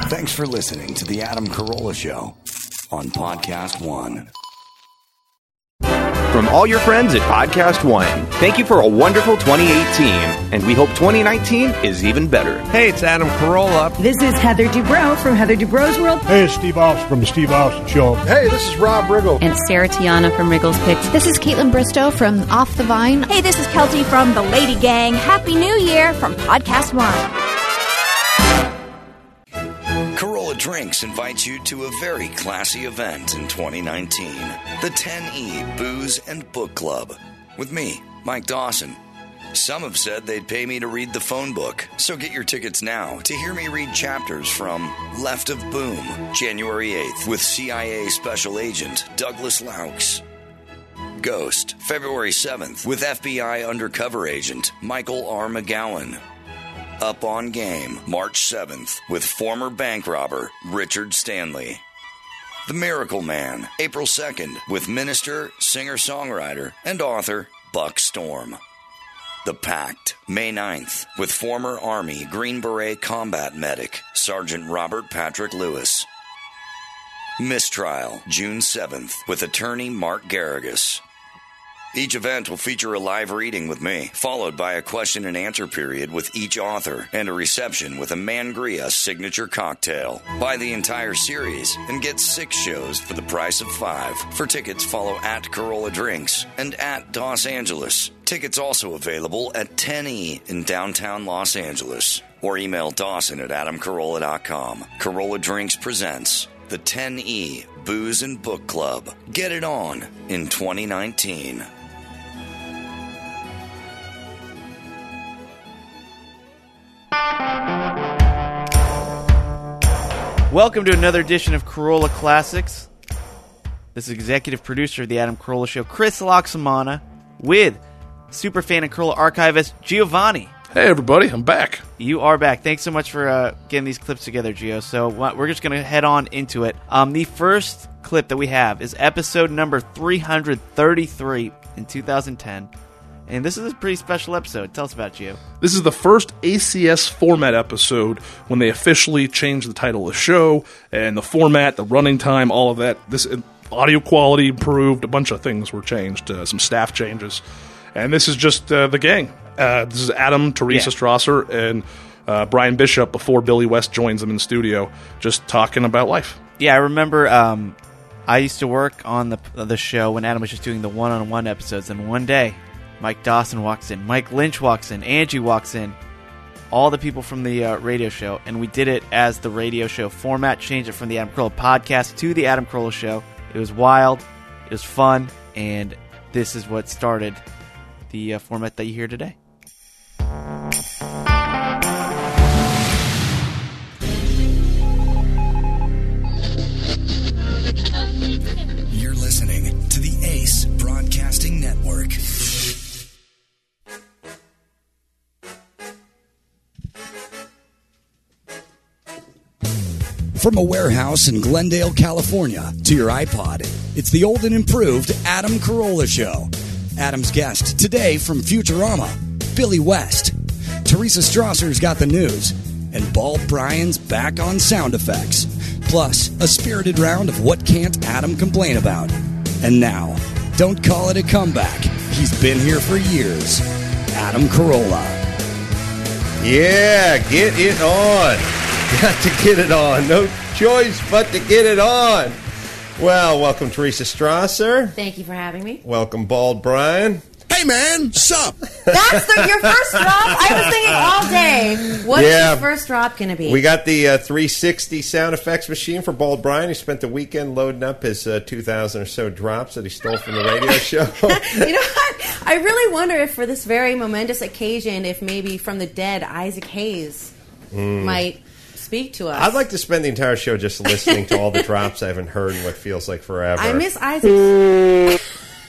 Thanks for listening to The Adam Carolla Show on Podcast One. From all your friends at Podcast One, thank you for a wonderful 2018, and we hope 2019 is even better. Hey, it's Adam Carolla. This is Heather Dubrow from Heather Dubrow's World. Hey, it's Steve Austin from The Steve Austin Show. Hey, this is Rob Riggle. And Sarah Tiana from Riggles Picks. This is Caitlin Bristow from Off the Vine. Hey, this is Kelty from The Lady Gang. Happy New Year from Podcast One. Carolla Drinks invites you to a very classy event in 2019. The 10E Booze and Book Club. With me, Mike Dawson. Some have said they'd pay me to read the phone book, so get your tickets now to hear me read chapters from Left of Boom, January 8th, with CIA Special Agent Douglas Laux. Ghost, February 7th, with FBI Undercover Agent Michael R. McGowan. Up on Game, March 7th, with former bank robber Richard Stanley. The Miracle Man, April 2nd, with minister, singer-songwriter, and author Buck Storm. The Pact, May 9th, with former Army Green Beret combat medic Sergeant Robert Patrick Lewis. Mistrial, June 7th, with attorney Mark Garrigus. Each event will feature a live reading with me, followed by a question and answer period with each author, and a reception with a Mangria signature cocktail. Buy the entire series and get 6 shows for the price of 5. For tickets, follow at Carolla Drinks and at Dos Angeles. Tickets also available at 10E in downtown Los Angeles. Or email Dawson at adamcarolla.com. Carolla Drinks presents the 10E Booze and Book Club. Get it on in 2019. Welcome to another edition of Carolla Classics. This is executive producer of the Adam Carolla Show, Chris Loxamana, with superfan and Carolla archivist Giovanni. Hey, everybody, I'm back. You are back. Thanks so much for getting these clips together, Gio. So we're just going to head on into it. The first clip that we have is episode number 333 in 2010. And this is a pretty special episode. Tell us about it, Gio. This is the first ACS format episode when they officially changed the title of the show and the format, the running time, all of that. This audio quality improved. A bunch of things were changed, some staff changes. And this is just the gang. This is Adam, Teresa Strasser, and Brian Bishop before Billy West joins them in the studio, just talking about life. Yeah, I remember I used to work on the show when Adam was just doing the one-on-one episodes, and one day Mike Dawson walks in, Mike Lynch walks in, Angie walks in, all the people from the radio show, and we did it as the radio show format, changed it from the Adam Carolla podcast to the Adam Carolla Show. It was wild, it was fun, and this is what started the format that you hear today. You're listening to the Ace Broadcasting Network. From a warehouse in Glendale, California, to your iPod, it's the old and improved Adam Carolla Show. Adam's guest today from Futurama, Billy West. Teresa Strasser's got the news, and Bald Brian's back on sound effects. Plus, a spirited round of What Can't Adam Complain About. And now, don't call it a comeback. He's been here for years. Adam Carolla. Yeah, get it on. Got to get it on. No choice but to get it on. Well, welcome, Teresa Strasser. Thank you for having me. Welcome, Bald Brian. Hey, man, sup? That's your first drop? I was thinking all day. What's your first drop going to be? We got the 360 sound effects machine for Bald Brian. He spent the weekend loading up his 2,000 or so drops that he stole from the radio show. You know what? I really wonder if for this very momentous occasion, if maybe from the dead, Isaac Hayes might speak to us. I'd like to spend the entire show just listening to all the drops I haven't heard in what feels like forever. I miss Isaac.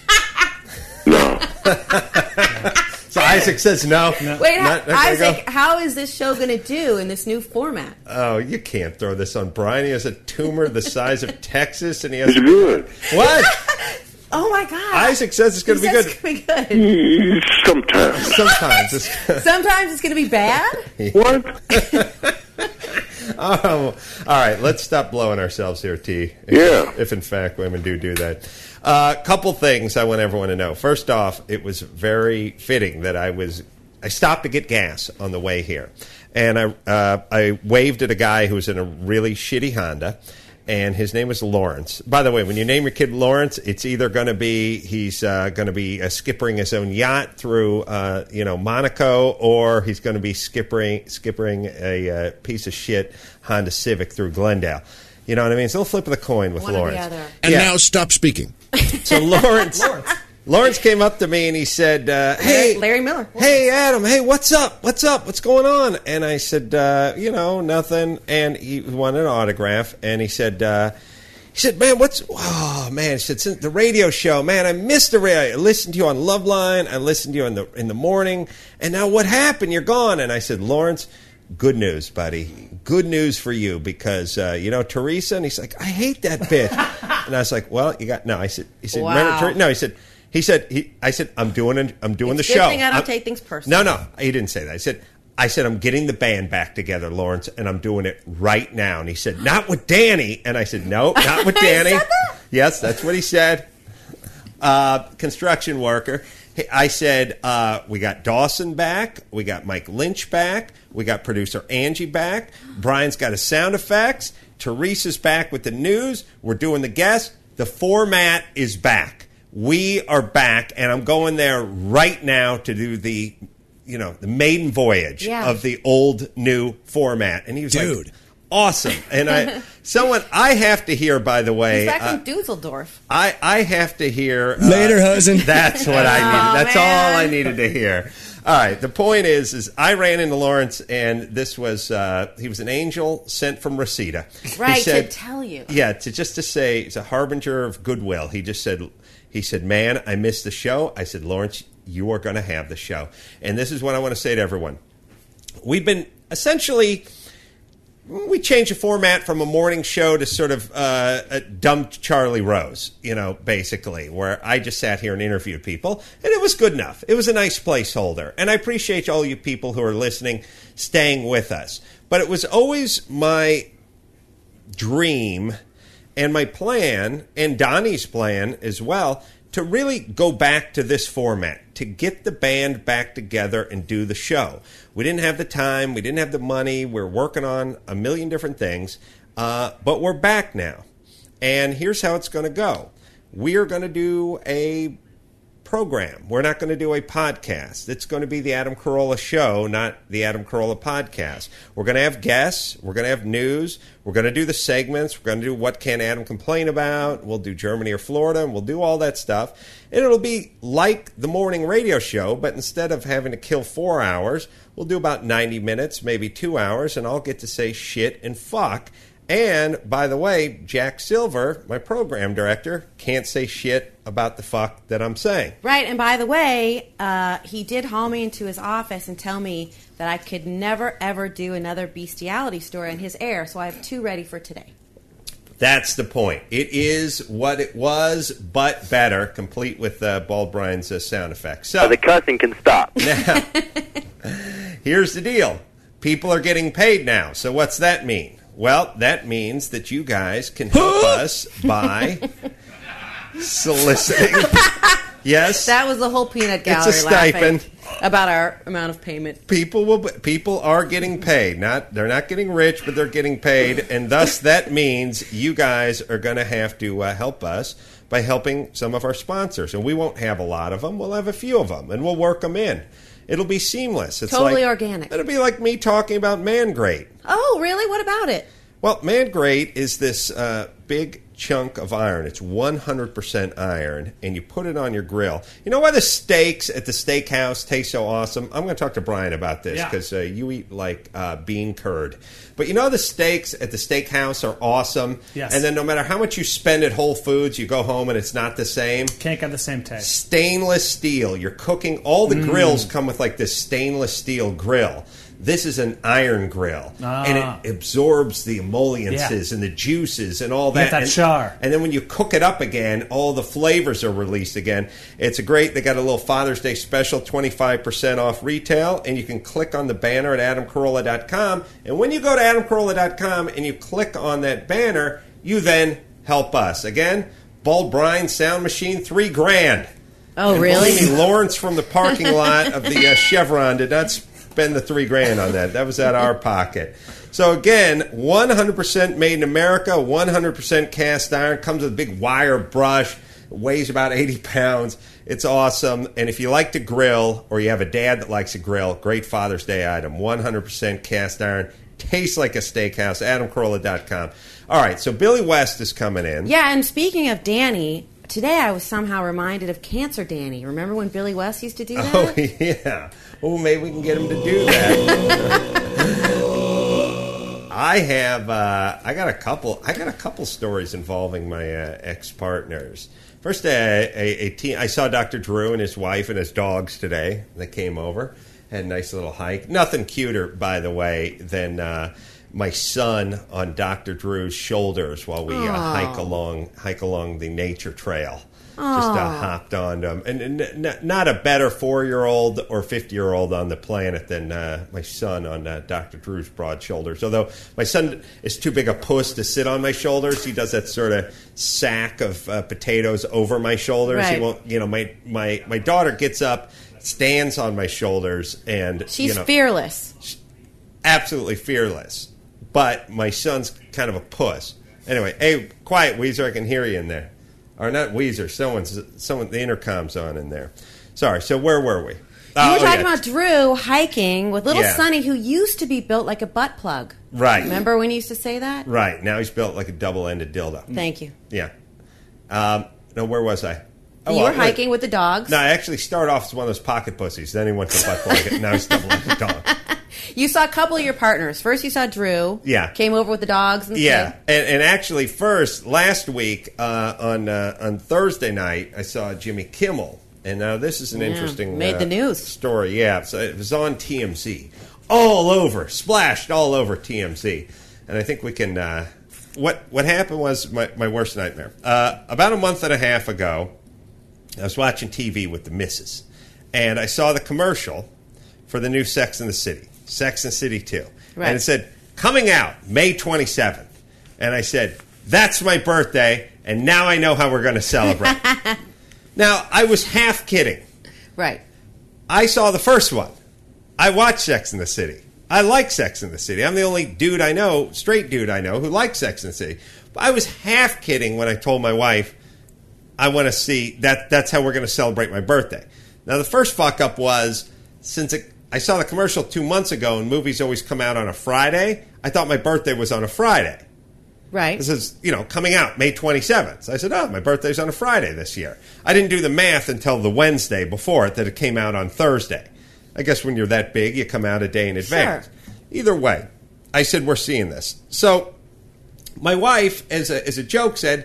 So Isaac says no. Wait, Isaac, how is this show going to do in this new format? Oh, you can't throw this on Brian. He has a tumor the size of Texas, and he has... It's good. What? Oh, my God. Isaac says it's going to be good. It's going to be good. Sometimes. Sometimes. Sometimes it's going to be bad? What? All right, let's stop blowing ourselves here, T. Yeah. If in fact women do that. Couple things I want everyone to know. First off, it was very fitting that I stopped to get gas on the way here. And I waved at a guy who was in a really shitty Honda, and his name was Lawrence. By the way, when you name your kid Lawrence, it's either going to be he's going to be skippering his own yacht through Monaco, or he's going to be skippering a piece of shit Honda Civic through Glendale. You know what I mean? It's a little flip of the coin with Lawrence. And now stop speaking. So Lawrence came up to me and he said, "Hey, Larry Miller. Hey, Adam. Hey, what's up? What's going on?" And I said, nothing. And he wanted an autograph. And he said, man, he said, since the radio show, man, I missed the radio. I listened to you on Loveline. I listened to you in the morning. And now what happened? You're gone. And I said, Lawrence, good news, buddy. Good news for you because, Teresa. And he's like, I hate that bitch. And I was like, well, you got, no. He said, wow. Remember Teresa? No, I said, I'm doing the It's show. Good thing I don't take things personally. No, he didn't say that. I said, I'm getting the band back together, Lawrence, and I'm doing it right now. And he said, not with Danny. And I said, no, not with Danny. He said that? Yes, that's what he said. Construction worker. I said, we got Dawson back. We got Mike Lynch back. We got producer Angie back. Brian's got his sound effects. Teresa's back with the news. We're doing the guests. The format is back. We are back, and I'm going there right now to do the maiden voyage of the old new format. And he was like, awesome. And I have to hear, by the way. He's back from Dusseldorf. I have to hear. Later, husband. That's what I needed. That's all I needed to hear. All right. The point is I ran into Lawrence, and this was he was an angel sent from Reseda. Right, he said, to tell you. Yeah, to say it's a harbinger of goodwill. He said, man, I missed the show. I said, Lawrence, you are going to have the show. And this is what I want to say to everyone. We've been essentially, we changed the format from a morning show to sort of a dumped Charlie Rose, basically, where I just sat here and interviewed people. And it was good enough. It was a nice placeholder. And I appreciate all you people who are listening, staying with us. But it was always my dream and my plan, and Donnie's plan as well, to really go back to this format, to get the band back together and do the show. We didn't have the time. We didn't have the money. We're working on a million different things, but we're back now. And here's how it's going to go. We are going to do a program. We're not going to do a podcast. It's going to be the Adam Carolla Show, not the Adam Carolla Podcast. We're going to have guests. We're going to have news. We're going to do the segments. We're going to do What Can Adam Complain About? We'll do Germany or Florida, and we'll do all that stuff. And it'll be like the morning radio show, but instead of having to kill 4 hours, we'll do about 90 minutes, maybe 2 hours, and I'll get to say shit and fuck. And, by the way, Jack Silver, my program director, can't say shit about the fuck that I'm saying. Right, and by the way, he did haul me into his office and tell me that I could never, ever do another bestiality story in his air, so I have 2 ready for today. That's the point. It is what it was, but better, complete with Bald Brian's sound effects. So the cussing can stop. Now, here's the deal. People are getting paid now, so what's that mean? Well, that means that you guys can help us by soliciting. Yes, that was the whole peanut gallery. It's a stipend about our amount of payment. People are getting paid. They're not getting rich, but they're getting paid, and thus that means you guys are going to have to help us by helping some of our sponsors. And we won't have a lot of them. We'll have a few of them, and we'll work them in. It'll be seamless. It's totally organic. It'll be like me talking about Man Grate. Oh, really? What about it? Well, Man Grate is this big chunk of iron. It's 100% iron, and you put it on your grill. You know why the steaks at the steakhouse taste so awesome? I'm going to talk to Brian about this because you eat like bean curd. But you know the steaks at the steakhouse are awesome? Yes. And then no matter how much you spend at Whole Foods, you go home and it's not the same. Can't get the same taste. Stainless steel. You're cooking. All the grills come with like this stainless steel grill. This is an iron grill, and it absorbs the emolliences and the juices and all that. You get that char. And then when you cook it up again, all the flavors are released again. It's they got a little Father's Day special, 25% off retail, and you can click on the banner at adamcarolla.com. And when you go to adamcarolla.com and you click on that banner, you then help us. Again, Bald Brine Sound Machine, $3,000. Oh, and really? Believe me, Lawrence from the parking lot of the Chevron did not spend the $3,000 on that. That was out of our pocket. So again, 100% made in America, 100% cast iron. Comes with a big wire brush. Weighs about 80 pounds. It's awesome. And if you like to grill, or you have a dad that likes to grill, great Father's Day item. 100% cast iron. Tastes like a steakhouse. AdamCarolla.com. All right, so Billy West is coming in. Yeah, and speaking of Danny, today I was somehow reminded of Cancer Danny. Remember when Billy West used to do that? Oh, yeah. Oh, maybe we can get him to do that. I got a couple stories involving my ex-partners. First, I saw Dr. Drew and his wife and his dogs today. They came over, had a nice little hike. Nothing cuter, by the way, than my son on Dr. Drew's shoulders while we hike along the nature trail. Just hopped on them. And not a better 4-year-old or 50-year-old on the planet than my son on Dr. Drew's broad shoulders. Although my son is too big a puss to sit on my shoulders. He does that sort of sack of potatoes over my shoulders. Right. He won't, my daughter gets up, stands on my shoulders, and she's fearless. Absolutely fearless. But my son's kind of a puss. Anyway, hey, quiet, Weezer, I can hear you in there. Or not Weezer, someone, the intercom's on in there. Sorry, so where were we? You were talking about Drew hiking with little Sonny, who used to be built like a butt plug. Right. Remember when you used to say that? Right. Now he's built like a double-ended dildo. Thank you. Yeah. No, where was I? You were hiking with the dogs. No, I actually started off as one of those pocket pussies. Then he went to butt plug, and now he's double-ended dog. You saw a couple of your partners. First, you saw Drew. Yeah. Came over with the dogs. And and actually, first last week on Thursday night, I saw Jimmy Kimmel, and now this is an interesting made the news story. Yeah, so it was on TMZ, all over, splashed all over TMZ, and I think we can. What happened was my worst nightmare. About a month and a half ago, I was watching TV with the missus, and I saw the commercial for the new Sex and the City. Sex and the City 2. Right. And it said, coming out May 27th. And I said, that's my birthday, and now I know how we're going to celebrate. Now, I was half kidding. Right. I saw the first one. I watched Sex and the City. I like Sex and the City. I'm the only dude I know, straight dude I know, who likes Sex and the City. But I was half kidding when I told my wife, I want to see, that's how we're going to celebrate my birthday. Now, the first fuck-up was, I saw the commercial 2 months ago, and movies always come out on a Friday. I thought my birthday was on a Friday. Right. This is, coming out May 27th. So I said, my birthday's on a Friday this year. I didn't do the math until the Wednesday before it, that it came out on Thursday. I guess when you're that big, you come out a day in advance. Sure. Either way, I said, we're seeing this. So my wife, as a joke, said,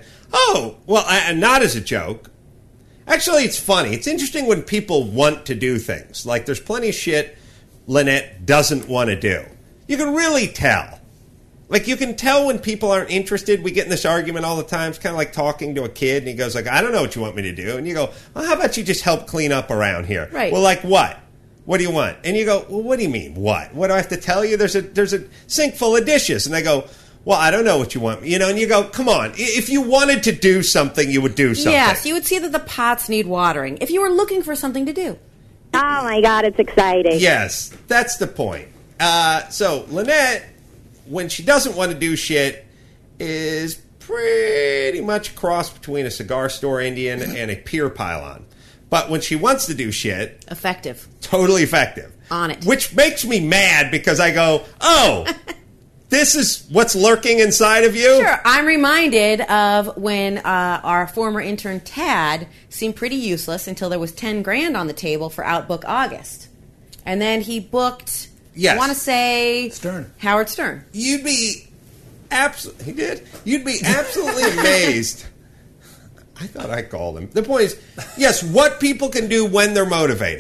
not as a joke. Actually, it's funny. It's interesting when people want to do things. Like, there's plenty of shit Lynette doesn't want to do. You can really tell. Like, you can tell when people aren't interested. We get in this argument all the time. It's kind of like talking to a kid, and he goes like, I don't know what you want me to do. And you go, well, how about you just help clean up around here? Right. Well, like what? What do you want? And you go, well, what do you mean, what? What do I have to tell you? There's a sink full of dishes. And they go, well, I don't know what you want. And you go, come on. If you wanted to do something, you would do something. Yes, you would see that the pots need watering if you were looking for something to do. Oh, my God, it's exciting. Yes, that's the point. So Lynette, when she doesn't want to do shit, is pretty much a cross between a cigar store Indian and a pier pylon. But when she wants to do shit... Effective. Totally effective. On it. Which makes me mad because I go, oh... This is what's lurking inside of you? Sure. I'm reminded of when our former intern, Tad, seemed pretty useless until there was $10,000 on the table for Outbook August. And then he booked, I want to say... Howard Stern. You'd be absolutely... He did? You'd be absolutely amazed. I thought I called him. The point is, yes, what people can do when they're motivated.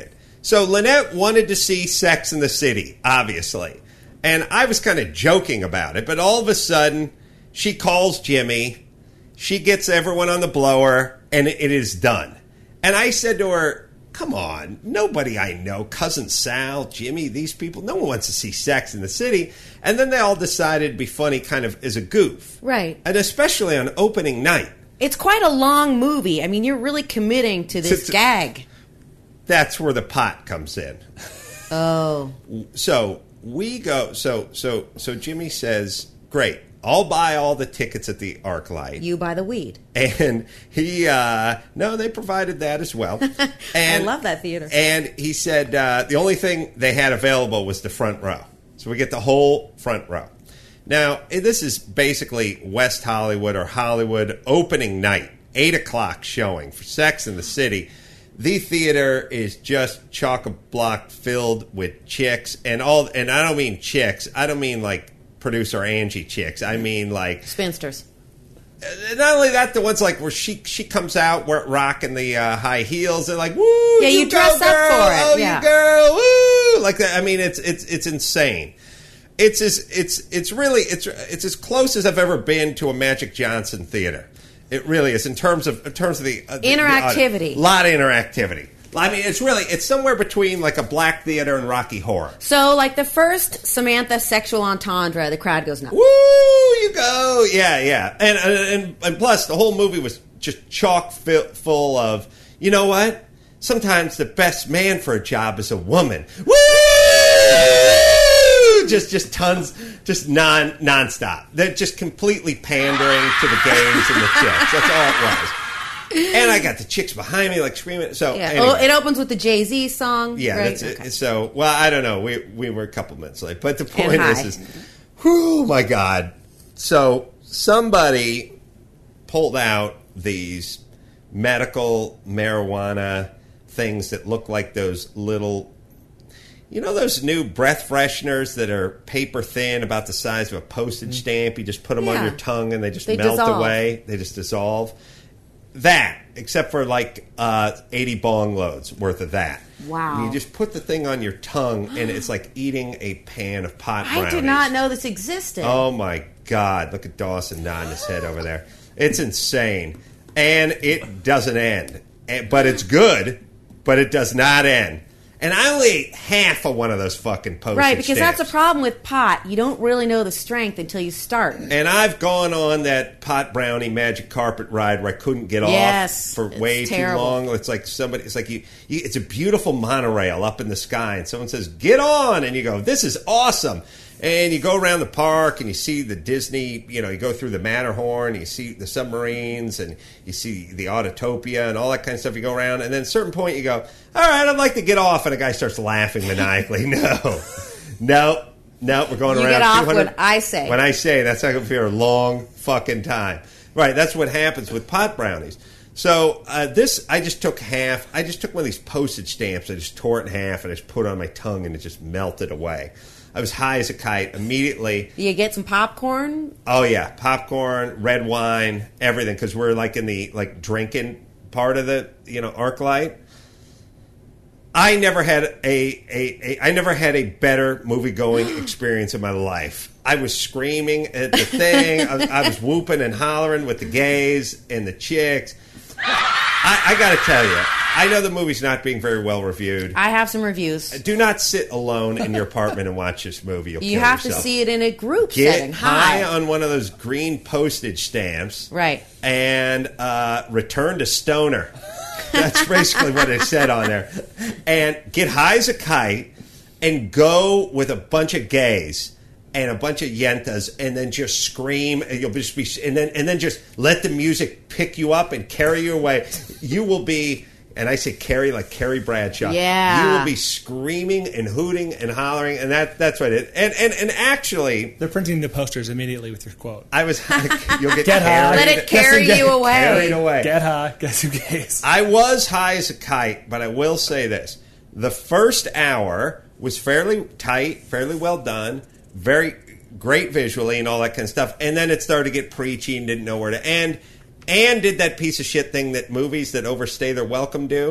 So Lynette wanted to see Sex in the City, obviously. And I was kind of joking about it, but all of a sudden, she calls Jimmy, she gets everyone on the blower, and it is done. And I said to her, come on, nobody I know, Cousin Sal, Jimmy, these people, no one wants to see Sex in the City. And then they all decided it'd be funny kind of as a goof. Right. And especially on opening night. It's quite a long movie. I mean, you're really committing to this gag. That's where the pot comes in. Oh. So we go, so Jimmy says, great, I'll buy all the tickets at the ArcLight. You buy the weed. And he, no, they provided that as well. And, I love that theater. And he said the only thing they had available was the front row. So we get the whole front row. Now, this is basically West Hollywood or Hollywood opening night, 8 o'clock showing for Sex in the City. The theater is just chock-a-block filled with chicks. And I don't mean chicks. I don't mean like producer Angie chicks. I mean like spinsters. Not only that, the ones like where she comes out rocking the high heels. They're like, woo! Yeah, you dress up for it. Oh, yeah. you girl, woo! Like that. I mean, it's insane. It's as close as I've ever been to a Magic Johnson theater. It really is in terms of the interactivity. A lot of interactivity. I mean, it's somewhere between like a Black Theater and Rocky Horror. So, like the first Samantha sexual entendre, the crowd goes nuts. Woo! You go, yeah, and plus the whole movie was just chock full of, you know what? Sometimes the best man for a job is a woman. Woo! Just tons, just nonstop. They're just completely pandering to the gays and the chicks. That's all it was. And I got the chicks behind me, like screaming. So yeah. Anyway. It opens with the Jay-Z song. Yeah, right? that's it. Okay. So, well, I don't know. We were a couple minutes late, but the point is, oh my God! So somebody pulled out these medical marijuana things that look like those little. You know those new breath fresheners that are paper thin, about the size of a postage stamp? You just put them on your tongue and they melt dissolve. away. They just dissolve. That, except for like 80 bong loads worth of that. Wow. And you just put the thing on your tongue and it's like eating a pan of pot brownies. I did not know this existed. Oh my God. Look at Dawson nodding his head over there. It's insane. And it doesn't end. But it's good, but it does not end. And I only ate half of one of those fucking postage Right, because stamps. that's a problem with pot. You don't really know the strength until you start. And I've gone on that pot brownie magic carpet ride where I couldn't get off for way terrible. too long. It's like it's a beautiful monorail up in the sky, and someone says, "Get on," and you go, "This is awesome." And you go around the park and you see the Disney, you go through the Matterhorn, you see the submarines, and you see the Autotopia and all that kind of stuff. You go around, and then at a certain point you go, all right, I'd like to get off. And a guy starts laughing maniacally. No, we're going you around. Get off 200 when I say. When I say, that's not going to be a long fucking time. Right, that's what happens with pot brownies. So I just took half. I just took one of these postage stamps. I just tore it in half and I just put it on my tongue and it just melted away. I was high as a kite immediately. You get some popcorn? Oh, yeah. Popcorn, red wine, everything. Because we're like in the drinking part of the ArcLight. I never had a better movie-going experience in my life. I was screaming at the thing. I was whooping and hollering with the gays and the chicks. I got to tell you, I know the movie's not being very well reviewed. I have some reviews. Do not sit alone in your apartment and watch this movie. You have to see it in a group setting. Get high on one of those green postage stamps. Right. And return to stoner. That's basically what it said on there. And get high as a kite and go with a bunch of gays and a bunch of yentas, and then just scream, and you'll just be, and then just let the music pick you up and carry you away. You will be, and I say carry like Carrie Bradshaw. Yeah, you will be screaming and hooting and hollering, and that's what it. And actually, they're printing the posters immediately with your quote. I was, you'll get high. Let it carry you away. Carried away. Get high. Guess who gays? I was high as a kite, but I will say this: the first hour was fairly tight, fairly well done. Very great visually and all that kind of stuff. And then it started to get preachy and didn't know where to end. And did that piece of shit thing that movies that overstay their welcome do,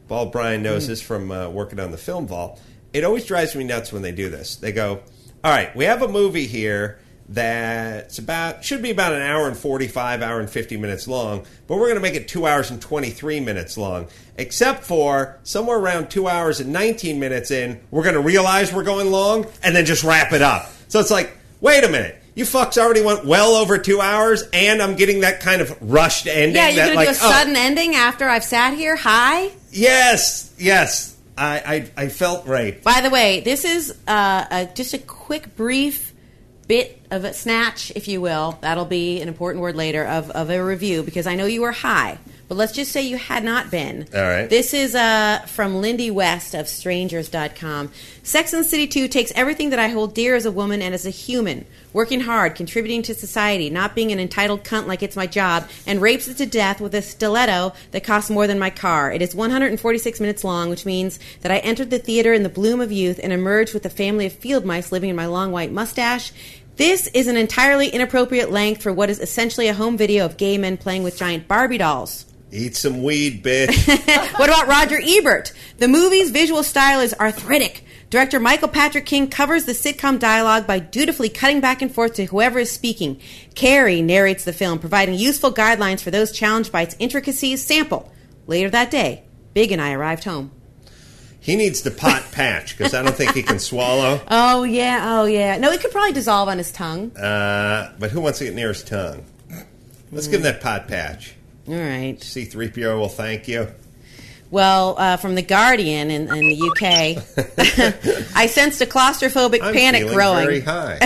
Bald Brian knows this from working on the Film Vault. It always drives me nuts when they do this. They go, all right, we have a movie here that's should be about an hour and 45, hour and 50 minutes long, but we're going to make it 2 hours and 23 minutes long. Except for somewhere around 2 hours and 19 minutes in, we're going to realize we're going long and then just wrap it up. So it's like, wait a minute. You fucks already went well over 2 hours, and I'm getting that kind of rushed ending. Yeah, you're going to do a sudden ending after I've sat here? Hi? Yes. I felt right. By the way, this is just a quick, brief bit of a snatch, if you will. That'll be an important word later of a review, because I know you were high. But let's just say you had not been. All right. This is from Lindy West of Strangers.com. Sex and the City 2 takes everything that I hold dear as a woman and as a human, working hard, contributing to society, not being an entitled cunt like it's my job, and rapes it to death with a stiletto that costs more than my car. It is 146 minutes long, which means that I entered the theater in the bloom of youth and emerged with a family of field mice living in my long white mustache. This is an entirely inappropriate length for what is essentially a home video of gay men playing with giant Barbie dolls. Eat some weed, bitch. What about Roger Ebert? The movie's visual style is arthritic. Director Michael Patrick King covers the sitcom dialogue by dutifully cutting back and forth to whoever is speaking. Carrie narrates the film, providing useful guidelines for those challenged by its intricacies. Sample. Later that day, Big and I arrived home. He needs the pot patch, because I don't think he can swallow. Oh, yeah. No, it could probably dissolve on his tongue. But who wants to get near his tongue? Let's give him that pot patch. All right. C-3PO will thank you. Well, from The Guardian in the UK, I sensed a claustrophobic panic growing. Very high.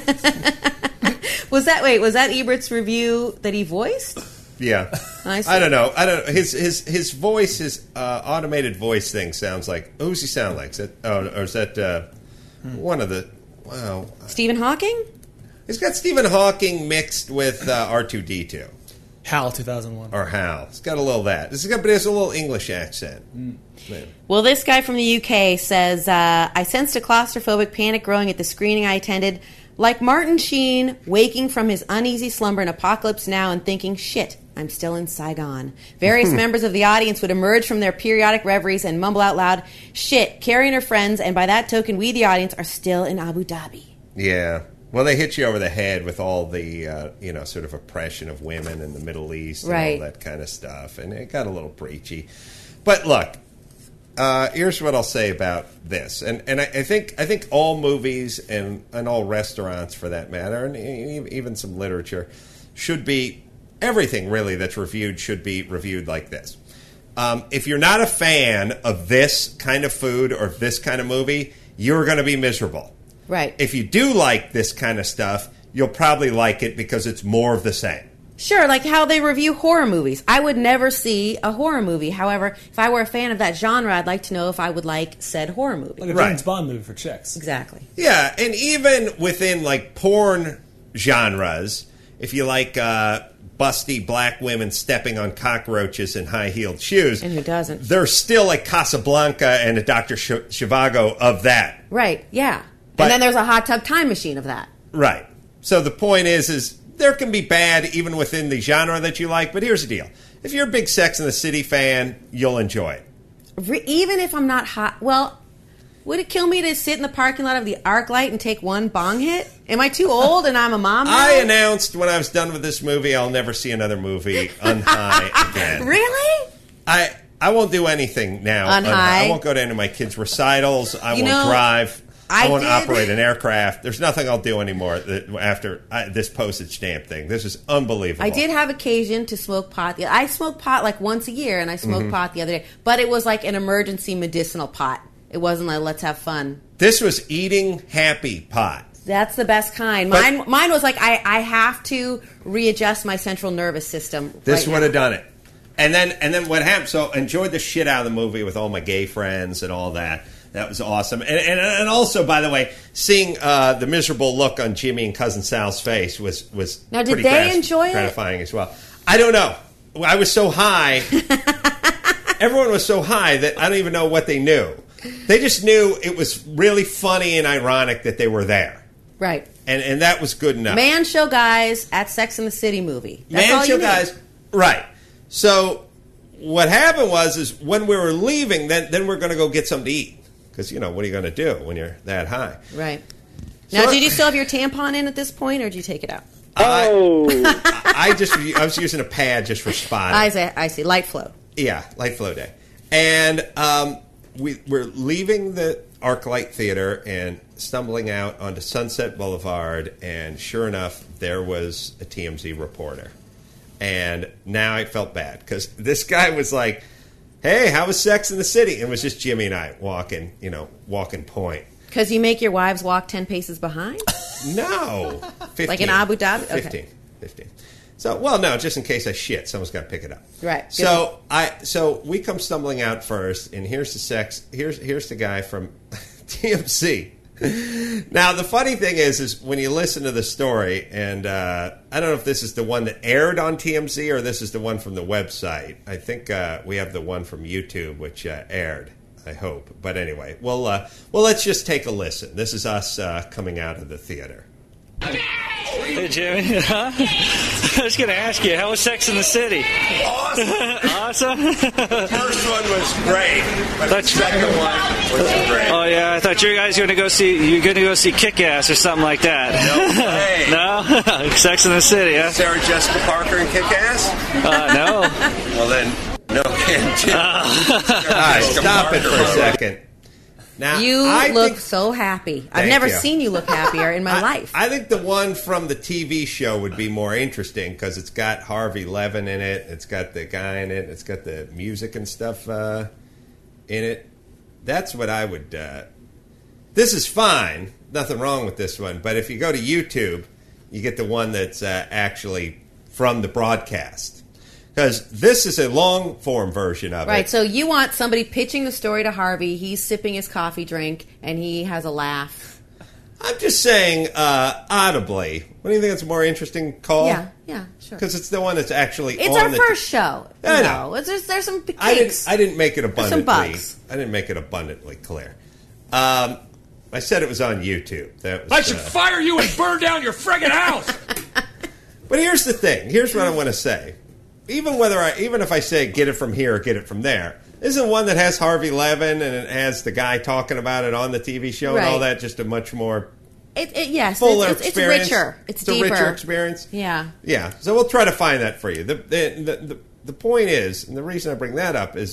Was that Ebert's review that he voiced? Yeah. I don't know. His voice, his automated voice thing sounds like, who's he sound like? Is that one of the, wow. Stephen Hawking? He's got Stephen Hawking mixed with R2-D2. HAL 2001. Or HAL. It's got a little of that. But it has a little English accent. Well, this guy from the UK says, I sensed a claustrophobic panic growing at the screening I attended. Like Martin Sheen waking from his uneasy slumber in Apocalypse Now and thinking, shit, I'm still in Saigon. Various members of the audience would emerge from their periodic reveries and mumble out loud, shit, Carrie and her friends, and by that token, we, the audience, are still in Abu Dhabi. Yeah. Well, they hit you over the head with all the, sort of oppression of women in the Middle East and all that kind of stuff. And it got a little preachy. But look, here's what I'll say about this. And I think all movies and all restaurants, for that matter, and even some literature, should be, everything really that's reviewed should be reviewed like this. If you're not a fan of this kind of food or this kind of movie, you're going to be miserable. Right. If you do like this kind of stuff, you'll probably like it because it's more of the same. Sure, like how they review horror movies. I would never see a horror movie. However, if I were a fan of that genre, I'd like to know if I would like said horror movie. Like a James Bond movie for chicks. Exactly. Yeah, and even within like porn genres, if you like busty black women stepping on cockroaches in high-heeled shoes. And who doesn't? There's still a Casablanca and a Dr. Zhivago of that. Right, yeah. And then there's a hot tub time machine of that. Right. So the point is there can be bad even within the genre that you like, but here's the deal. If you're a big Sex and the City fan, you'll enjoy it. Even if I'm not hot, well, would it kill me to sit in the parking lot of the ArcLight and take one bong hit? Am I too old and I'm a mom now? I announced when I was done with this movie, I'll never see another movie unhigh again. Really? I won't do anything now. Unhigh? I won't go to any of my kids' recitals. I won't drive. I won't operate an aircraft. There's nothing I'll do anymore after this postage stamp thing. This is unbelievable. I did have occasion to smoke pot. I smoke pot like once a year, and I smoked pot the other day. But it was like an emergency medicinal pot. It wasn't like, let's have fun. This was eating happy pot. That's the best kind. Mine was like, I have to readjust my central nervous system. This would have done it. And then what happened, so enjoyed the shit out of the movie with all my gay friends and all that. That was awesome. And also, by the way, seeing the miserable look on Jimmy and Cousin Sal's face was now, pretty did they enjoy gratifying as well. I don't know. I was so high. Everyone was so high that I don't even know what they knew. They just knew it was really funny and ironic that they were there. Right. And that was good enough. Man show guys at Sex and the City movie. That's Man show guys. Right. So what happened is when we were leaving, then we're going to go get something to eat. Because, what are you going to do when you're that high? Right. Now, did you still have your tampon in at this point, or did you take it out? I was using a pad just for spotting. I see. Light flow. Yeah, light flow day. And we're leaving the ArcLight Theater and stumbling out onto Sunset Boulevard, and sure enough, there was a TMZ reporter. And now I felt bad, because this guy was like, hey, how was Sex in the City? And it was just Jimmy and I walking point. Because you make your wives walk 10 paces behind? No. 15. Like in Abu Dhabi? 15. 15. So, no, just in case I shit, someone's got to pick it up. Right. So we come stumbling out first, and here's the guy from TMZ. Now, the funny thing is when you listen to the story, and I don't know if this is the one that aired on TMZ or this is the one from the website. I think we have the one from YouTube, which aired, I hope. But anyway, well, let's just take a listen. This is us coming out of the theater. Hey, Jimmy. I was going to ask you, how was Sex in the City? Awesome. First one was great, but the second one was great. Oh yeah, I thought you guys were going to go see Kick-Ass or something like that. No way. No? Sex in the City, huh? Sarah Jessica Parker and Kick-Ass? No. Well then, no hint. Stop it for a second. Now, you look so happy. I've never seen you look happier in my life. I think the one from the TV show would be more interesting because it's got Harvey Levin in it. It's got the guy in it. It's got the music and stuff in it. That's what I would... This is fine. Nothing wrong with this one. But if you go to YouTube, you get the one that's actually from the broadcast. Because this is a long-form version of it. Right, so you want somebody pitching the story to Harvey, he's sipping his coffee drink, and he has a laugh. I'm just saying, audibly. What do you think it's a more interesting call? Yeah, sure. Because it's the one that's actually it's on our first show. I know. There's some kinks. I didn't make it abundantly. Some bugs. I didn't make it abundantly clear. I said it was on YouTube. I should fire you and burn down your friggin' house. But here's the thing. Here's what I want to say. Even if I say get it from here or get it from there, this is one that has Harvey Levin and it has the guy talking about it on the TV show and all that. Just a much more fuller experience. It's richer. It's deeper. A richer experience. Yeah. Yeah. So we'll try to find that for you. The point is, and the reason I bring that up is,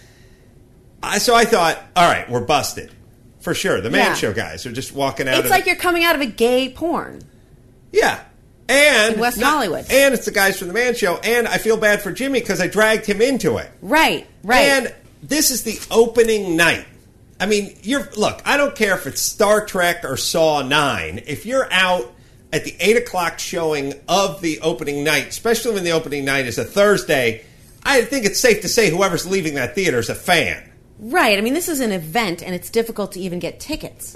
I thought, all right, we're busted for sure. The Man Show guys are just walking out. It's like you're coming out of a gay porn. Yeah. And in West Hollywood. And it's the guys from the Man Show. And I feel bad for Jimmy because I dragged him into it. Right. And this is the opening night. I mean, look, I don't care if it's Star Trek or Saw 9. If you're out at the 8 o'clock showing of the opening night, especially when the opening night is a Thursday, I think it's safe to say whoever's leaving that theater is a fan. Right. I mean, this is an event, and it's difficult to even get tickets.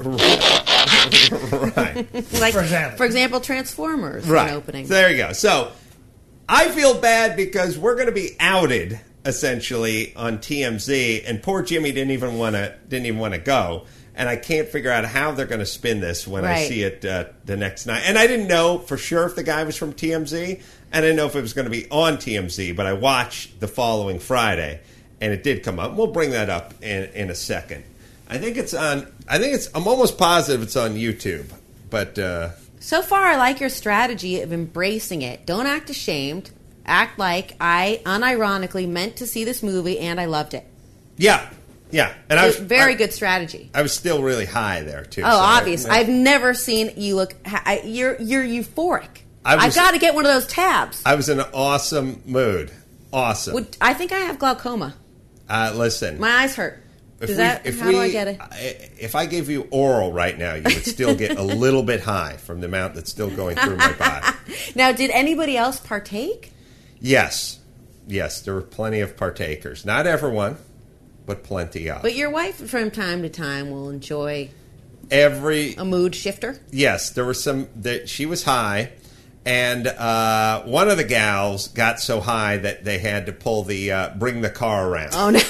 Right. Like, for example, Transformers right. opening. So there you go. So I feel bad because we're going to be outed essentially on TMZ, and poor Jimmy didn't even want to go, and I can't figure out how they're going to spin this when I see it the next night. And I didn't know for sure if the guy was from TMZ, and I didn't know if it was going to be on TMZ, but I watched the following Friday. And it did come up. We'll bring that up in a second. I'm almost positive it's on YouTube. But so far, I like your strategy of embracing it. Don't act ashamed. Act like I unironically meant to see this movie and I loved it. Yeah. And I was very good strategy. I was still really high there too. Oh, so obvious. I've never seen you look. You're euphoric. I've got to get one of those tabs. I was in an awesome mood. Awesome. I think I have glaucoma. Listen. My eyes hurt. How do I get it? If I gave you oral right now, you would still get a little bit high from the amount that's still going through my body. Now, did anybody else partake? Yes, there were plenty of partakers. Not everyone, but plenty of. But your wife, from time to time, will enjoy a mood shifter? Yes, there were some. She was high. And one of the gals got so high that they had to pull bring the car around. Oh, no.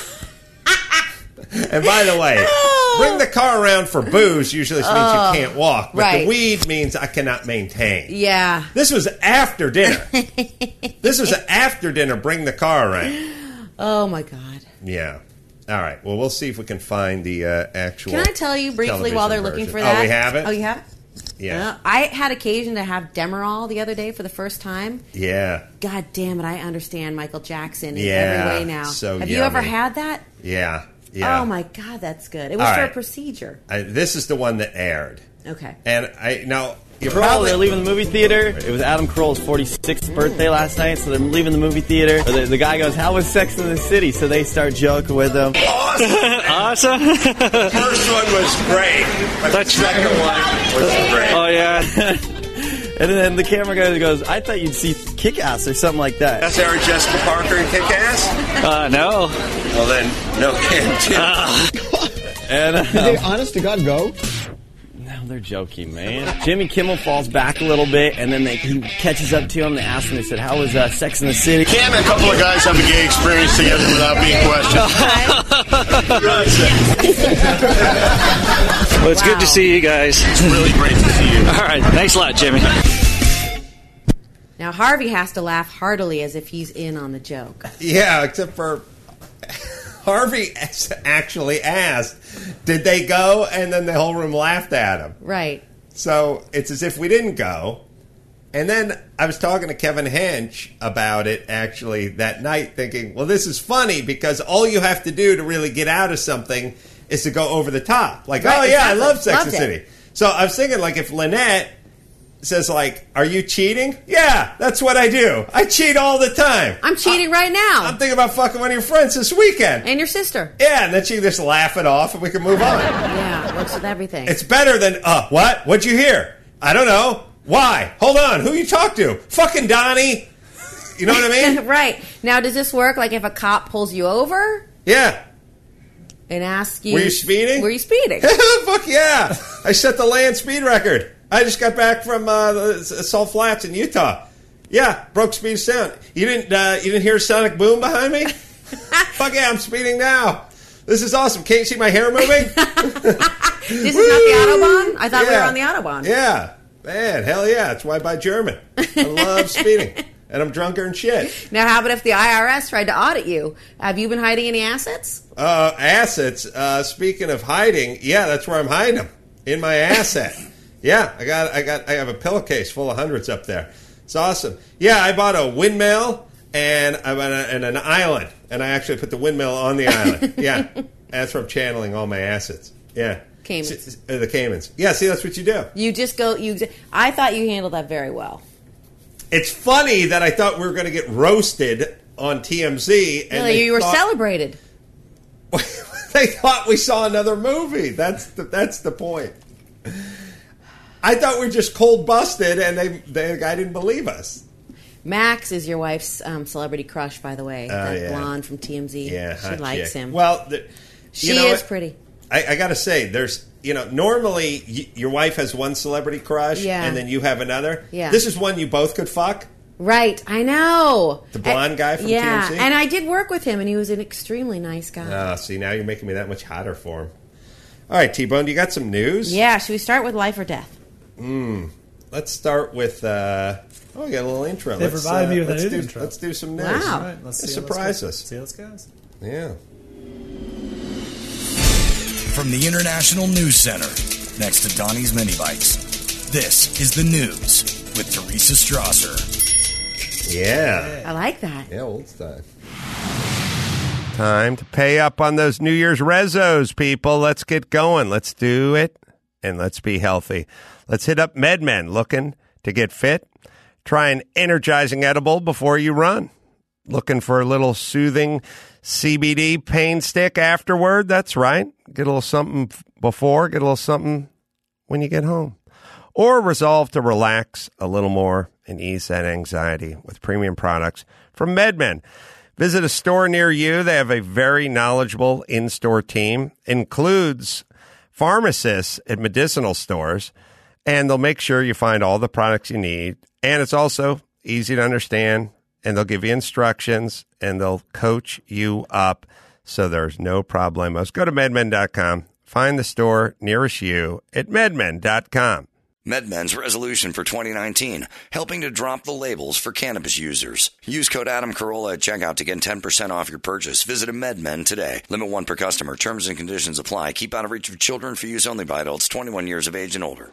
And by the way, bring the car around for booze usually means you can't walk. But the weed means I cannot maintain. Yeah. This was after dinner. Bring the car around. Oh, my God. Yeah. All right. Well, we'll see if we can find the actual. Can I tell you briefly while they're looking for that? Oh, we have it? Oh, you have it? Yeah. I had occasion to have Demerol the other day for the first time. Yeah. God damn it, I understand Michael Jackson in Yeah, every way now. so have you yummy. ever had that? Yeah. Yeah. Oh, my God, that's good. It was All for right. a procedure. This is the one that aired. Okay. And now. Kroll, they're leaving the movie theater. It was Adam Kroll's 46th birthday last night, so they're leaving the movie theater. The guy goes, "How was Sex in the City?" So they start joking with him. Awesome. First one was great, but the second one was great. Oh, yeah. And then the camera guy goes, "I thought you'd see Kick-Ass or something like that." That's Sarah Jessica Parker and Kick-Ass? No. Well, then, no can And Did they, honest to God, go? No, they're joking, man. Jimmy Kimmel falls back a little bit, and then he catches up to him. They ask him, they said, "How was Sex in the City?" Can a couple of guys have a gay experience together without being questioned? Well, it's good to see you guys. It's really great to see you. All right. Thanks a lot, Jimmy. Now, Harvey has to laugh heartily as if he's in on the joke. Yeah, except for Harvey actually asked, did they go? And then the whole room laughed at him. Right. So it's as if we didn't go. And then I was talking to Kevin Hench about it actually that night, thinking, well, this is funny because all you have to do to really get out of something is to go over the top. Like, right, oh, yeah, exactly. I love Sex Loved and the City. So I was thinking, like, if Lynette says, like, are you cheating? Yeah, that's what I do. I cheat all the time. I'm cheating right now. I'm thinking about fucking one of your friends this weekend. And your sister. Yeah, and then she just laugh it off and we can move on. Yeah, it works with everything. It's better than, what? What'd you hear? I don't know. Why? Hold on. Who you talk to? Fucking Donnie. You know what I mean? Right. Now, does this work like if a cop pulls you over? Yeah. And asks you... Were you speeding? Were you speeding? Fuck yeah. I set the land speed record. I just got back from Salt Flats in Utah. Yeah, broke speed sound. You didn't hear a sonic boom behind me? Fuck yeah, I'm speeding now. This is awesome. Can't you see my hair moving? This is not the Autobahn? I thought we were on the Autobahn. Yeah. Man, hell yeah. That's why I buy German. I love speeding. And I'm drunker and shit. Now, how about if the IRS tried to audit you? Have you been hiding any assets? Assets. Speaking of hiding, yeah, that's where I'm hiding them. In my asset. Yeah, I have a pillowcase full of hundreds up there. It's awesome. Yeah, I bought a windmill and an island, and I actually put the windmill on the island. Yeah, that's where I'm channeling all my assets. Yeah, Caymans. The Caymans. Yeah, see, that's what you do. You just go. I thought you handled that very well. It's funny that I thought we were going to get roasted on TMZ, and you were celebrated. They thought we saw another movie. That's the point. I thought we were just cold busted, and the guy didn't believe us. Max is your wife's celebrity crush, by the way. That blonde from TMZ. Yeah, she likes him. Well, she is pretty. I got to say, there's normally your wife has one celebrity crush, and then you have another. Yeah. This is one you both could fuck. Right, I know. The blonde guy from TMZ? Yeah, and I did work with him, and he was an extremely nice guy. Oh, see, now you're making me that much hotter for him. All right, T-Bone, you got some news? Yeah, should we start with life or death? Let's start with... we got a little intro. They provided me with an intro. Let's do some news. Wow. All right, let's surprise us. See how this goes. Yeah. From the International News Center, next to Donnie's Mini Bikes, this is the news with Teresa Strasser. Yeah. I like that. Yeah, old style. Time to pay up on those New Year's rezos, people. Let's get going. Let's do it, and let's be healthy. Let's hit up MedMen. Looking to get fit? Try an energizing edible before you run. Looking for a little soothing CBD pain stick afterward? That's right. Get a little something before, get a little something when you get home. Or resolve to relax a little more and ease that anxiety with premium products from MedMen. Visit a store near you. They have a very knowledgeable in-store team. Includes pharmacists at medicinal stores. And they'll make sure you find all the products you need. And it's also easy to understand. And they'll give you instructions. And they'll coach you up so there's no problemos. Go to MedMen.com. Find the store nearest you at MedMen.com. MedMen's resolution for 2019, helping to drop the labels for cannabis users. Use code Adam Carolla at checkout to get 10% off your purchase. Visit a MedMen today. Limit 1 per customer. Terms and conditions apply. Keep out of reach of children for use only by adults 21 years of age and older.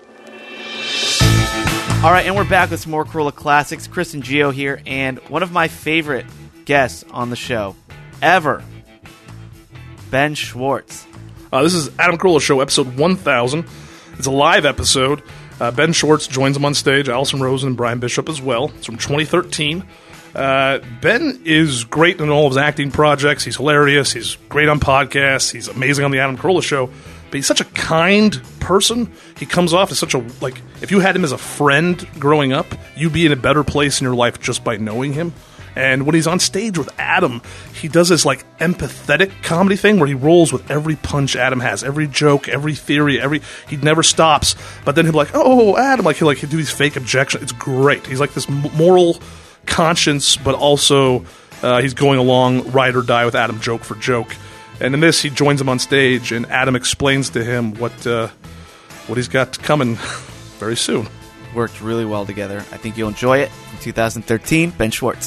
All right, and we're back with some more Carolla Classics. Chris and Gio here, and one of my favorite guests on the show ever, Ben Schwartz. This is Adam Carolla Show, episode 1000. It's a live episode. Ben Schwartz joins him on stage, Allison Rosen and Brian Bishop as well. It's from 2013. Ben is great in all of his acting projects. He's hilarious. He's great on podcasts. He's amazing on the Adam Carolla Show. But he's such a kind person. He comes off as such a, like, if you had him as a friend growing up, you'd be in a better place in your life just by knowing him. And when he's on stage with Adam, he does this, like, empathetic comedy thing where he rolls with every punch Adam has, every joke, every theory, he never stops. But then he'll be like, oh, Adam, he'll do these fake objections. It's great. He's like this moral conscience, but also he's going along ride or die with Adam joke for joke. And in this, he joins him on stage, and Adam explains to him what he's got coming very soon. Worked really well together. I think you'll enjoy it. In 2013, Ben Schwartz.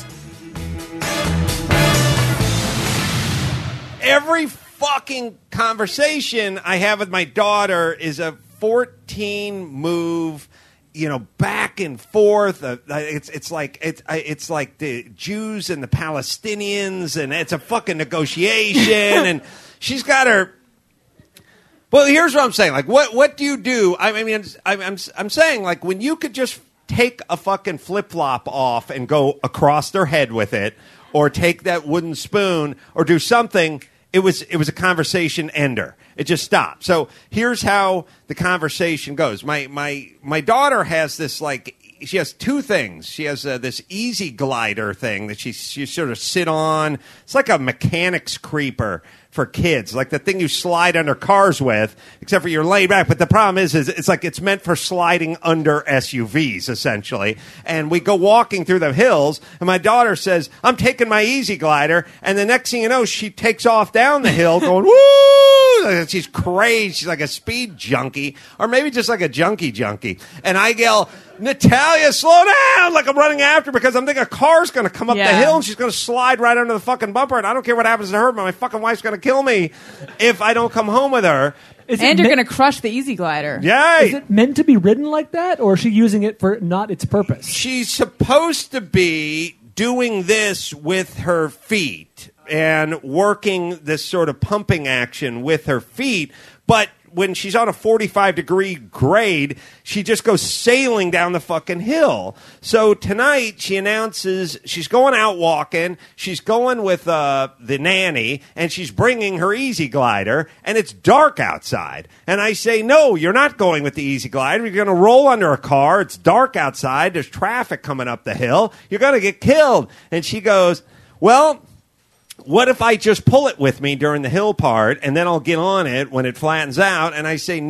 Every fucking conversation I have with my daughter is a 14-move, back and forth. It's like the Jews and the Palestinians, and it's a fucking negotiation. And she's got her. Well, here's what I'm saying. Like, what do you do? I mean, I'm saying, like, when you could just take a fucking flip-flop off and go across their head with it, or take that wooden spoon, or do something. It was a conversation ender. It just stopped. So here's how the conversation goes. My daughter has this, like, she has two things. She has this easy glider thing that she sort of sit on. It's like a mechanics creeper for kids, like the thing you slide under cars with, except for you're laid back. But the problem is it's like it's meant for sliding under SUVs, essentially. And we go walking through the hills, and my daughter says, I'm taking my easy glider. And the next thing you know, she takes off down the hill going, woo! She's crazy. She's like a speed junkie, or maybe just like a junkie. And I yell, Natalia, slow down! Like I'm running after her because I'm thinking a car's going to come up the hill and she's going to slide right under the fucking bumper. And I don't care what happens to her, but my fucking wife's going to kill me if I don't come home with her. And you're going to crush the Easy Glider. Yay! Is it meant to be ridden like that, or is she using it for not its purpose? She's supposed to be doing this with her feet and working this sort of pumping action with her feet, but when she's on a 45-degree grade, she just goes sailing down the fucking hill. So tonight, she announces she's going out walking. She's going with the nanny, and she's bringing her Easy Glider, and it's dark outside. And I say, no, you're not going with the Easy Glider. You're going to roll under a car. It's dark outside. There's traffic coming up the hill. You're going to get killed. And she goes, well, what if I just pull it with me during the hill part, and then I'll get on it when it flattens out? And I say,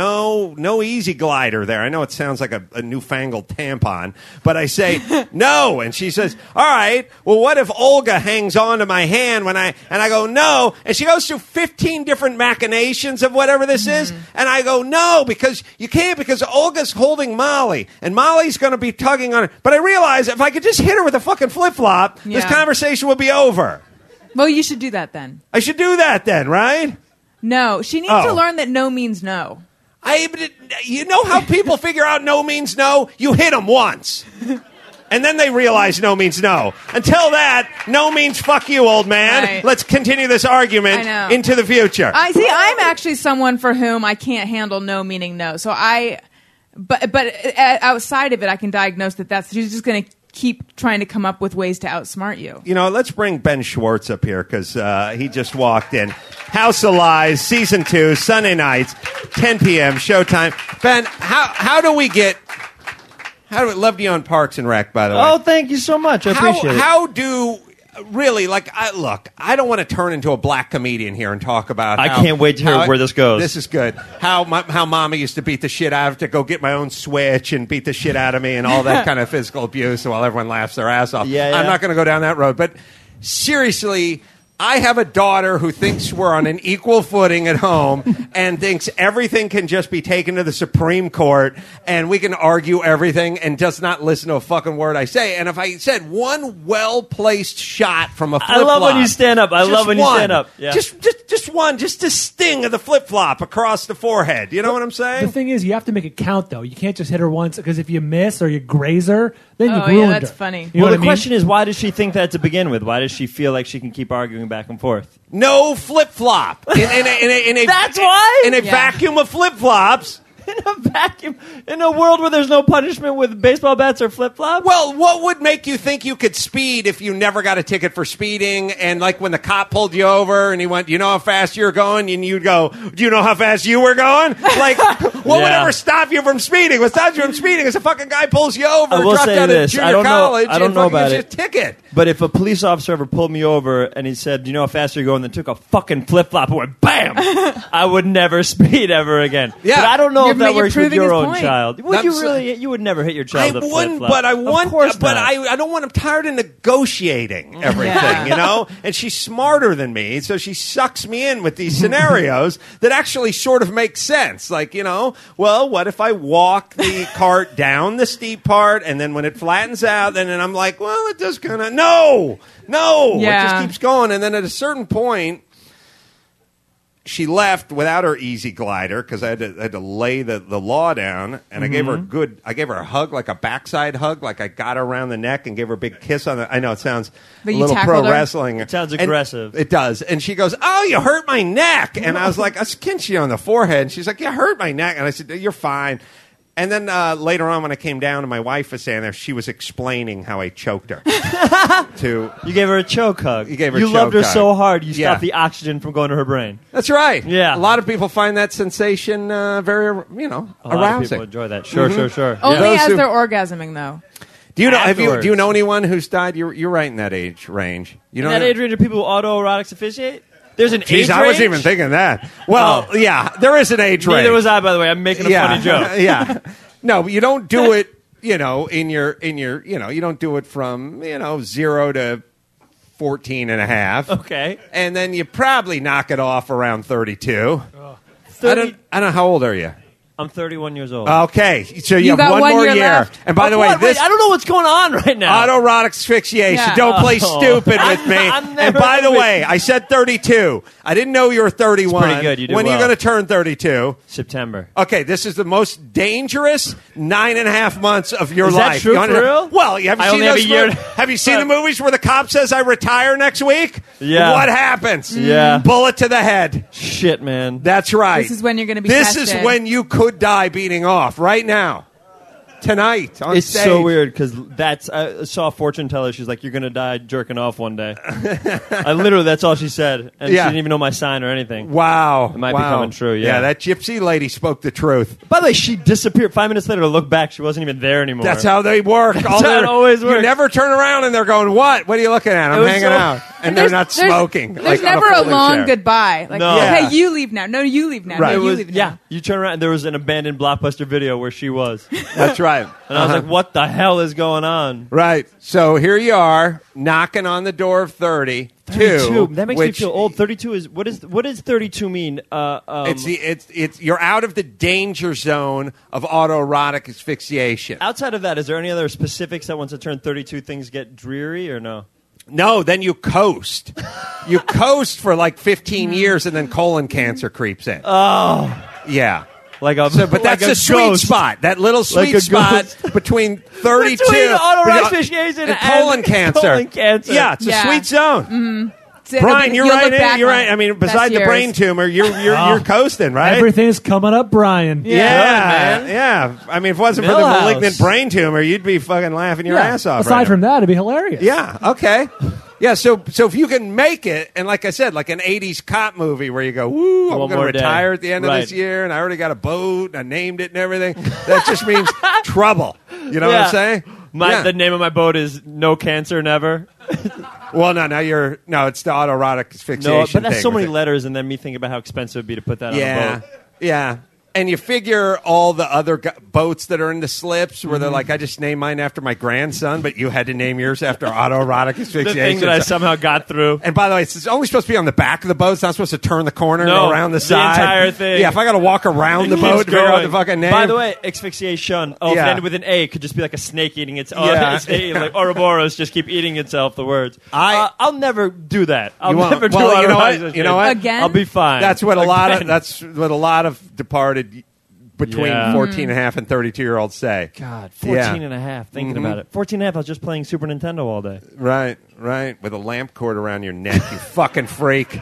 no Easy Glider there. I know it sounds like a newfangled tampon, but I say, no. And she says, all right, well, what if Olga hangs on to my hand and I go, no. And she goes through 15 different machinations of whatever this is. And I go, no, because you can't, because Olga's holding Molly, and Molly's going to be tugging on her. But I realize if I could just hit her with a fucking flip-flop, this conversation would be over. Well, you should do that then. I should do that then, right? No, she needs to learn that no means no. You know how people figure out no means no? You hit them once. And then they realize no means no. Until that, no means fuck you, old man. Right. Let's continue this argument into the future. I'm actually someone for whom I can't handle no meaning no. So but outside of it, I can diagnose that she's just going to keep trying to come up with ways to outsmart you. You know, let's bring Ben Schwartz up here because he just walked in. House of Lies, Season 2, Sunday nights, 10 p.m., showtime. Ben, how do we love you on Parks and Rec, by the way. Oh, thank you so much. I appreciate it. How do... Really, I don't want to turn into a black comedian here and talk about I can't wait to hear where this goes. This is good. How Mama used to beat the shit out of to go get my own Switch and beat the shit out of me and all that kind of physical abuse while everyone laughs their ass off. Yeah. I'm not going to go down that road. But seriously, I have a daughter who thinks we're on an equal footing at home and thinks everything can just be taken to the Supreme Court and we can argue everything and does not listen to a fucking word I say. And if I said one well-placed shot from a flip-flop... I love when you stand up. I love when you stand up. Yeah. Just one, just a sting of the flip-flop across the forehead. You know what I'm saying? The thing is, you have to make it count, though. You can't just hit her once, because if you miss or you graze her, then you've ruined her. That's funny. You know the question is, why does she think that to begin with? Why does she feel like she can keep arguing back and forth? No flip-flop. That's why? In a vacuum of flip-flops. In a vacuum, in a world where there's no punishment with baseball bats or flip-flops? Well, what would make you think you could speed if you never got a ticket for speeding? And like when the cop pulled you over and he went, you know how fast you're going? And you'd go, do you know how fast you were going? Like, what would ever stop you from speeding? What stops you from speeding is a fucking guy pulls you over, dropped out of junior college, I don't know about it. Ticket. But if a police officer ever pulled me over and he said, do you know how fast you're going? Then took a fucking flip-flop and went, bam! I would never speed ever again. Yeah. But I don't know if that works with your own point. child. Would you really? You would never hit your child with a flip-flop. But I want. Of course but not. I don't want. I'm tired of negotiating everything. You know. And she's smarter than me, so she sucks me in with these scenarios that actually sort of make sense. Like, you know, well, what if I walk the cart down the steep part, and then when it flattens out, then I'm like, well, it just kind of no. It just keeps going, and then at a certain point. She left without her easy glider because I had to lay the law down, and I gave her a hug, like a backside hug, like I got her around the neck and gave her a big kiss on the. I know it sounds a little pro wrestling. It sounds aggressive. It does. And she goes, "Oh, you hurt my neck," and I was like, "I kinched you on the forehead." And she's like, "You hurt my neck," and I said, "You're fine." And then later on, when I came down and my wife was standing there, she was explaining how I choked her. You gave her a choke hug. You loved her so hard, you stopped the oxygen from going to her brain. That's right. Yeah. A lot of people find that sensation very, arousing. A lot of people enjoy that. Sure. Only as they're orgasming, though. Do you know? Do you know anyone who's died? You're right in that age range. You know that age range of people who autoerotic asphyxiate? There's an age range? I wasn't even thinking that. Well, yeah, there is an age range. Neither was I, by the way. I'm making a funny joke. Yeah. No, but you don't do it, in your, you don't do it from, 0 to 14 and a half. Okay. And then you probably knock it off around 32. I don't know. How old are you? I'm 31 years old. Okay, so you have one more year. Left. And by the way, wait, I don't know what's going on right now. Autoerotic asphyxiation. Yeah. Don't play stupid with me. And by the way, I said 32. I didn't know you were 31. It's pretty good. You did when well. are you going to turn 32? September. Okay, this is the most dangerous 9.5 months of your life. Is that true for real? Well, have you seen the movies where the cop says, I retire next week? Yeah. What happens? Yeah. Bullet to the head. Shit, man. That's right. This is when you're going to be This tested. is when you could die beating off right now. Tonight on it's stage. So weird because I saw a fortune teller. She's like, "You're gonna die jerking off one day." That's all she said, and she didn't even know my sign or anything. Wow, it might be coming true. Yeah, that gypsy lady spoke the truth. By the way, she disappeared 5 minutes later to look back. She wasn't even there anymore. That's how they work. That's how it always works. You never turn around and they're going, "What? What are you looking at?" I'm hanging out, and they're not smoking. There's never a long goodbye. Like, no. Okay, you leave now. No, you leave now. Right. No, you leave now. Yeah, you turn around. And there was an abandoned Blockbuster Video where she was. That's right. And I was like, what the hell is going on? Right. So here you are, knocking on the door of 32. That makes me feel old. 32 is what does 32 mean? It's you're out of the danger zone of autoerotic asphyxiation. Outside of that, is there any other specifics that once I turn 32 things get dreary or no? No, then you coast. You coast for like 15 years and then colon cancer creeps in. Oh. Yeah. But that's a sweet spot. That little sweet spot between 32 between autoerotic asphyxiation and colon cancer. Colon cancer. Yeah, it's a sweet zone. Mm-hmm. Brian, you're right. You're right. I mean, besides the brain tumor, you're coasting, right? Everything's coming up, Brian. Yeah. I mean, if it wasn't for the malignant brain tumor, you'd be fucking laughing your ass off. Aside from that, it'd be hilarious. Yeah. Okay. Yeah, so if you can make it, and like I said, like an 80s cop movie where you go, woo, I'm going to retire at the end of this year, and I already got a boat, and I named it and everything, that just means trouble. You know what I'm saying? The name of my boat is No Cancer Never. Well, it's the autoerotic asphyxiation but that's thing so many letters, and then me thinking about how expensive it would be to put that on a boat. Yeah. And you figure all the other boats that are in the slips where they're like, I just named mine after my grandson, but you had to name yours after autoerotic asphyxiation. The thing that I somehow got through. And by the way, it's only supposed to be on the back of the boat. It's not supposed to turn the corner and go around the side. The entire thing. Yeah, if I got to walk around the boat to figure out the fucking name. By the way, asphyxiation, if it ended with an A, it could just be like a snake eating its own. Like Ouroboros just keep eating itself, the words. I'll never do that. I'll never do autoerotic. You know what? Again? I'll be fine. That's what a lot of departed between 14 and a half and 32-year-olds say. God, 14 and a half, thinking about it. 14 and a half, I was just playing Super Nintendo all day. Right. With a lamp cord around your neck, you fucking freak.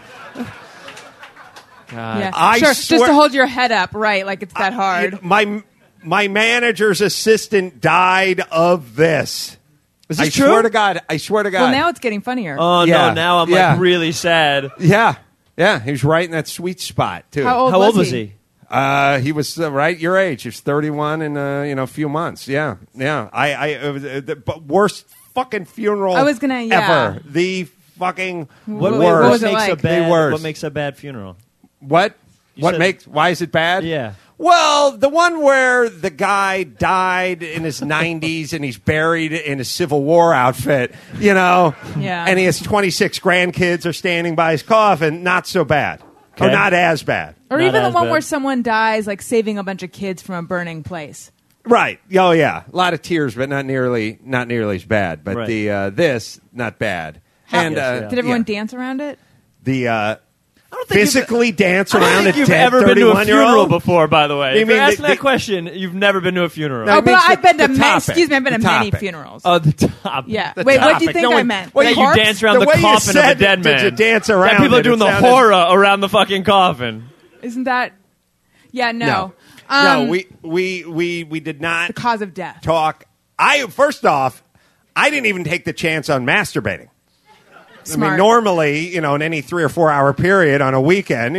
God. Yeah. Sure, just to hold your head up, right, like it's that hard. My manager's assistant died of this. Is this true? I swear to God. Well, now it's getting funnier. Oh, no, now I'm like really sad. Yeah, he was right in that sweet spot, too. How old was he? He was right your age. He was 31 in a few months. Yeah. It was the worst fucking funeral ever. The fucking what worst. What makes a bad funeral? What? Why is it bad? Yeah. Well, the one where the guy died in his 90s and he's buried in a Civil War outfit, and he has 26 grandkids are standing by his coffin, not so bad. Okay. Or not as bad. Or not even the one bad. where someone dies, like saving a bunch of kids from a burning place. Right. Oh, yeah. A lot of tears, but not nearly as bad. But this, not bad. Did everyone dance around it? I don't think physically dance around I don't think a you've dead ever been to a 31-year-old? funeral before, by the way. You If mean you're asking that question, you've never been to a funeral. No, Oh, but I've been to the topic. Excuse me, I've been to The many topic. funerals. Oh, the top. Yeah. The Wait, what do you topic. think No I one- meant? Well, That Like you harps? dance around The the way you coffin of a said dead did man. you dance around That people are it? doing It the sounded- hora around the fucking coffin. Isn't that? Yeah, no. No, we did not The cause of death. talk. First off, I didn't even take the chance on masturbating. Smart. I mean, normally, in any 3 or 4 hour period on a weekend,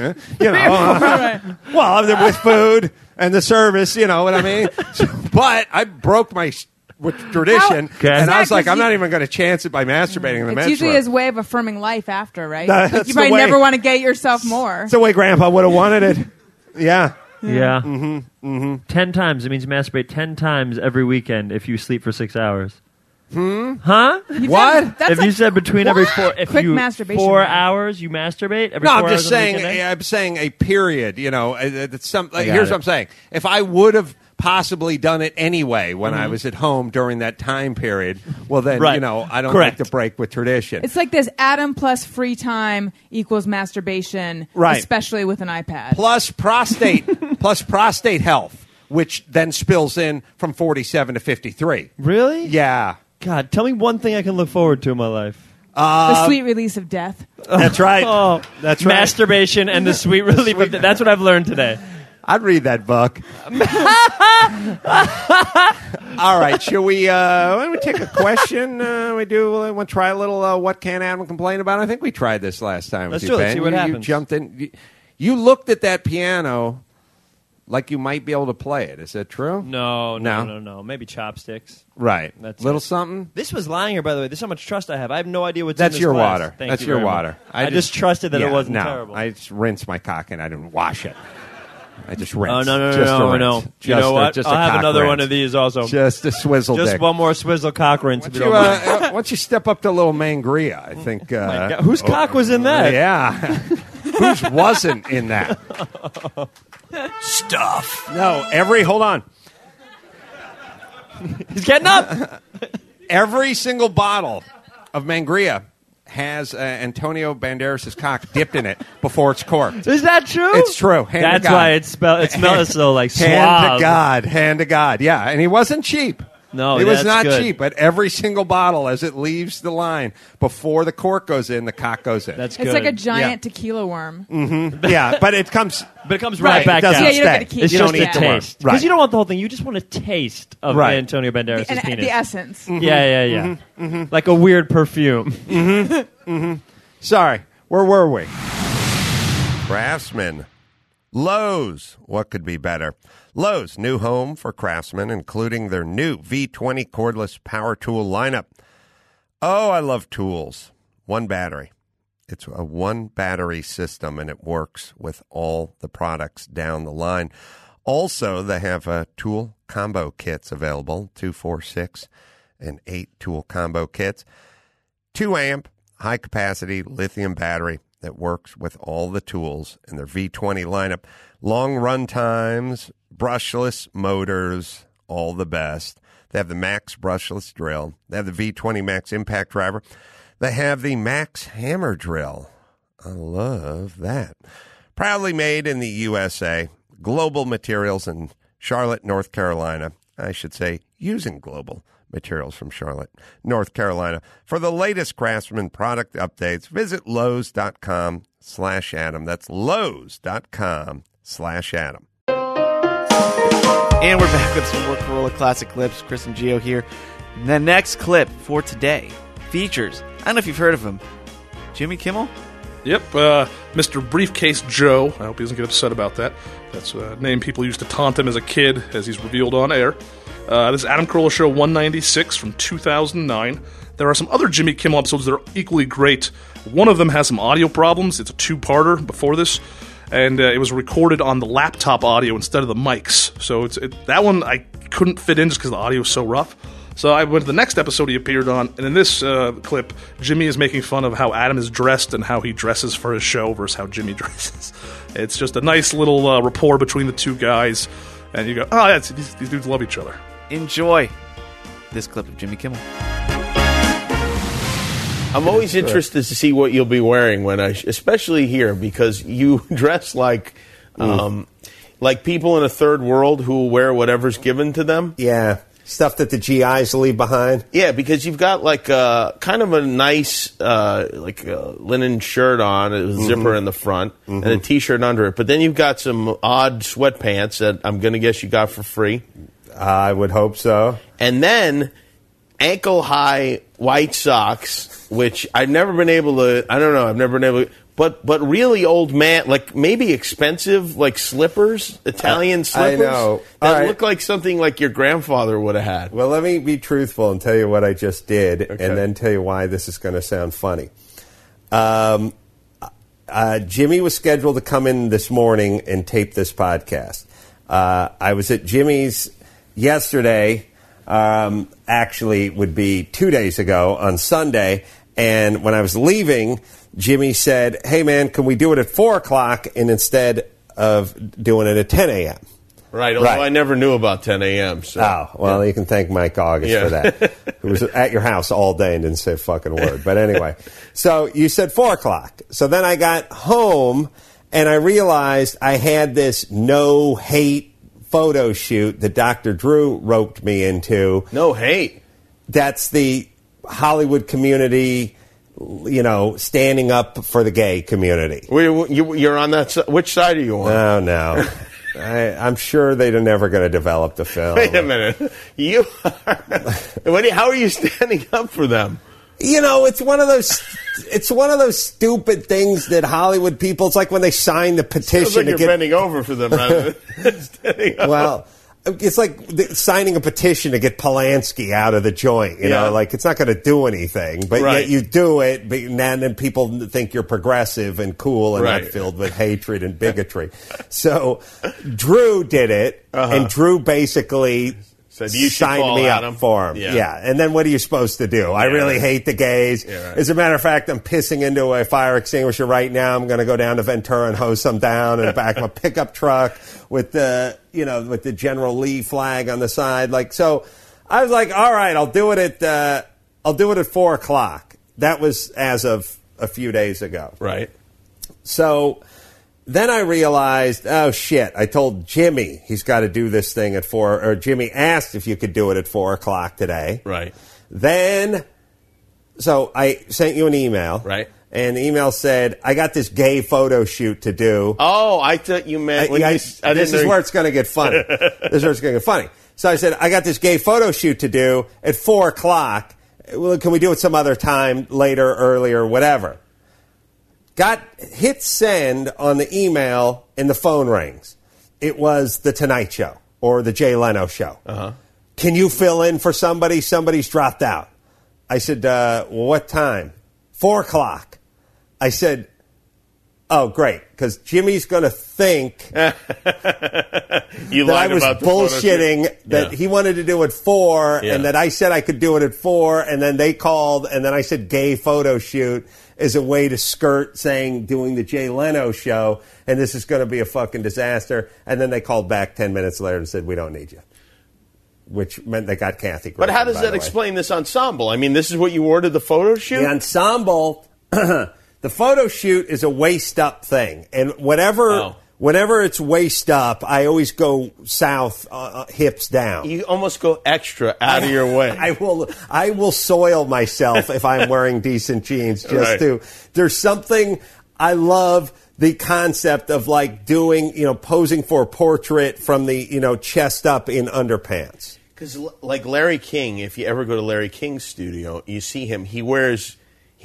well, with food and the service, you know what I mean? But I broke my tradition, and I was like, I'm not even going to chance it by masturbating in the men's It's usually room. his way of affirming life after, right? That's Like, the you probably way. never want to get yourself more. It's the way Grandpa would have wanted it. Yeah. Yeah. 10 times. It means masturbate 10 times every weekend if you sleep for 6 hours. Huh? What? That's If you said between every 4, if Quick you masturbation 4 rate. hours you masturbate every No, 4 I'm hours just on the saying. weekend? I'm saying a period. It's some. got Here's it. what I'm saying. If I would have possibly done it anyway when I was at home during that time period, well, then Right. I don't Correct. like to break with tradition. It's like this Adam plus free time equals masturbation, Right. especially with an iPad. Plus prostate health, which then spills in from 47 to 53. Really? Yeah. God, tell me one thing I can look forward to in my life. The sweet release of death. That's right. Oh, That's right. masturbation and the sweet relief of that's what I've learned today. I'd read that book. All right, shall we? Why don't we take a question? We want to try a little. What can Adam complain about? I think we tried this last time. Let's with do you, it. Ben. See what You happens. jumped in. You looked at that piano like you might be able to play it. Is that true? No. No? Maybe chopsticks. Right. That's little it. something. This was lying here, by the way. This is how much trust I have. I have no idea what's That's in this your glass. water. Thank That's you your very water. much. I just trusted that it wasn't no, terrible. I just rinsed my cock and I didn't wash it. I just rinsed. Oh, no. Just a rinse. You Just know what? just a I'll have cock another rinse. one of these also. Just a swizzle Just dick. one more swizzle cock rinse. If you don't Why mind. don't you step up to a little Mangria? I think. My God. Whose cock was in that? Yeah. Whose wasn't in that? Stuff. No, hold on. He's getting up. Every single bottle of Mangria has Antonio Banderas' cock dipped in it before it's corked. Is that true? It's true. Hand That's to God. why it smells so like suave. Hand to God. Yeah, and he wasn't cheap. No, he was that's not good. cheap. But every single bottle, as it leaves the line, before the cork goes in, the cock goes in. That's It's good. like a giant tequila worm. Mm-hmm. Yeah, but it comes. But it comes Right, right, back it doesn't out. Yeah, you don't get to keep It's it. just You a don't eat the worm. taste. Right. Because you don't want the whole thing. You just want a taste of Right. Antonio Banderas' And penis. the essence. Yeah. Like a weird perfume. Sorry, where were we? Craftsman. Lowe's. What could be better? Lowe's, new home for Craftsman, including their new V20 cordless power tool lineup. Oh, I love tools. One battery It's a one battery system, and it works with all the products down the line. Also, they have tool combo kits available, 2, 4, 6, and 8 tool combo kits. 2 amp, high-capacity lithium battery that works with all the tools in their V20 lineup. Long run times, brushless motors, all the best. They have the Max brushless drill. They have the V20 Max impact driver. They have the Max hammer drill. I love that. Proudly made in the USA. Global materials in Charlotte, North Carolina. I should say using global materials from Charlotte, North Carolina. For the latest Craftsman product updates, visit Lowe's.com/Adam. That's Lowe's.com/Adam. And we're back with some more Corolla Classic clips. Chris and Gio here. The next clip for today features, I don't know if you've heard of him, Jimmy Kimmel? Yep, Mr. Briefcase Joe. I hope he doesn't get upset about that. That's a name people used to taunt him as a kid, as he's revealed on air. This is Adam Carolla Show 196 from 2009. There are some other Jimmy Kimmel episodes that are equally great. One of them has some audio problems. It's a two-parter before this, and it was recorded on the laptop audio instead of the mics. So that one I couldn't fit in just because the audio is so rough. So I went to the next episode he appeared on, and in this clip, Jimmy is making fun of how Adam is dressed and how he dresses for his show versus how Jimmy dresses. It's just a nice little rapport between the two guys, and you go, oh, yeah, these dudes love each other. Enjoy this clip of Jimmy Kimmel. I'm always interested to see what you'll be wearing especially here, because you dress like people in a third world who will wear whatever's given to them. Yeah. Stuff that the GIs leave behind. Yeah, because you've got like kind of a nice linen shirt on, a zipper in the front, and a T-shirt under it. But then you've got some odd sweatpants that I'm going to guess you got for free. I would hope so. And then ankle-high white socks, which I've never been able to. I don't know. I've never been able to. But really old man, like maybe expensive, like slippers, Italian slippers. I know. That look like something like your grandfather would have had. Well, let me be truthful and tell you what I just did, and then tell you why this is going to sound funny. Jimmy was scheduled to come in this morning and tape this podcast. I was at Jimmy's yesterday, actually it would be 2 days ago on Sunday, and when I was leaving, Jimmy said, hey, man, can we do it at 4 o'clock and instead of doing it at 10 a.m.? Right, although I never knew about 10 a.m. So. Oh, well, you can thank Mike August for that, who was at your house all day and didn't say a fucking word. But anyway, so you said 4 o'clock. So then I got home, and I realized I had this no-hate photo shoot that Dr. Drew roped me into. No hate? That's the Hollywood community, standing up for the gay community. You're on that side? Which side are you on? Oh, no. I'm sure they're never going to develop the film. Wait a minute. How are you standing up for them? It's one of those stupid things that Hollywood people, it's like when they sign the petition. Sounds like you're bending over for them rather than standing up. Well, it's like signing a petition to get Polanski out of the joint. Like it's not going to do anything, but yet you do it. But then people think you're progressive and cool and not filled with hatred and bigotry. So Drew did it, and Drew basically signed me up for him. Yeah. And then what are you supposed to do? I really hate the gays. As a matter of fact, I'm pissing into a fire extinguisher right now. I'm going to go down to Ventura and hose some down in the back of a pickup truck with the General Lee flag on the side. So I was like, all right, I'll do it at 4 o'clock. That was as of a few days ago. Right. So then I realized, oh, shit, I told Jimmy he's got to do this thing at 4, or Jimmy asked if you could do it at 4 o'clock today. Right. Then, so I sent you an email. Right. And the email said, I got this gay photo shoot to do. Oh, I thought you meant... This is where it's going to get funny. So I said, I got this gay photo shoot to do at 4 o'clock. Well, can we do it some other time, later, earlier, whatever? Hit send on the email and the phone rings. It was The Tonight Show or The Jay Leno Show. Can you fill in for somebody? Somebody's dropped out. I said, what time? 4 o'clock. I said, oh, great, because Jimmy's going to think that I was bullshitting, that he wanted to do it 4, and that I said I could do it at 4, and then they called, and then I said gay photo shoot as a way to skirt saying doing the Jay Leno show, and this is going to be a fucking disaster. And then they called back 10 minutes later and said, we don't need you. Which meant they got Kathy Griffin. But how does that explain this ensemble? I mean, this is what you ordered, the photo shoot? The ensemble... The photo shoot is a waist-up thing, and whenever it's waist-up, I always go south, hips down. You almost go extra out of your way. I will soil myself if I'm wearing decent jeans. There's something I love the concept of like doing, posing for a portrait from the chest up in underpants. Because like Larry King, if you ever go to Larry King's studio, you see him. He wears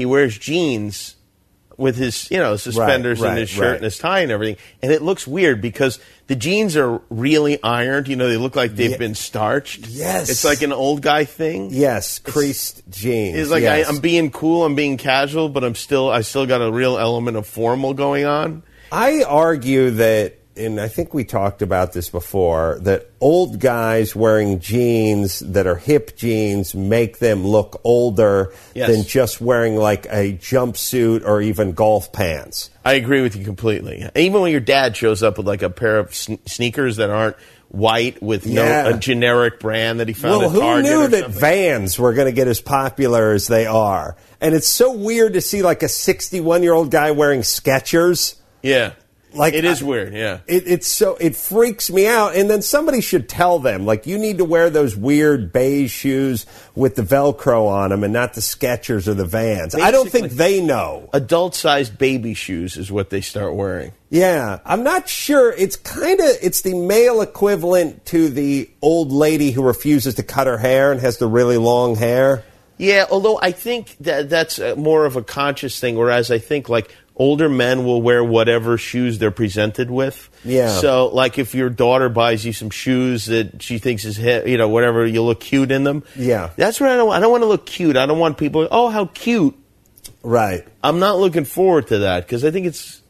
jeans with his, suspenders and his shirt and his tie and everything. And it looks weird because the jeans are really ironed. They look like they've been starched. Yes. It's like an old guy thing. Yes, creased jeans. It's like I'm being cool, I'm being casual, but I still got a real element of formal going on. I argue that, and I think we talked about this before, that old guys wearing jeans that are hip jeans make them look older than just wearing like a jumpsuit or even golf pants. I agree with you completely. Even when your dad shows up with like a pair of sneakers that aren't white with a generic brand that he found at Target. Well, who knew that Vans were going to get as popular as they are? And it's so weird to see like a 61-year-old guy wearing Skechers. Yeah. Like it is weird, yeah. It freaks me out. And then somebody should tell them, like, you need to wear those weird beige shoes with the Velcro on them and not the Skechers or the Vans. Basically, I don't think they know. Adult-sized baby shoes is what they start wearing. Yeah, I'm not sure. It's the male equivalent to the old lady who refuses to cut her hair and has the really long hair. Yeah, although I think that's more of a conscious thing, whereas I think, like, older men will wear whatever shoes they're presented with. Yeah. So, like, if your daughter buys you some shoes that she thinks is, whatever, you look cute in them. Yeah. That's what I don't want. I don't want to look cute. I don't want people, oh, how cute. Right. I'm not looking forward to that because I think it's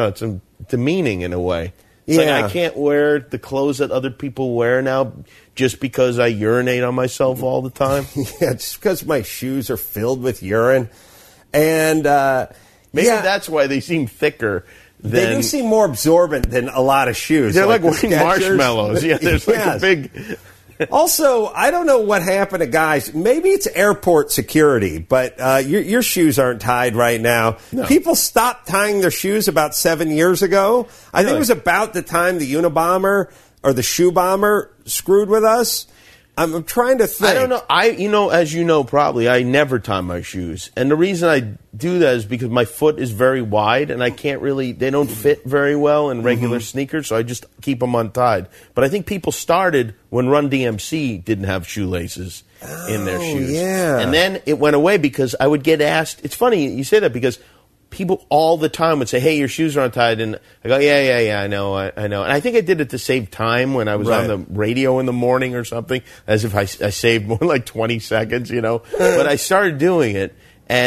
demeaning in a way. It's like I can't wear the clothes that other people wear now just because I urinate on myself all the time. Yeah, just because my shoes are filled with urine. And maybe that's why they seem thicker. They do seem more absorbent than a lot of shoes. They're like wearing marshmallows. Yeah, there's like a big... Also, I don't know what happened to guys. Maybe it's airport security, but your shoes aren't tied right now. No. People stopped tying their shoes about 7 years ago. I think it was about the time the Unabomber or the Shoe Bomber screwed with us. I'm trying to think. I don't know. As you know, probably, I never tie my shoes. And the reason I do that is because my foot is very wide and they don't fit very well in regular sneakers, so I just keep them untied. But I think people started when Run DMC didn't have shoelaces in their shoes. Yeah. And then it went away because I would get asked. It's funny you say that because people all the time would say, hey, your shoes are untied. And I go, yeah, I know. And I think I did it to save time when I was on the radio in the morning or something, as if I saved more like 20 seconds, But I started doing it,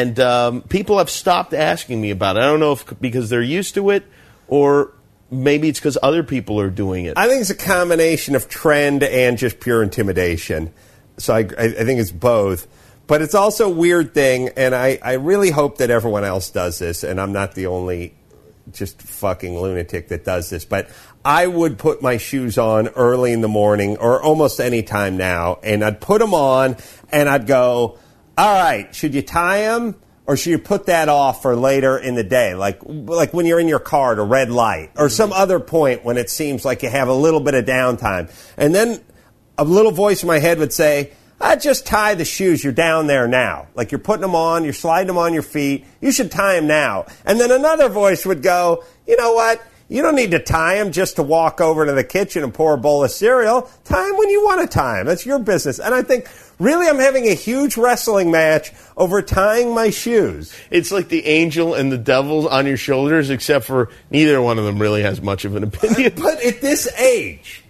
and people have stopped asking me about it. I don't know if because they're used to it or maybe it's because other people are doing it. I think it's a combination of trend and just pure intimidation. So I think it's both. But it's also a weird thing, and I really hope that everyone else does this, and I'm not the only just fucking lunatic that does this, but I would put my shoes on early in the morning or almost any time now, and I'd put them on, and I'd go, all right, should you tie them, or should you put that off for later in the day, like when you're in your car at a red light, or some other point when it seems like you have a little bit of downtime. And then a little voice in my head would say, just tie the shoes. You're down there now. Like you're putting them on, you're sliding them on your feet. You should tie them now. And then another voice would go, you know what? You don't need to tie them just to walk over to the kitchen and pour a bowl of cereal. Tie them when you want to tie them. That's your business. And I think, really, I'm having a huge wrestling match over tying my shoes. It's like the angel and the devil on your shoulders, except for neither one of them really has much of an opinion. But at this age...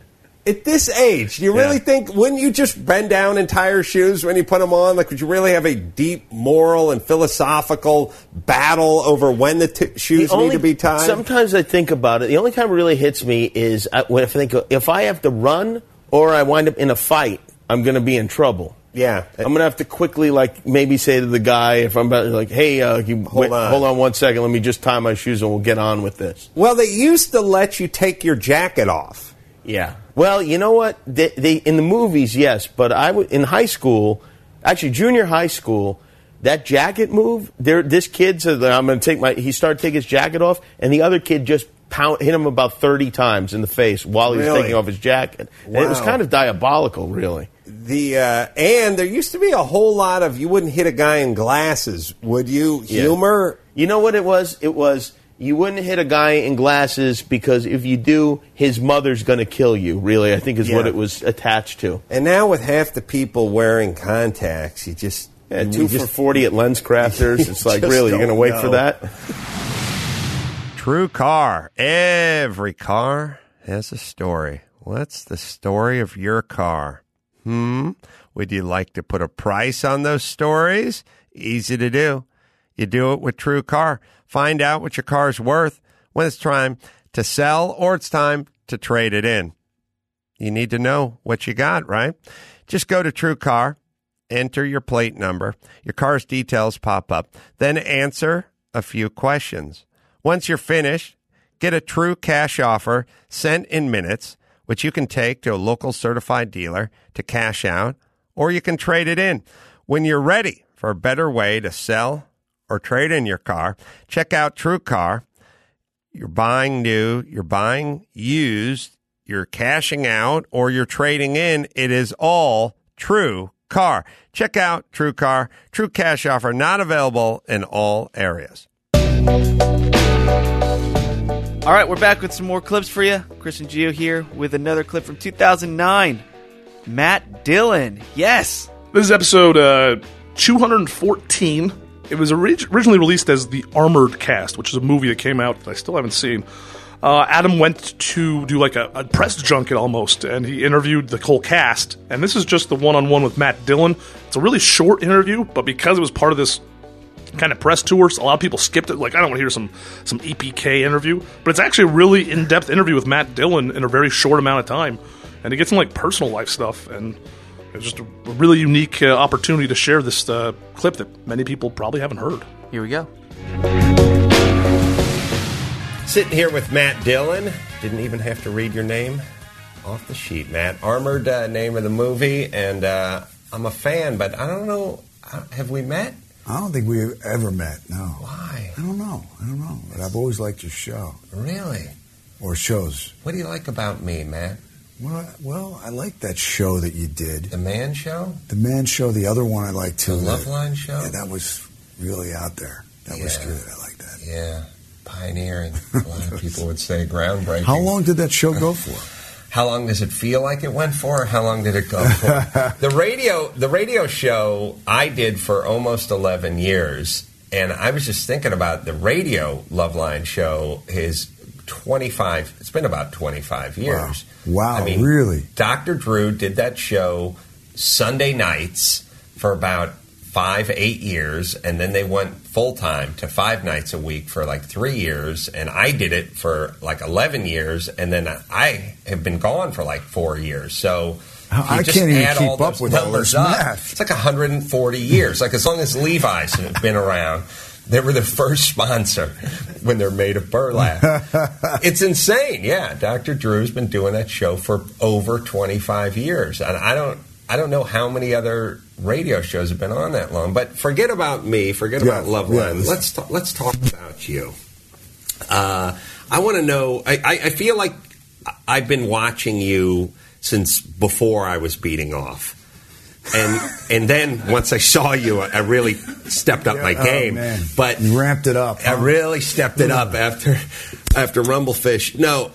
At this age, do you really think, wouldn't you just bend down and tie your shoes when you put them on? Like, would you really have a deep moral and philosophical battle over when the shoes need to be tied? Sometimes I think about it. The only time it really hits me is when I think, if I have to run or I wind up in a fight, I'm going to be in trouble. Yeah. I'm going to have to quickly, maybe say to the guy, if I'm about to, hey, hold on 1 second, let me just tie my shoes and we'll get on with this. Well, they used to let you take your jacket off. Yeah. Well, you know what? They in the movies, yes, but in high school, actually junior high school, that jacket move, this kid said, I'm going to take he started taking his jacket off, and the other kid just hit him about 30 times in the face while he was taking off his jacket. Wow. And it was kind of diabolical, really. And there used to be a whole lot of, you wouldn't hit a guy in glasses, would you? Humor? You know what it was? It was, you wouldn't hit a guy in glasses because if you do, his mother's going to kill you, really, I think is what it was attached to. And now with half the people wearing contacts, you just... Yeah, 2 for $40 at Lens Crafters. It's like, really, you're going to wait for that? True Car. Every car has a story. What's the story of your car? Would you like to put a price on those stories? Easy to do. You do it with True Car. Find out what your car's worth when it's time to sell or it's time to trade it in. You need to know what you got, right? Just go to True Car, enter your plate number, your car's details pop up, then answer a few questions. Once you're finished, get a true cash offer sent in minutes, which you can take to a local certified dealer to cash out, or you can trade it in. When you're ready for a better way to sell or trade in your car, check out True Car. You're buying new, you're buying used, you're cashing out, or you're trading in. It is all True Car. Check out True Car. True cash offer not available in all areas. All right, we're back with some more clips for you. Chris and Gio here with another clip from 2009. Matt Dillon. Yes. This is episode 214. It was originally released as the Armored Cast, which is a movie that came out that I still haven't seen. Adam went to do like a press junket almost, and he interviewed the whole cast. And this is just the one-on-one with Matt Dillon. It's a really short interview, but because it was part of this kind of press tours, a lot of people skipped it. Like, I don't want to hear some EPK interview, but it's actually a really in-depth interview with Matt Dillon in a very short amount of time, and he gets some like personal life stuff, and it's just a really unique opportunity to share this clip that many people probably haven't heard. Here we go. Sitting here with Matt Dillon. Didn't even have to read your name off the sheet, Matt. Armored, name of the movie, and I'm a fan, but I don't know, have we met? I don't think we've ever met, no. Why? I don't know. But I've always liked your show. Really? Or shows. What do you like about me, Matt? Well, I like that show that you did. The Man Show? The Man Show. The other one I liked too. The Loveline Show? Yeah, that was really out there. That was good. I like that. Yeah. Pioneering. A lot of people would say groundbreaking. How long did that show go for? How long does it feel like it went for, or how long did it go for? The radio show I did for almost 11 years, and I was just thinking about the radio Loveline show is 25, it's been about 25 years. Wow, I mean, really? Dr. Drew did that show Sunday nights for about 5-8 years, and then they went full-time to 5 nights a week for like 3 years, and I did it for like 11 years, and then I have been gone for like 4 years. So I can't even keep up with all this math. It's like 140 years. Like as long as Levi's have been around, they were the first sponsor when they're made of burlap. It's insane. Yeah, Dr. Drew's been doing that show for over 25 years, and I don't know how many other radio shows have been on that long. But forget about me. Forget about Loveline. Yeah. Let's talk about you. I want to know. I feel like I've been watching you since before I was beating off, and then once I saw you, I really stepped up my game. Man. But you ramped it up. I really stepped it up after Rumblefish. No,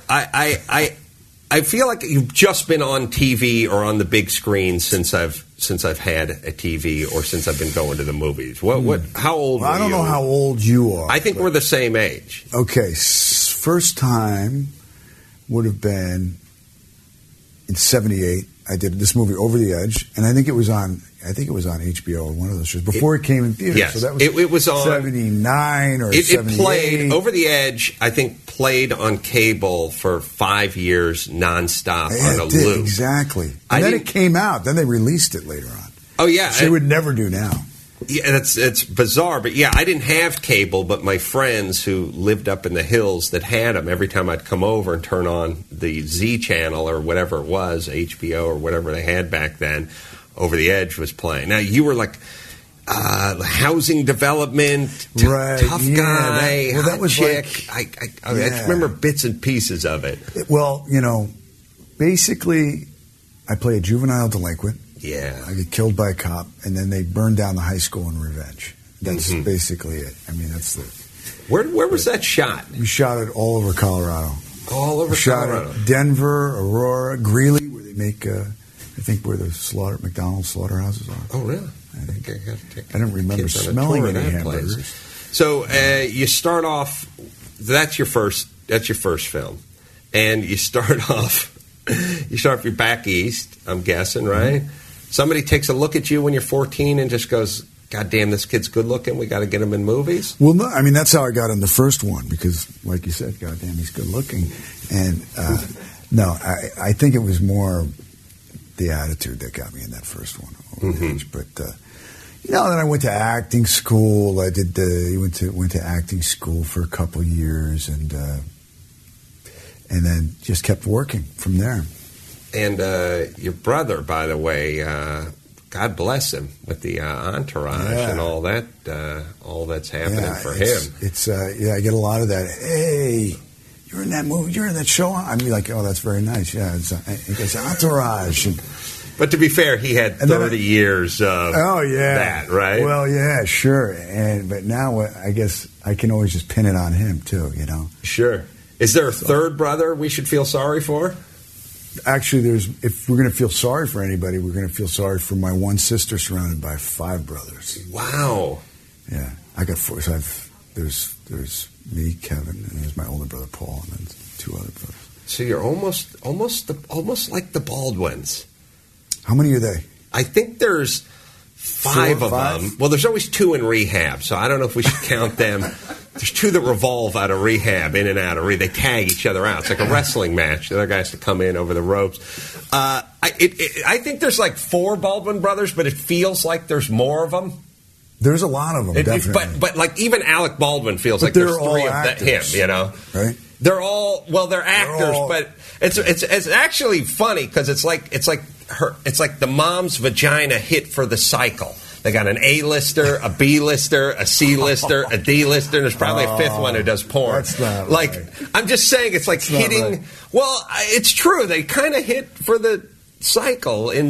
I feel like you've just been on TV or on the big screen since I've had a TV or since I've been going to the movies. How old were you? I don't know how old you are. I think we're the same age. Okay, first time would have been in '78, I did this movie Over the Edge, and I think it was on HBO or one of those shows before it came in theaters. Yes, so that was it was on '79 or '78. It played Over the Edge. I think played on cable for 5 years nonstop on a loop. Exactly, and then it came out. Then they released it later on. Oh yeah, which they would never do now. Yeah, it's bizarre, but yeah, I didn't have cable, but my friends who lived up in the hills that had them, every time I'd come over and turn on the Z channel or whatever it was, HBO or whatever they had back then, Over the Edge was playing. Now, you were like housing development, tough guy, that was chick. Like, I remember bits and pieces of it. Well, basically, I play a juvenile delinquent. Yeah. I get killed by a cop, and then they burn down the high school in revenge. That's basically it. I mean, that's the... Where was that shot? We shot it all over Colorado. All over Colorado? Shot it Denver, Aurora, Greeley, where they make, I think where the McDonald's slaughterhouses are. Oh, really? I don't remember smelling any hamburgers. Place. So you start off... That's your first film. And you start off... you're back east, I'm guessing, right? Mm-hmm. Somebody takes a look at you when you're 14 and just goes, God damn, this kid's good looking. We got to get him in movies. Well, no, I mean, that's how I got in the first one because, like you said, God damn, he's good looking. And no, I think it was more the attitude that got me in that first one. But then I went to acting school. I did went to acting school for a couple of years, and then just kept working from there. And your brother, by the way, God bless him with the entourage and all that, all that's happening for him. I get a lot of that. Hey, you're in that movie, you're in that show. I'd be like, oh, that's very nice. Yeah, it's entourage. But to be fair, he had 30 years of that, right? Well, yeah, sure. But now I guess I can always just pin it on him too. Sure. Is there a third brother we should feel sorry for? Actually, if we're going to feel sorry for anybody, we're going to feel sorry for my one sister surrounded by 5 brothers. Wow. Yeah, I got 4. So there's me, Kevin, and there's my older brother Paul, and then 2 other brothers. So you're almost like the Baldwins. How many are they? I think there's 5 of them. Well, there's always 2 in rehab, so I don't know if we should count them. There's 2 that revolve out of rehab, in and out of rehab. They tag each other out. It's like a wrestling match. The other guy has to come in over the ropes. I think there's like 4 Baldwin brothers, but it feels like there's more of them. There's a lot of them, definitely. But like even Alec Baldwin feels like there's 3 of him, Right? They're all actors, but it's actually funny because it's like the mom's vagina hit for the cycle. They got an A-lister, a B-lister, a C-lister, a D-lister, and there's probably a 5th one who does porn. That's not right. I'm just saying it's like that's hitting... Right. Well, it's true. They kind of hit for the cycle. Look,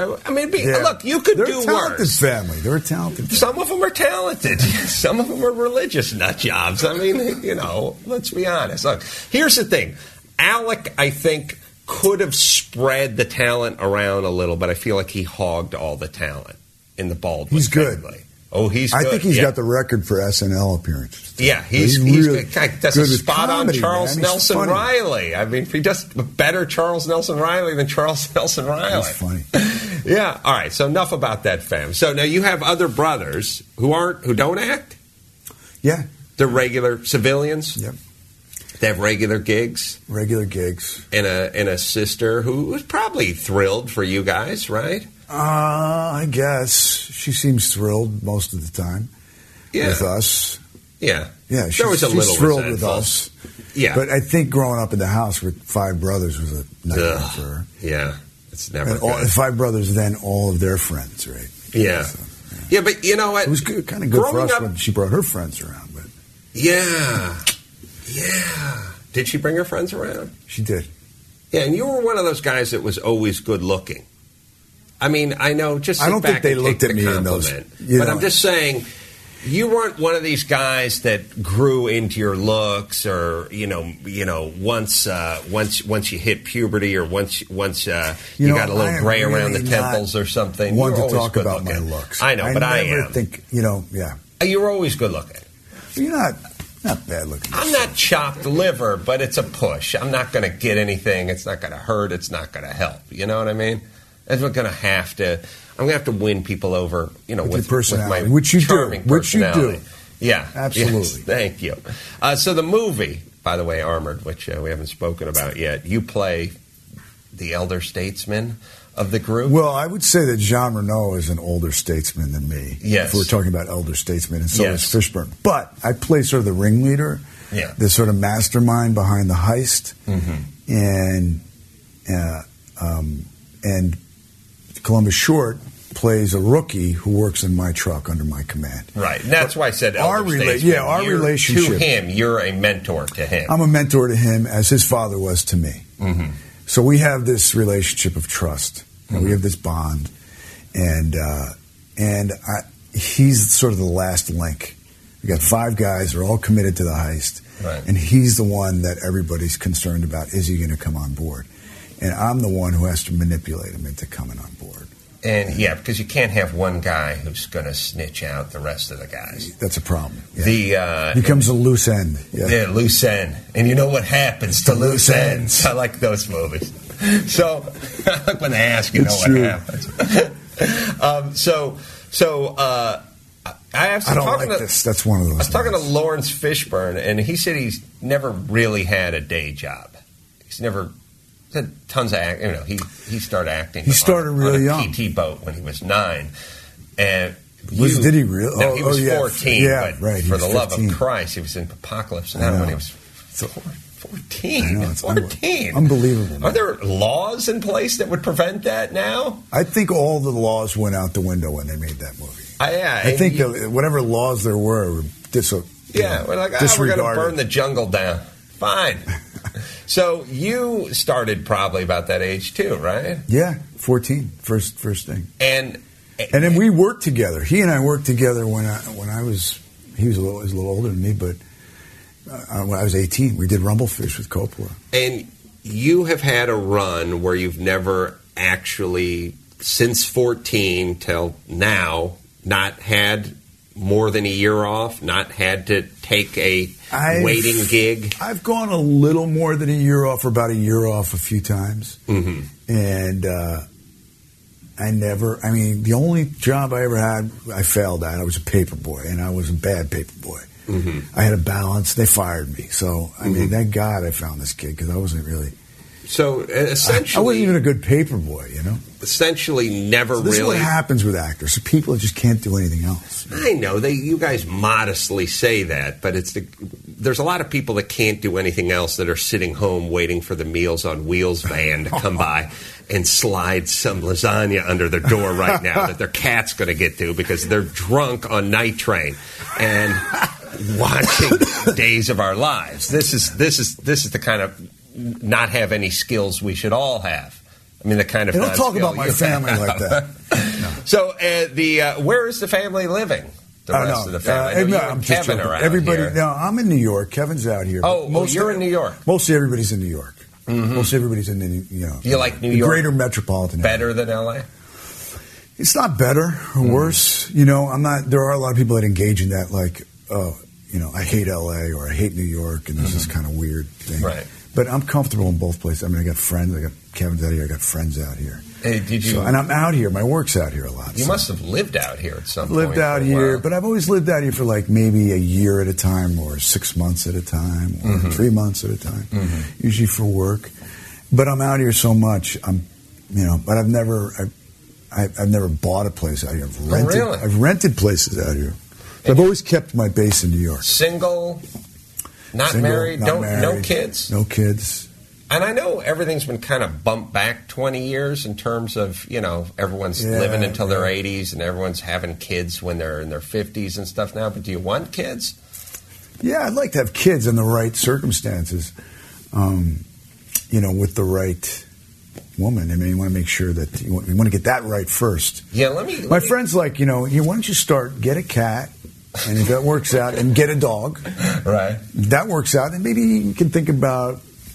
you could do worse. They're a talented family. They're a talented family. Some of them are talented. Some of them are religious nut jobs. I mean, let's be honest. Look, here's the thing. Alec, I think, could have spread the talent around a little, but I feel like he hogged all the talent in the Baldwin He's good. family. Oh, he's good. I think he's got the record for SNL appearances. Yeah, he's really good. That's a spot-on Charles Nelson Riley. I mean, he does better Charles Nelson Riley than Charles Nelson Riley. That's funny. Yeah. All right. So enough about that, fam. So now you have other brothers who don't act. Yeah, they're regular civilians. Yep. They have regular gigs. Regular gigs. And a sister who was probably thrilled for you guys, right? I guess she seems thrilled most of the time with us. Yeah, yeah. She's thrilled with us. Yeah, but I think growing up in the house with 5 brothers was a nightmare for her. Yeah, it's never good. 5 brothers, then all of their friends, right? Yeah, yeah. But you know what? It was kind of good for us when she brought her friends around. But yeah. Did she bring her friends around? She did. Yeah, and you were one of those guys that was always good looking. I mean, I know. I don't think they looked at me in those. But I'm just saying, you weren't one of these guys that grew into your looks, or once you hit puberty, or once you got a little gray around the temples or something. Want to talk about my looks? I know, but I am. Think yeah. You were always good looking. You're not. Not bad looking. I'm not chopped liver, but it's a push. I'm not going to get anything. It's not going to hurt. It's not going to help. You know what I mean? I'm going to have to win people over, with your personality, with my which you charming do. Which you personality. do. Yeah. Absolutely. Yes, thank you. So the movie, by the way, Armored, which we haven't spoken about yet, you play the elder statesman of the group? Well, I would say that Jean Reno is an older statesman than me. Yes. If we're talking about elder statesmen, and so is Fishburne. But I play sort of the ringleader, the sort of mastermind behind the heist, and Columbus Short plays a rookie who works in my truck under my command. Right. And that's why I said elder statesman. Our relationship. To him, you're a mentor to him. I'm a mentor to him as his father was to me. Mm-hmm. So we have this relationship of trust. And we have this bond. And he's sort of the last link. We got 5 guys. They're all committed to the heist. Right. And he's the one that everybody's concerned about. Is he going to come on board? And I'm the one who has to manipulate him into coming on board. And, because you can't have one guy who's going to snitch out the rest of the guys. That's a problem. Yeah. Becomes a loose end. Yeah, loose end. And you know what happens to loose ends. I like those movies. So, when they ask, you know what happens. I don't like this. That's one of those. I was talking to Lawrence Fishburne, and he said he's never really had a day job. He's never... Had tons of acting. He started acting. He started really on a young. PT boat when he was 9, and did he really? No, he was 14. Yeah, but right. For the 15. love of Christ, he was in Apocalypse Now when he was 14. I know, it's 14. Unbelievable. Man. Are there laws in place that would prevent that now? I think all the laws went out the window when they made that movie. I think whatever laws there were we're like, we're going to burn the jungle down. Fine. So you started probably about that age too, right? Yeah, 14, first thing. And then we worked together. He and I worked together when I was. He was a little older than me, but when I was 18, we did Rumblefish with Coppola. And you have had a run where you've never actually, since 14 till now, not had more than a year off, not had to take a waiting gig? I've gone a little more than a year off, or about a year off a few times. Mm-hmm. And the only job I ever had, I failed at. I was a paper boy, and I was a bad paper boy. Mm-hmm. I had a balance. They fired me. So, thank God I found this gig, because I wasn't really... So, essentially... I wasn't even a good paper boy, Essentially never this really... This is what happens with actors. So people just can't do anything else. I know. You guys modestly say that, but there's a lot of people that can't do anything else that are sitting home waiting for the Meals on Wheels van to come by and slide some lasagna under their door right now that their cat's going to get to because they're drunk on Night Train and watching Days of Our Lives. This is the kind of not have any skills we should all have. I mean, the kind of... Don't talk about my family like that. No. So, where is the family living? The rest of the family. I'm just Kevin joking. around Everybody, here. No, I'm in New York. Kevin's out here. Oh, you're in New York. Mostly everybody's in New York. Mm-hmm. Mostly everybody's in You like New the York? Greater metropolitan area. Better than L.A.? It's not better or worse. I'm not. There are a lot of people that engage in that, like, I hate L.A. or I hate New York, and there's this kind of weird thing. Right. But I'm comfortable in both places. I mean, I got friends. I got Kevin's out here. I got friends out here. Hey, did you? And I'm out here. My work's out here a lot. You must have lived out here at some point. Lived out here, but I've always lived out here for like maybe a year at a time, or 6 months at a time, or 3 months at a time, usually for work. But I'm out here so much. But I've never bought a place out here. I've rented places out here. So I've always kept my base in New York. Single, married, no kids? No kids. And I know everything's been kind of bumped back 20 years in terms of, everyone's living until their 80s and everyone's having kids when they're in their 50s and stuff now. But do you want kids? Yeah, I'd like to have kids in the right circumstances, with the right woman. I mean, you want to make sure that you want to get that right first. Yeah, My friend's like, why don't you get a cat? And if that works out, and get a dog. Right. If that works out, then maybe you can think about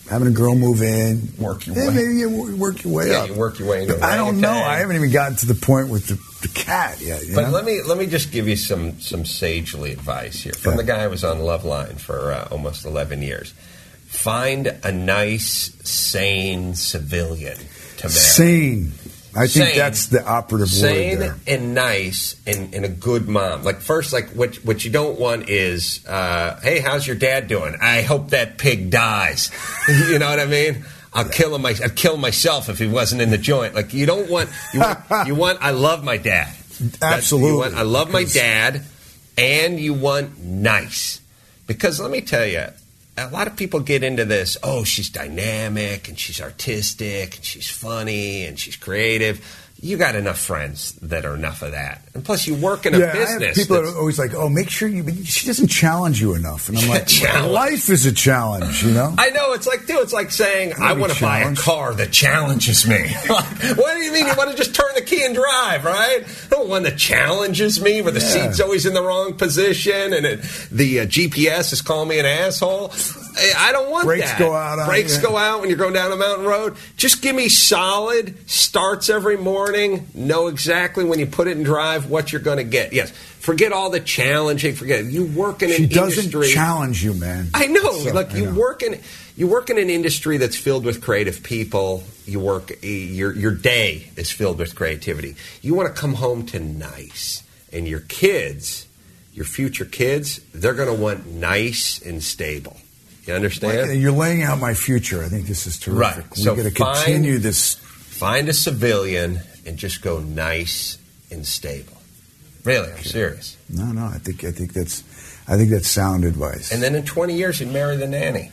having a girl move in. Work your way. Maybe you work your way up. You work your way into I don't know. I haven't even gotten to the point with the cat yet. But let me just give you some sagely advice here from the guy who was on Loveline for almost 11 years. Find a nice, sane civilian to marry. Sane. I think that's the operative word there. Sane and nice and a good mom. Like first, like what you don't want is, hey, how's your dad doing? I hope that pig dies. You know what I mean? I'd kill myself if he wasn't in the joint. Like you don't want you want I love my dad. Absolutely. I love my dad, and you want nice. Because let me tell you, a lot of people get into this, oh, she's dynamic, and she's artistic, and she's funny, and she's creative. You got enough friends that are enough of that. And plus, you work in a business. People are always like, oh, make sure she doesn't challenge you enough. And I'm like, life is a challenge, you know? I know. It's like, dude, it's like saying, I want to buy a car that challenges me. What do you mean? You want to just turn the key and drive, right? I don't want one that challenges me, where the seat's always in the wrong position and the GPS is calling me an asshole. I don't want Brakes that. Go out. Brakes go out when you're going down a mountain road. Just give me solid starts every morning. Know exactly when you put it in drive what you're going to get. Yes, forget all the challenging. Forget it. You work in an industry. She doesn't challenge you, man. I know. You work in an industry that's filled with creative people. You work. Your day is filled with creativity. You want to come home to nice, and your kids, your future kids, they're going to want nice and stable. You understand? You're laying out my future. I think this is terrific. Right. So we're going to continue this. Find a civilian and just go nice and stable. Really, I'm serious. No. I think that's sound advice. And then in 20 years, you'd marry the nanny.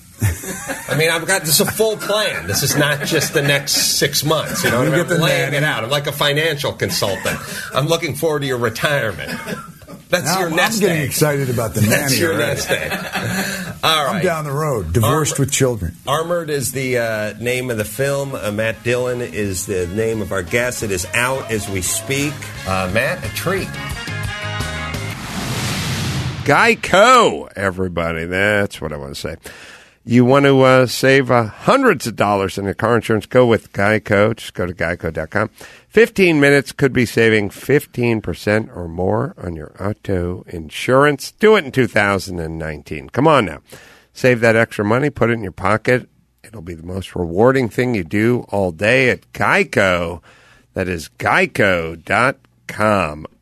I mean, this is a full plan. This is not just the next 6 months. You know, I'm laying it out. I'm like a financial consultant. I'm looking forward to your retirement. That's your nest egg. I'm getting excited about the nanny. That's your nest egg. All right. I'm down the road, divorced with children. Armored is the name of the film. Matt Dillon is the name of our guest. It is out as we speak. Matt, a treat. Geico, everybody. That's what I want to say. You want to save hundreds of dollars in your car insurance? Go with Geico. Just go to geico.com. 15 minutes could be saving 15% or more on your auto insurance. Do it in 2019. Come on now. Save that extra money. Put it in your pocket. It'll be the most rewarding thing you do all day at Geico. That is geico.com.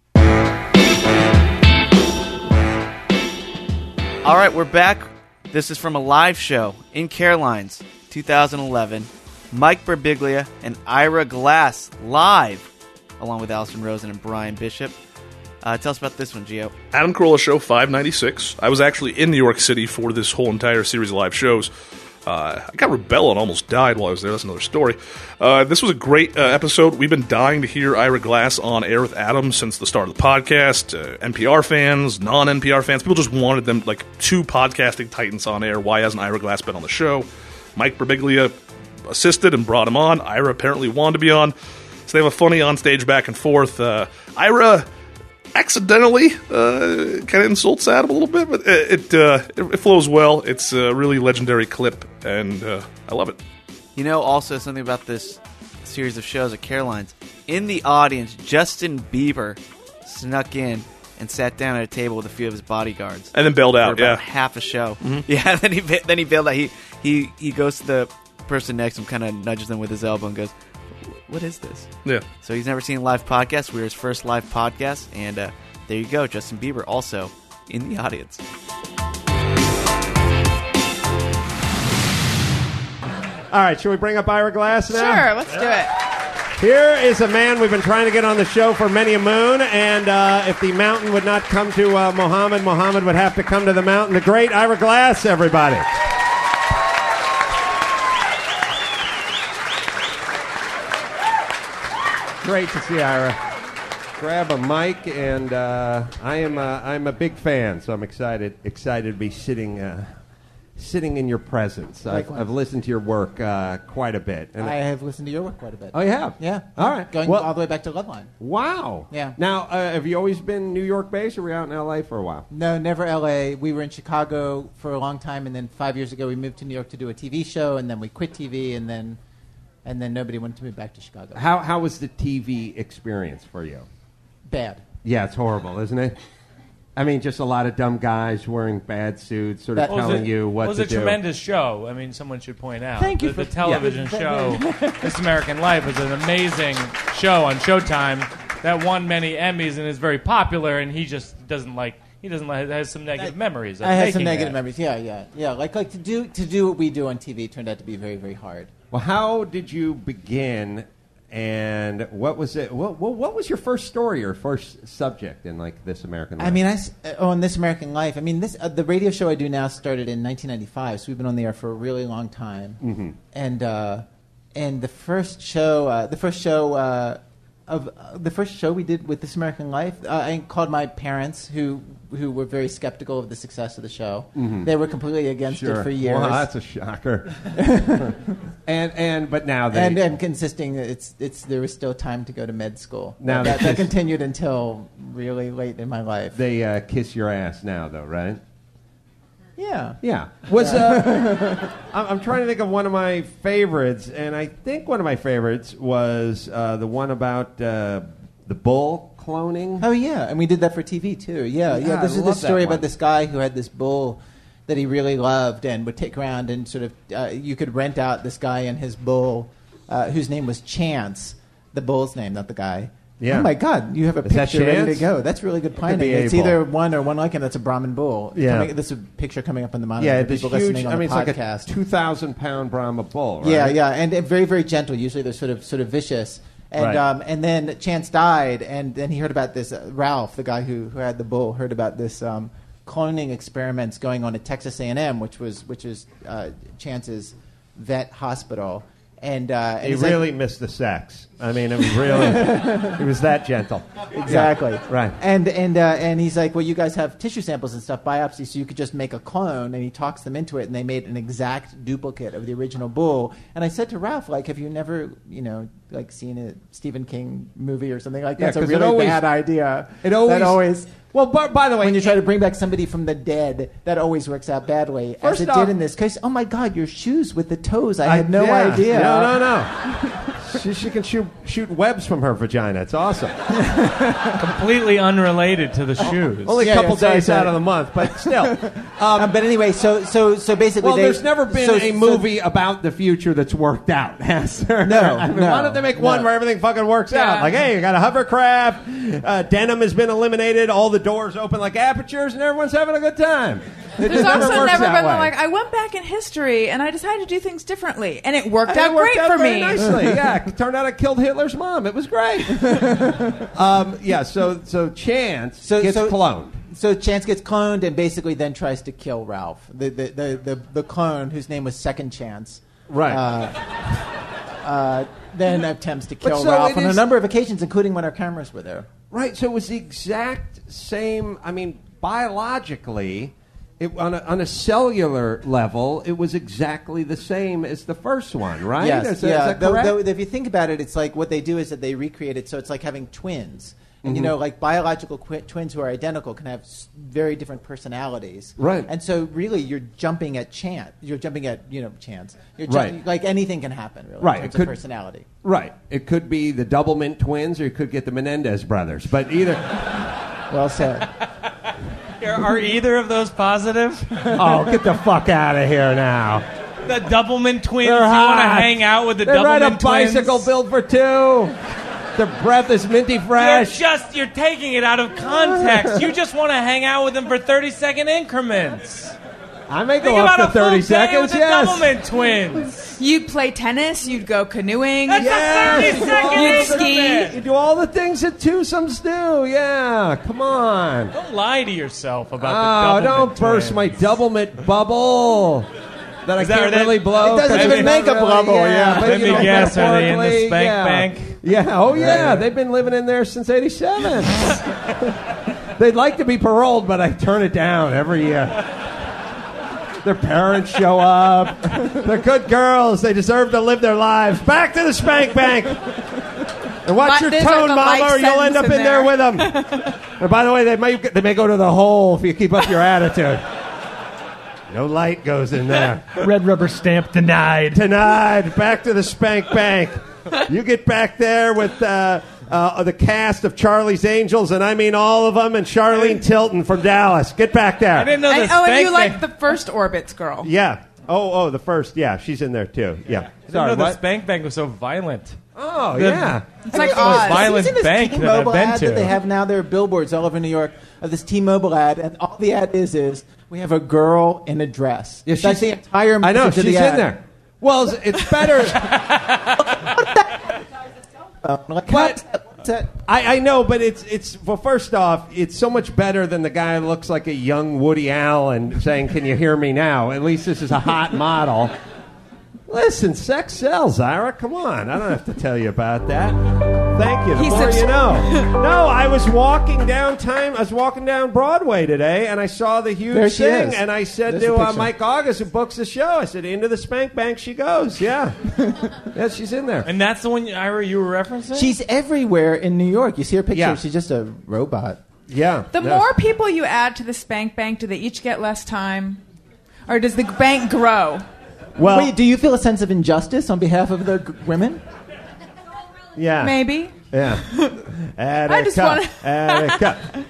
All right, we're back. This is from a live show in Carolines, 2011. Mike Birbiglia and Ira Glass live, along with Allison Rosen and Brian Bishop. Tell us about this one, Gio. Adam Carolla Show 596. I was actually in New York City for this whole entire series of live shows. I got rebel and almost died while I was there. That's another story. This was a great episode. We've been dying to hear Ira Glass on air with Adam since the start of the podcast. NPR fans, non-NPR fans, people just wanted them, like, two podcasting titans on air. Why hasn't Ira Glass been on the show? Mike Birbiglia assisted and brought him on. Ira apparently wanted to be on. So they have a funny on-stage back and forth. Ira accidentally kind of insults Adam a little bit, but it flows well. It's a really legendary clip, and I love it. You know, also something about this series of shows at Caroline's. In the audience, Justin Bieber snuck in and sat down at a table with a few of his bodyguards, and then bailed out. For about half a show. Mm-hmm. Yeah, then he bailed out. He goes to the person next to him, kind of nudges them with his elbow, and goes, "What is this?" Yeah. So he's never seen a live podcast. We're his first live podcast, and there you go. Justin Bieber also in the audience. All right, should we bring up Ira Glass now? Sure, let's do it. Here is a man we've been trying to get on the show for many a moon, and if the mountain would not come to Muhammad would have to come to the mountain. The great Ira Glass, everybody. Great to see Ira. Grab a mic, and I'm a big fan, so I'm excited to be sitting sitting in your presence. I've listened to your work quite a bit. And I have listened to your work quite a bit. Oh, you have? Yeah. All right. Going all the way back to Loveline. Wow. Yeah. Now, have you always been New York-based, or were you out in L.A. for a while? No, never L.A. We were in Chicago for a long time, and then 5 years ago we moved to New York to do a TV show, and then we quit TV, and then nobody wanted to move back to Chicago. How was the TV experience for you? Bad. Yeah, it's horrible, isn't it? I mean, just a lot of dumb guys wearing bad suits, sort of telling you what to do. It was a tremendous show. I mean, someone should point out. Thank you the television show, This American Life, is an amazing show on Showtime that won many Emmys and is very popular. And he just doesn't like. He has some negative memories. I had some negative memories. Yeah. Like to do what we do on TV turned out to be very, very hard. Well, how did you begin? And what was it? What was your first story or first subject in like This American Life? I mean, on This American Life. I mean, the radio show I do now started in 1995, so we've been on the air for a really long time. Mm-hmm. And the first show we did with This American Life, I called my parents, who were very skeptical of the success of the show. Mm-hmm. They were completely against it for years. Well, that's a shocker. But now they and insisting that there was still time to go to med school. Now that continued until really late in my life. They kiss your ass now, though, right? Yeah. Was I'm trying to think of one of my favorites, and I think one of my favorites was the one about the bull cloning. Oh yeah, and we did that for TV too. Yeah. This is the story about this guy who had this bull that he really loved and would take around and sort of you could rent out this guy and his bull, whose name was Chance, the bull's name, not the guy. Yeah. Oh my God! You have a picture ready to go. That's really good planning. It's either one or one like him. That's a Brahmin bull. Yeah. This is a picture coming up on the monitor. Yeah, for this people huge. listening on It's the like a podcast. 2,000-pound Brahma bull. Right? Yeah, and very, very gentle. Usually they're sort of vicious. And and then Chance died, and then he heard about this. Ralph, the guy who had the bull, heard about this cloning experiments going on at Texas A&M, which is Chance's vet hospital. And he really missed the sex. I mean, it was really it was that gentle. Exactly. Yeah. Right. And he's like, well, you guys have tissue samples and stuff, biopsy, so you could just make a clone. And he talks them into it, and they made an exact duplicate of the original bull. And I said to Ralph, like, have you never, like seen a Stephen King movie or something like that? That's a really bad idea. It always. Well, by the way, when you try to bring back somebody from the dead, that always works out badly, as it did in this case. Oh my God, your shoes with the toes! I had no idea. No. She can shoot webs from her vagina. It's awesome. Completely unrelated to the shoes. Only a couple days out of the month, but still. But anyway, so basically, well, there's never been a movie about the future that's worked out, has there? No. Why don't they make one where everything fucking works out? Like, hey, you got a hovercraft. Denim has been eliminated. All the doors open like apertures, and everyone's having a good time. There's also never been like, I went back in history and I decided to do things differently, and it worked out great for me. Nicely, yeah. It turned out I killed Hitler's mom. It was great. So Chance gets cloned. So Chance gets cloned and basically then tries to kill Ralph, the clone whose name was Second Chance. Right. Then attempts to kill Ralph on a number of occasions, including when our cameras were there. Right. So it was the exact same. I mean, biologically. On a cellular level, it was exactly the same as the first one, right? Yes, is that correct? Though, if you think about it, it's like what they do is that they recreate it, so it's like having twins. And, like biological twins who are identical can have very different personalities. Right. And so really you're jumping at chance. You're jumping at, chance. Right. Like anything can happen, really, right. in terms of personality. Right. It could be the Doublemint twins or you could get the Menendez brothers. But either... Well said. Are either of those positive? Oh, get the fuck out of here now. The Doublemint twins. You want to hang out with the Doublemint twins? They ride a bicycle built for two. Their breath is minty fresh. You're taking it out of context. You just want to hang out with them for 30-second increments. I may go up to 30 seconds, with the Doublemint twins. You'd play tennis. You'd go canoeing. That's a 30-second You'd ski. You do all the things that twosomes do. Yeah, come on. Don't lie to yourself about the Doublemint don't burst my Doublemint bubble. That I can't really blow. It doesn't even make a bubble. Yeah. Let me guess. Are they in the spank bank? Yeah. Oh, yeah. They've been living in there since '87. They'd like to be paroled, but I turn it down every year. Their parents show up. They're good girls. They deserve to live their lives. Back to the spank bank. And watch your tone, Mama, or you'll end up in there with them. And by the way, they may go to the hole if you keep up your attitude. No light goes in there. Red rubber stamp denied. Denied. Back to the spank bank. You get back there with the cast of Charlie's Angels, and I mean all of them, and Charlene Tilton from Dallas. Get back there. I didn't know this. And you like the first Orbits girl. Yeah. Oh, the first. Yeah, she's in there too. Yeah. I didn't know the Spank Bank was so violent. Oh, yeah. It's like the most violent bank that I've been ad to. That they have now, there are billboards all over New York of this T-Mobile ad, and all the ad is we have a girl in a dress. Yeah, that's the entire message I know, of she's the in ad. there. Well, it's better. I know, but it's well. First off, it's so much better than the guy who looks like a young Woody Allen saying, "Can you hear me now?" At least this is a hot model. Listen, sex sells, Ira. Come on, I don't have to tell you about that. Thank you. The more you know. No, I was walking down Broadway today, and I saw the huge thing, and I said to Mike August, who books the show, I said, "Into the spank bank she goes." Yeah, yeah, she's in there. And that's the one, Ira, you were referencing. She's everywhere in New York. You see her picture. Yeah. She's just a robot. Yeah. The more people you add to the spank bank, do they each get less time, or does the bank grow? Well, wait, do you feel a sense of injustice on behalf of the women? Yeah. Maybe. Yeah. I just want to. Yeah,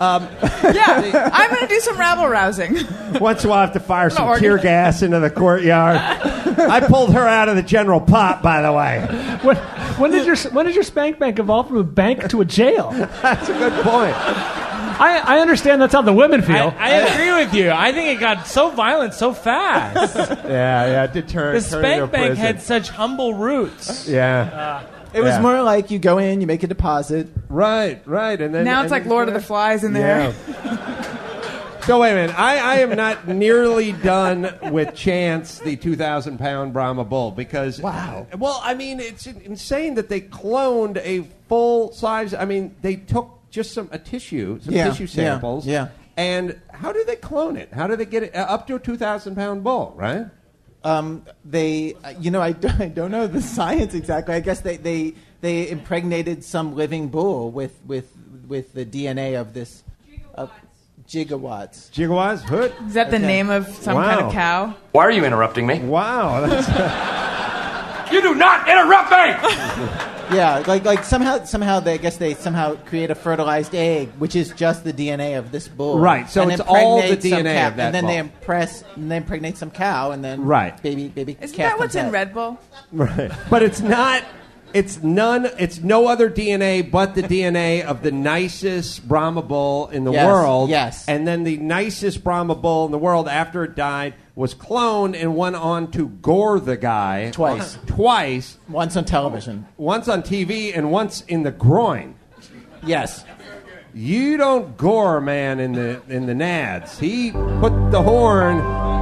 I'm going to do some rabble rousing. Once we'll have to fire some tear gas into the courtyard. I pulled her out of the general pot, by the way. When did your spank bank evolve from a bank to a jail? That's a good point. I understand that's how the women feel. I agree with you. I think it got so violent so fast. Yeah, it did turn. The spank bank had such humble roots. Yeah. It was more like you go in, you make a deposit. Right, and then now it's like Lord of the Flies in there. Yeah. So wait a minute. I am not nearly done with Chance, the 2,000-pound Brahma bull, because wow. Well, I mean, it's insane that they cloned a full size. I mean, they took just some tissue samples. Yeah. And how do they clone it? How do they get it up to a 2,000-pound bull? Right. They, I don't know the science exactly. I guess they impregnated some living bull with the DNA of this gigawatts. Gigawatts? Hood? Is that the name of some kind of cow? Why are you interrupting me? Wow. You do not interrupt me! Yeah, like somehow they create a fertilized egg, which is just the DNA of this bull. Right, so it's all the DNA of that and then bull. they impregnate some cow, and then baby. Isn't that what's in Red Bull? Right, but it's not. It's no other DNA but the DNA of the nicest Brahma bull in the world. Yes. And then the nicest Brahma bull in the world, after it died, was cloned and went on to gore the guy. Twice. Once on television. Once on TV and once in the groin. Yes. You don't gore a man in the nads. He put the horn...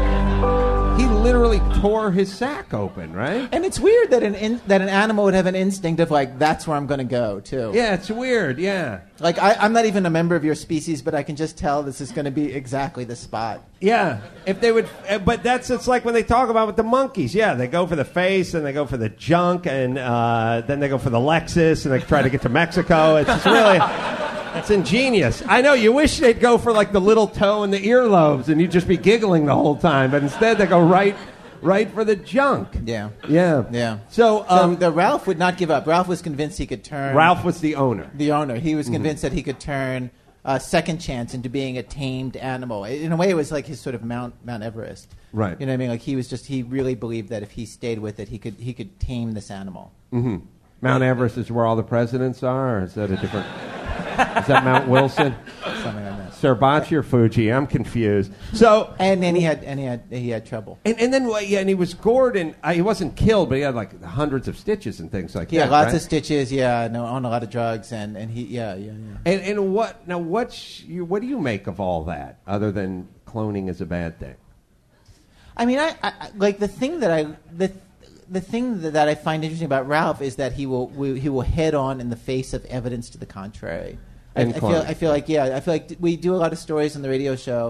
He literally tore his sack open, right? And it's weird that an animal would have an instinct of like, that's where I'm going to go too. Yeah, it's weird. Yeah, like I'm not even a member of your species, but I can just tell this is going to be exactly the spot. Yeah, if they would, but it's like when they talk about with the monkeys. Yeah, they go for the face and they go for the junk, and then they go for the Lexus and they try to get to Mexico. It's just really. It's ingenious. I know, you wish they'd go for like the little toe and the earlobes and you'd just be giggling the whole time, but instead they go right for the junk. Yeah. So the Ralph would not give up. Ralph was convinced he could turn... Ralph was the owner. He was convinced that he could turn Second Chance into being a tamed animal. In a way, it was like his sort of Mount Everest. Right. You know what I mean? Like he really believed that if he stayed with it, he could tame this animal. Mm-hmm. Mount Everest is where all the presidents are, or is that a different... Is that Mount Wilson? Something like that. Suribachi or Fuji? I'm confused. So and then he had trouble. And then and he was gored and he wasn't killed, but he had like hundreds of stitches and things like that. Yeah, lots right? of stitches. Yeah, on a lot of drugs and he And what do you make of all that other than cloning is a bad thing? I mean, I like the thing that the thing that I find interesting about Ralph is that he will head on in the face of evidence to the contrary. I feel like we do a lot of stories on the radio show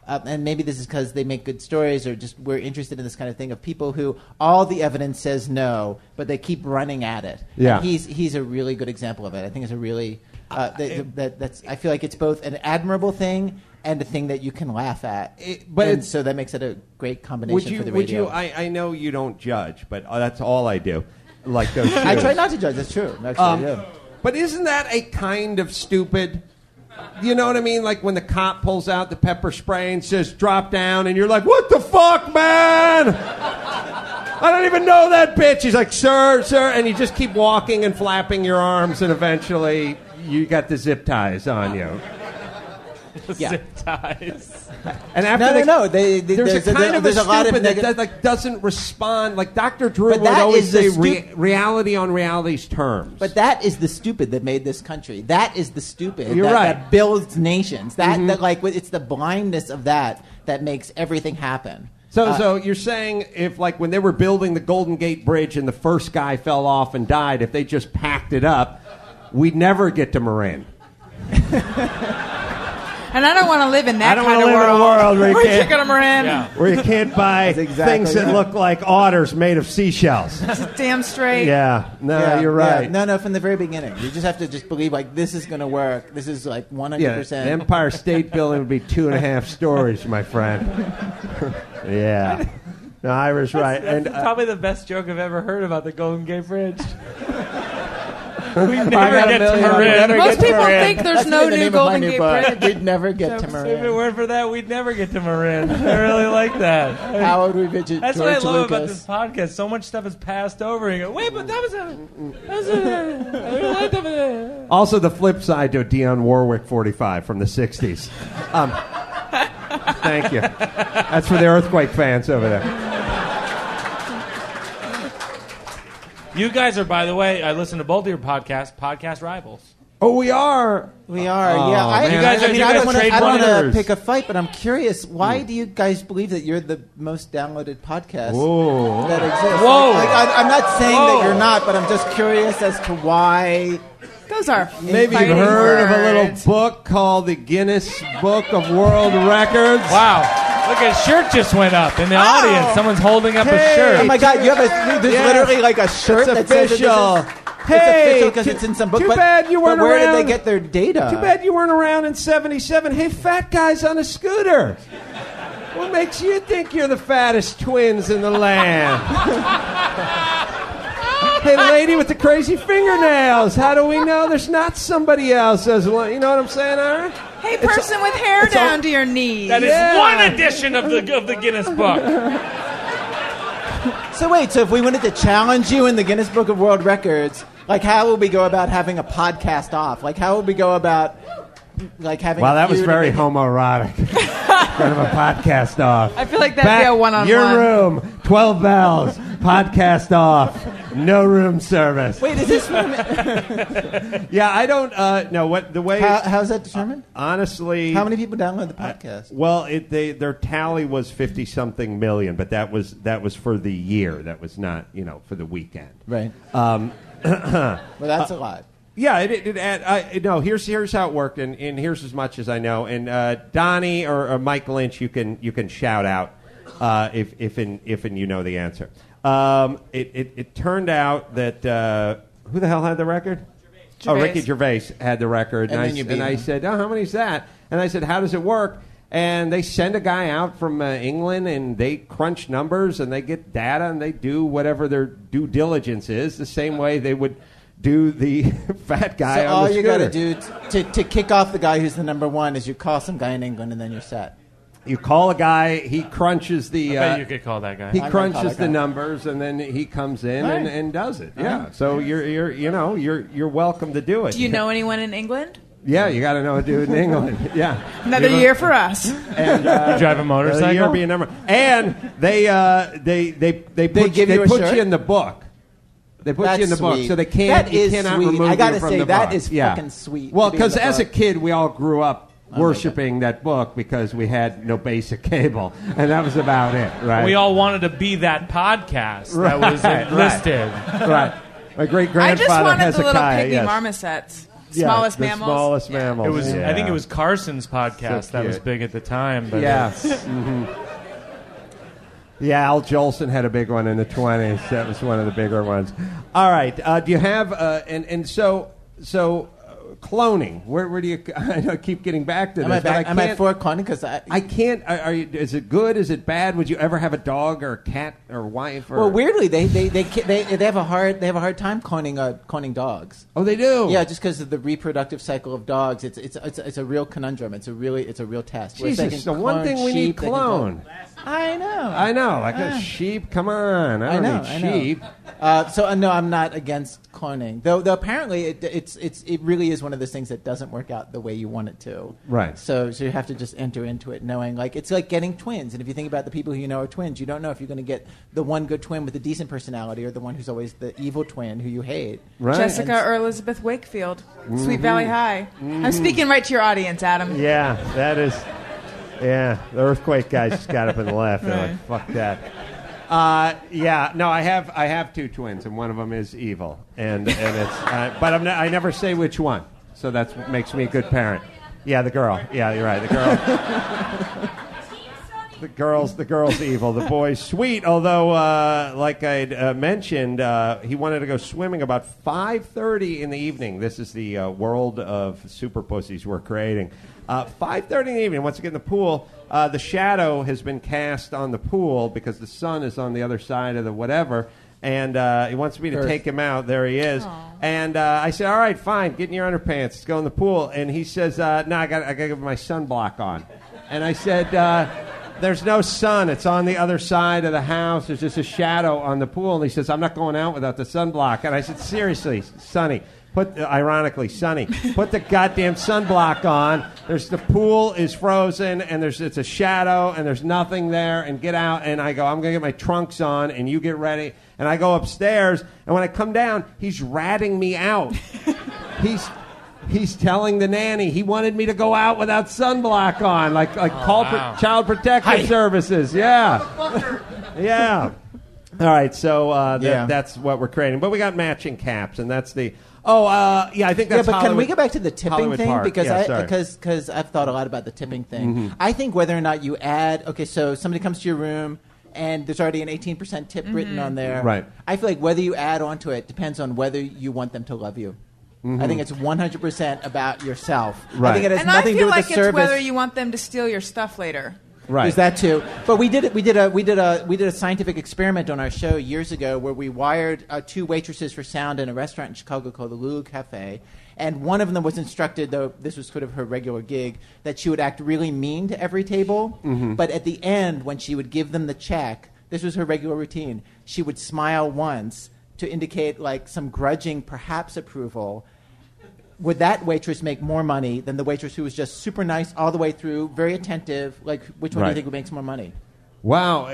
and maybe this is because they make good stories or just we're interested in this kind of thing of people who all the evidence says no, but they keep running at it. Yeah. And he's a really good example of it. I think it's a really that's. I feel like it's both an admirable thing and a thing that you can laugh at. So that makes it a great combination for the radio. I know you don't judge, but that's all I do. Like those. I try not to judge. That's true. Actually, yeah. But isn't that a kind of stupid? You know what I mean? Like when the cop pulls out the pepper spray and says, drop down, and you're like, what the fuck, man? I don't even know that bitch. He's like, sir, and you just keep walking and flapping your arms, and eventually you got the zip ties on you. Zip ties. And after there's a kind of a lot of stupid that doesn't respond. Like Dr. Drew would always say reality on reality's terms. But that is the stupid that made this country. That is the stupid You're right. that builds nations. That it's the blindness of that makes everything happen. So you're saying if, like, when they were building the Golden Gate Bridge and the first guy fell off and died, if they just packed it up, we'd never get to Marin. And I don't want to live in that I don't kind want to of live world. in a world where you Chicken can't, Marin. where you can't buy things that look like otters made of seashells. Damn straight. Yeah. No, you're right. Yeah. No, from the very beginning. You just have to just believe, like, this is going to work. This is, like, 100%. Yeah, the Empire State Building would be 2.5 stories, my friend. Yeah. No, Ira's right. That's probably the best joke I've ever heard about the Golden Gate Bridge. We never get to Marin. Most people think there's no new Golden Gate Bridge. We'd never get to Marin. If it weren't for that, we'd never get to Marin. I really like that. How would we visit That's George what I love Lucas? about this podcast. So much stuff is passed over. And you go, wait, but that was I really like that. Also, the flip side to Dionne Warwick 45 from the 60s. Thank you. That's for the Earthquake fans over there. You guys are, by the way, I listen to both of your podcasts, podcast rivals. Oh, we are. We are. Oh, yeah. I don't want to pick a fight, but I'm curious. Why do you guys believe that you're the most downloaded podcast that exists? Whoa. I'm not saying that you're not, but I'm just curious as to why. Those are maybe you've heard of a little book called the Guinness Book of World Records. Wow. Look, his shirt just went up in the audience. Someone's holding up a shirt. Oh my God! You have there's literally like a shirt it's that says official. It's official because it's in some book. Too bad you weren't but where around. did they get their data? Too bad you weren't around in '77. Hey, fat guys on a scooter. What makes you think you're the fattest twins in the land? Hey, lady with the crazy fingernails. How do we know there's not somebody else as well? You know what I'm saying, Ira? Hey, person with hair down to your knees. That is one edition of the Guinness Book. So wait, so if we wanted to challenge you in the Guinness Book of World Records, like how would we go about having a podcast off? Like how would we go about like having? Wow, that was very homoerotic. Kind of a podcast off. I feel like that'd be a one-on-one. Your room, 12 bells, podcast off, no room service. Wait, is this? Yeah, I don't know what the way. How's that determined? Honestly, how many people download the podcast? Well, their tally was 50-something million, but that was for the year. That was not for the weekend. Right. Well, that's a lot. Yeah, no. Here's how it worked, and here's as much as I know. And Donnie or Mike Lynch, you can shout out if you know the answer. It turned out that who the hell had the record? Gervais. Oh, Ricky Gervais had the record, and I said, "Oh, how many's that?" And I said, "How does it work?" And they send a guy out from England, and they crunch numbers, and they get data, and they do whatever their due diligence is, the same way they would do the fat guy on the scooter. So all you got to do to kick off the guy who's the number one is you call some guy in England, and then you're set. You call a guy, he crunches the... I bet you could call that guy. He crunches the numbers, and then he comes in and does it. Yeah, so you're welcome to do it. Do you know anyone in England? Yeah, you got to know a dude in England. Yeah, another year for us. And you drive a motorcycle. Year be a number, and they put you in the book. They put you in the book, so they can't. You cannot remove you from the book. I gotta say that is fucking sweet. Well, because as a kid, we all grew up worshiping that book because we had no basic cable, and that was about it. Right? We all wanted to be that podcast that was listed. Right. My great grandfather I just wanted Hezekiah. the little pygmy marmosets. Smallest the mammals. Smallest mammals. It was. Yeah. I think it was Carson's podcast So that was cute. big at the time. But Yes. Yeah, Al Jolson had a big one in the 20s. That was one of the bigger ones. All right. Do you have so cloning? Where do you? I know I keep getting back to this. I'm at for cloning because I can't. Are you? Is it good? Is it bad? Would you ever have a dog or a cat or wife? Or, well, weirdly, they have a hard time cloning dogs. Oh, they do. Yeah, just because of the reproductive cycle of dogs. It's a real conundrum. It's a real test. Whereas they Jesus, can the one clone thing we need sheep, they can clone. I know. Like a sheep. Come on, I don't need sheep. No, I'm not against cloning. Though apparently it really is one of those things that doesn't work out the way you want it to. Right. So you have to just enter into it knowing it's like getting twins. And if you think about the people who you know are twins, you don't know if you're going to get the one good twin with a decent personality or the one who's always the evil twin who you hate. Right. Jessica or Elizabeth Wakefield, Sweet Valley High. I'm speaking right to your audience, Adam. Yeah, that is. Yeah, the earthquake guys just got up and left. They're Right. like, "Fuck that." No, I have two twins, and one of them is evil, and it's. But I never say which one, so that's what makes me a good parent. Yeah, the girl. Yeah, you're right. The girl. The girl's evil. The boy's sweet. Although, like I mentioned, he wanted to go swimming about 5:30 in the evening. This is the world of super pussies we're creating. 5:30 in the evening. Once you get in the pool, the shadow has been cast on the pool because the sun is on the other side of the whatever. And he wants me to Earth. take him out. There he is. Aww. And I said, "All right, fine. Get in your underpants. Let's go in the pool." And he says, "No, I got to get my sunblock on." And I said, "There's no sun. It's on the other side of the house. There's just a shadow on the pool." And he says, "I'm not going out without the sunblock." And I said, "Seriously, Sonny." Ironically, Sonny, put the goddamn sunblock on. The pool is frozen, and it's a shadow, and there's nothing there. And get out. And I go, "I'm gonna get my trunks on, and you get ready." And I go upstairs, and when I come down, he's ratting me out. He's telling the nanny he wanted me to go out without sunblock on, call Child Protective Services. Yeah, yeah. All right, so that's what we're creating, but we got matching caps, and that's the. I think that's. Yeah, but can we Hollywood- go back to the tipping Hollywood thing? Park. Because Yeah, sorry. because I've thought a lot about the tipping thing. Mhm. I think whether or not you add, so somebody comes to your room and there's already an 18% tip written on there. Right. I feel like whether you add onto it depends on whether you want them to love you. I think it's 100% about yourself. Right. I think it has And I nothing to do feel with like the it's service. whether you want them to steal your stuff later. Right. There's that too. But we did a scientific experiment on our show years ago where we wired two waitresses for sound in a restaurant in Chicago called the Lulu Cafe. And one of them was instructed, though this was sort of her regular gig, that she would act really mean to every table. Mm-hmm. But at the end, when she would give them the check, this was her regular routine. She would smile once to indicate some grudging, perhaps approval. Would that waitress make more money than the waitress who was just super nice all the way through, very attentive? Which one do you think makes more money? Wow.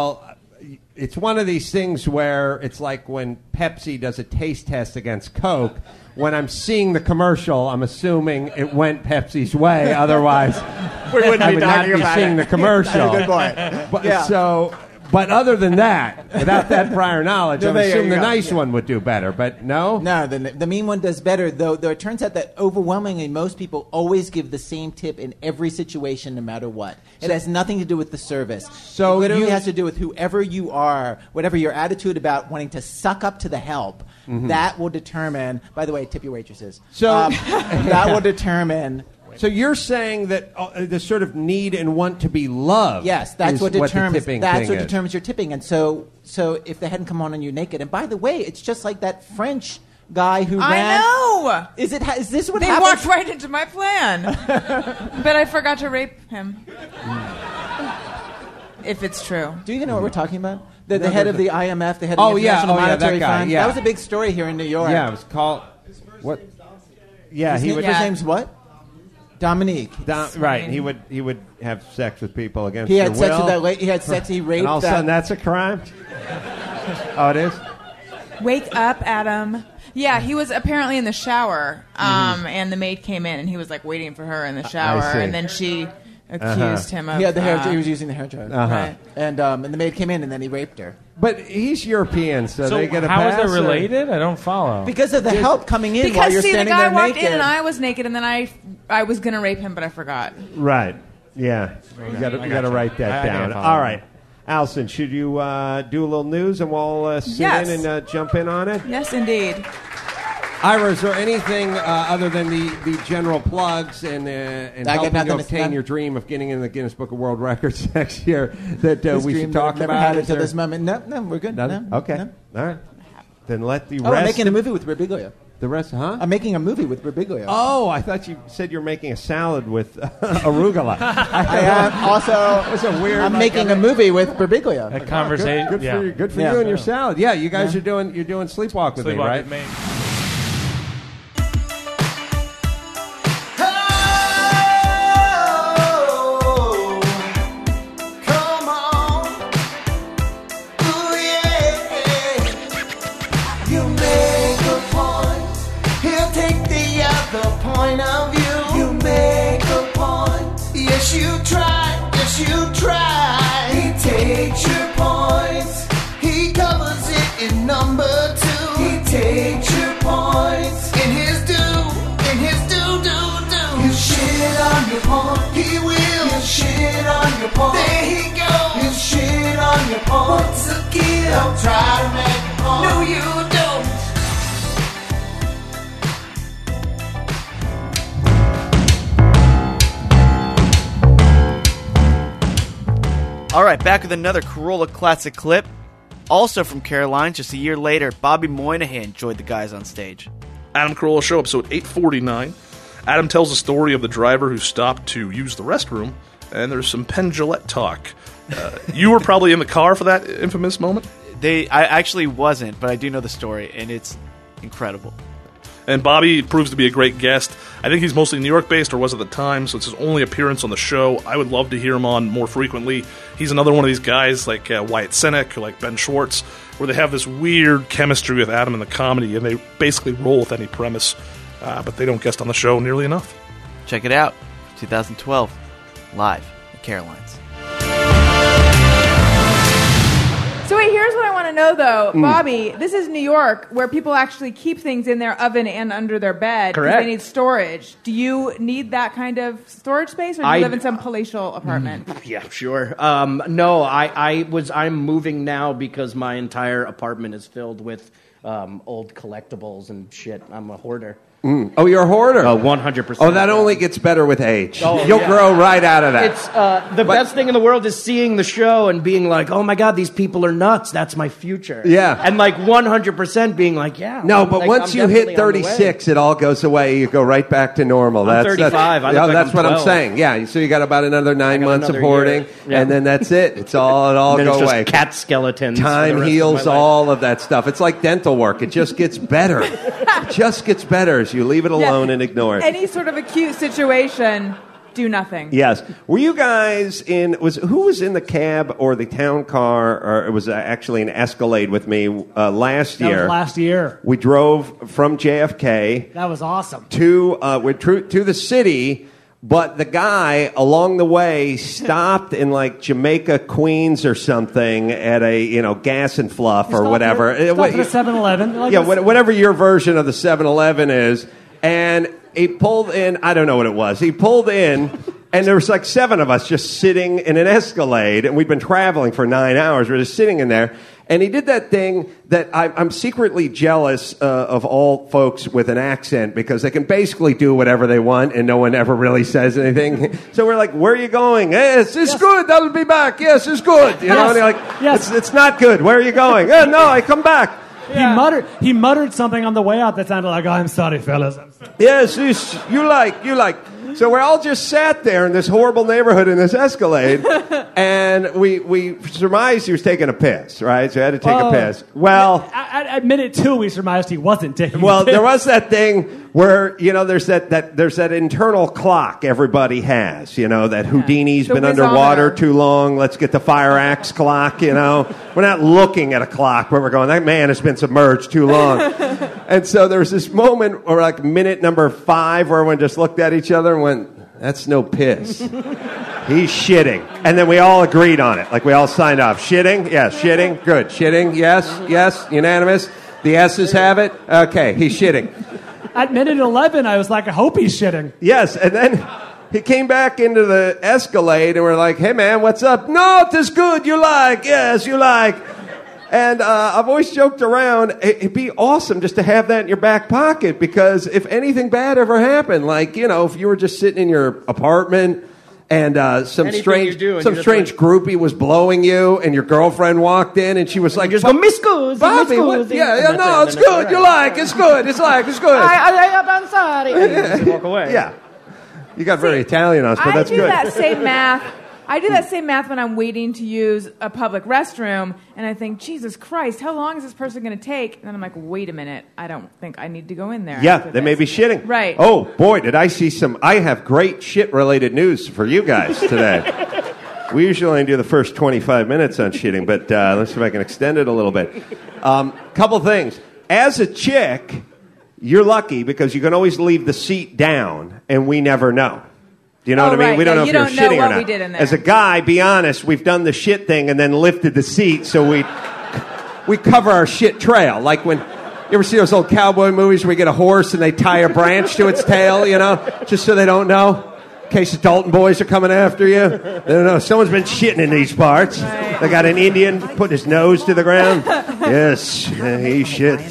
It's one of these things where it's like when Pepsi does a taste test against Coke. When I'm seeing the commercial, I'm assuming it went Pepsi's way. Otherwise, We wouldn't I be would talking not be about seeing it. the commercial. That's a good point. Yeah. But other than that, without that prior knowledge, I would There you assume the go. nice one would do better. But no? No, the mean one does better, though it turns out that overwhelmingly most people always give the same tip in every situation, no matter what. It has nothing to do with the service. So it literally you- has to do with whoever you are, whatever your attitude about wanting to suck up to the help. That will determine, by the way, tip your waitresses. So- that will determine... So you're saying that the sort of need and want to be loved. Yes, that's is what determines. the tipping That's thing what is. determines your tipping. And so if they hadn't come on you naked, and by the way, it's just like that French guy who ran. I know. Is this what They happened? walked right into my plan. But I forgot to rape him. If it's true. Do you even know what we're talking about? The head of the IMF, the head of Oh, the yeah. International Oh, yeah, that Monetary guy, Fund. yeah. That was a big story here in New York. Yeah, it was called what? Yeah, His he would. His name's what? Dominique. Right, he would have sex with people against He their had sex will. with that lady. He had sex. He raped And all of a that. sudden, that's a crime. Oh, it is. Wake up, Adam. Yeah, he was apparently in the shower, and the maid came in, and he was waiting for her in the shower, see. and then she accused him of. He had the hair. He was using the hair dryer. Uh-huh. Right. And the maid came in, and then he raped her. But he's European, so they get a how pass. is that related? I don't follow. Because of the help coming in while Because you're see, the standing guy there walked naked. in and I was naked, and then I was gonna rape him, but I forgot. Right. Yeah. You got to write that down. All right. Allison, should you do a little news and we'll sit Yes. in and jump in on it? Yes, indeed. Ira, is there anything other than the general plugs and helping you obtain your dream of getting in the Guinness Book of World Records next year that we should talk never about? had it to this moment. No, we're good. Nothing? No, Okay. no. All right. Then let the Oh, rest... I'm making a movie with Birbiglia. The rest, huh? I'm making a movie with Birbiglia. Oh, I thought you said you're making a salad with arugula. I am also... That's a weird... I'm making a movie with Birbiglia. A conversation. Good for you and your salad. Yeah, you guys are doing Sleepwalk with me, right? With me. There he goes. He'll shit on your point. Once again, don't try to make a point. No, you don't. All right, back with another Corolla Classic clip. Also from Caroline, just a year later, Bobby Moynihan joined the guys on stage. Adam Carolla Show, episode 849. Adam tells the story of the driver who stopped to use the restroom, and there's some Penn Jillette talk. You were probably in the car for that infamous moment? I actually wasn't, but I do know the story, and it's incredible. And Bobby proves to be a great guest. I think he's mostly New York-based, or was at the time, so it's his only appearance on the show. I would love to hear him on more frequently. He's another one of these guys like Wyatt Cenac or like Ben Schwartz, where they have this weird chemistry with Adam in the comedy, and they basically roll with any premise, but they don't guest on the show nearly enough. Check it out, 2012, live at Caroline's. So wait, here's what I want to know, though. Bobby, this is New York, where people actually keep things in their oven and under their bed because Correct. they need storage. Do you need that kind of storage space, or do you live in some palatial apartment? Yeah, sure. No, I'm moving now because my entire apartment is filled with old collectibles and shit. I'm a hoarder. Oh, you're a hoarder? 100%. Oh, that only gets better with age. Oh, You'll yeah. grow right out of that. It's the best thing in the world is seeing the show and being like, oh my God, these people are nuts. That's my future. Yeah. And like 100% being like, yeah. No, but like, once I'm you definitely hit on the way. 36, it all goes away. You go right back to normal. I'm 35. I look like that's I'm what 12. I'm saying. Yeah, so you got about another 9 months of another hoarding, year. Yeah. and then that's it. It all And then go it's just away. cat skeletons. for the Time rest of heals my life. all of that stuff. It's like dental work. It just gets better. It just gets better as you leave it alone and ignore it. Any sort of acute situation, do nothing. Yes. Were you guys who was in the cab or the town car, or it was actually an Escalade with me last year? That was last year. We drove from JFK That was awesome. to the city, but the guy along the way stopped in like Jamaica, Queens or something at a gas and fluff or whatever. Stopped at a 7-Eleven. Like Yeah, whatever your version of the 7-Eleven is. And he pulled in, I don't know what it was. He pulled in, and there was like 7 of us just sitting in an Escalade, and we'd been traveling for 9 hours. We're just sitting in there. And he did that thing that I'm secretly jealous of all folks with an accent, because they can basically do whatever they want, and no one ever really says anything. So we're like, where are you going? Yes, it's good. I'll be back. Yes, it's good. You know, and you're like, it's not good. Where are you going? No, I come back. Yeah. He muttered something on the way out that sounded like, I'm sorry, fellas. Yes, you like. So we all just sat there in this horrible neighborhood in this Escalade, and we surmised he was taking a piss, right? So he had to take a piss. Well, at minute 2, we surmised he wasn't taking well, a piss. there was that thing where, there's that internal clock everybody has, that Houdini's The been underwater whizometer. too long. Let's get the fire axe clock, We're not looking at a clock, but we're going, that man has been submerged too long. And so there was this moment where like minute number 5 where everyone just looked at each other and went, That's no piss. He's shitting. And then we all agreed on it. Like, we all signed off. Shitting? Yes. Shitting? Good. Shitting? Yes. Yes. Unanimous? The S's have it? Okay. He's shitting. At minute 11, I was like, I hope he's shitting. Yes. And then he came back into the Escalade, and we're like, hey, man, what's up? No, it is good. You like. Yes, you like. And I've always joked around, it'd be awesome just to have that in your back pocket, because if anything bad ever happened, like, you know, if you were just sitting in your apartment and some strange groupie was blowing you, and your girlfriend walked in, and she was like, just go, Miss Goose, Bobby, what? Yeah, no, it's good. You like, it's good. It's good. I'm sorry. And you walk away. Yeah. You got very Italian on us, but that's good. I do that same math when I'm waiting to use a public restroom, and I think, Jesus Christ, how long is this person going to take? And then I'm like, wait a minute, I don't think I need to go in there. Yeah, they may be shitting. Right. Oh, boy, did I see some... I have great shit-related news for you guys today. We usually only do the first 25 minutes on shitting, but let's see if I can extend it a little bit. Couple things. As a chick, you're lucky because you can always leave the seat down, and we never know. Do you know what I mean? Right. We don't know if you're shitting or not. We did in there. As a guy, be honest, we've done the shit thing and then lifted the seat so we cover our shit trail. Like when you ever see those old cowboy movies where we get a horse and they tie a branch to its tail, you know, just so they don't know. In case the Dalton boys are coming after you. They don't know. Someone's been shitting in these parts. Right. They got an Indian putting his nose to the ground. Yes, he shit.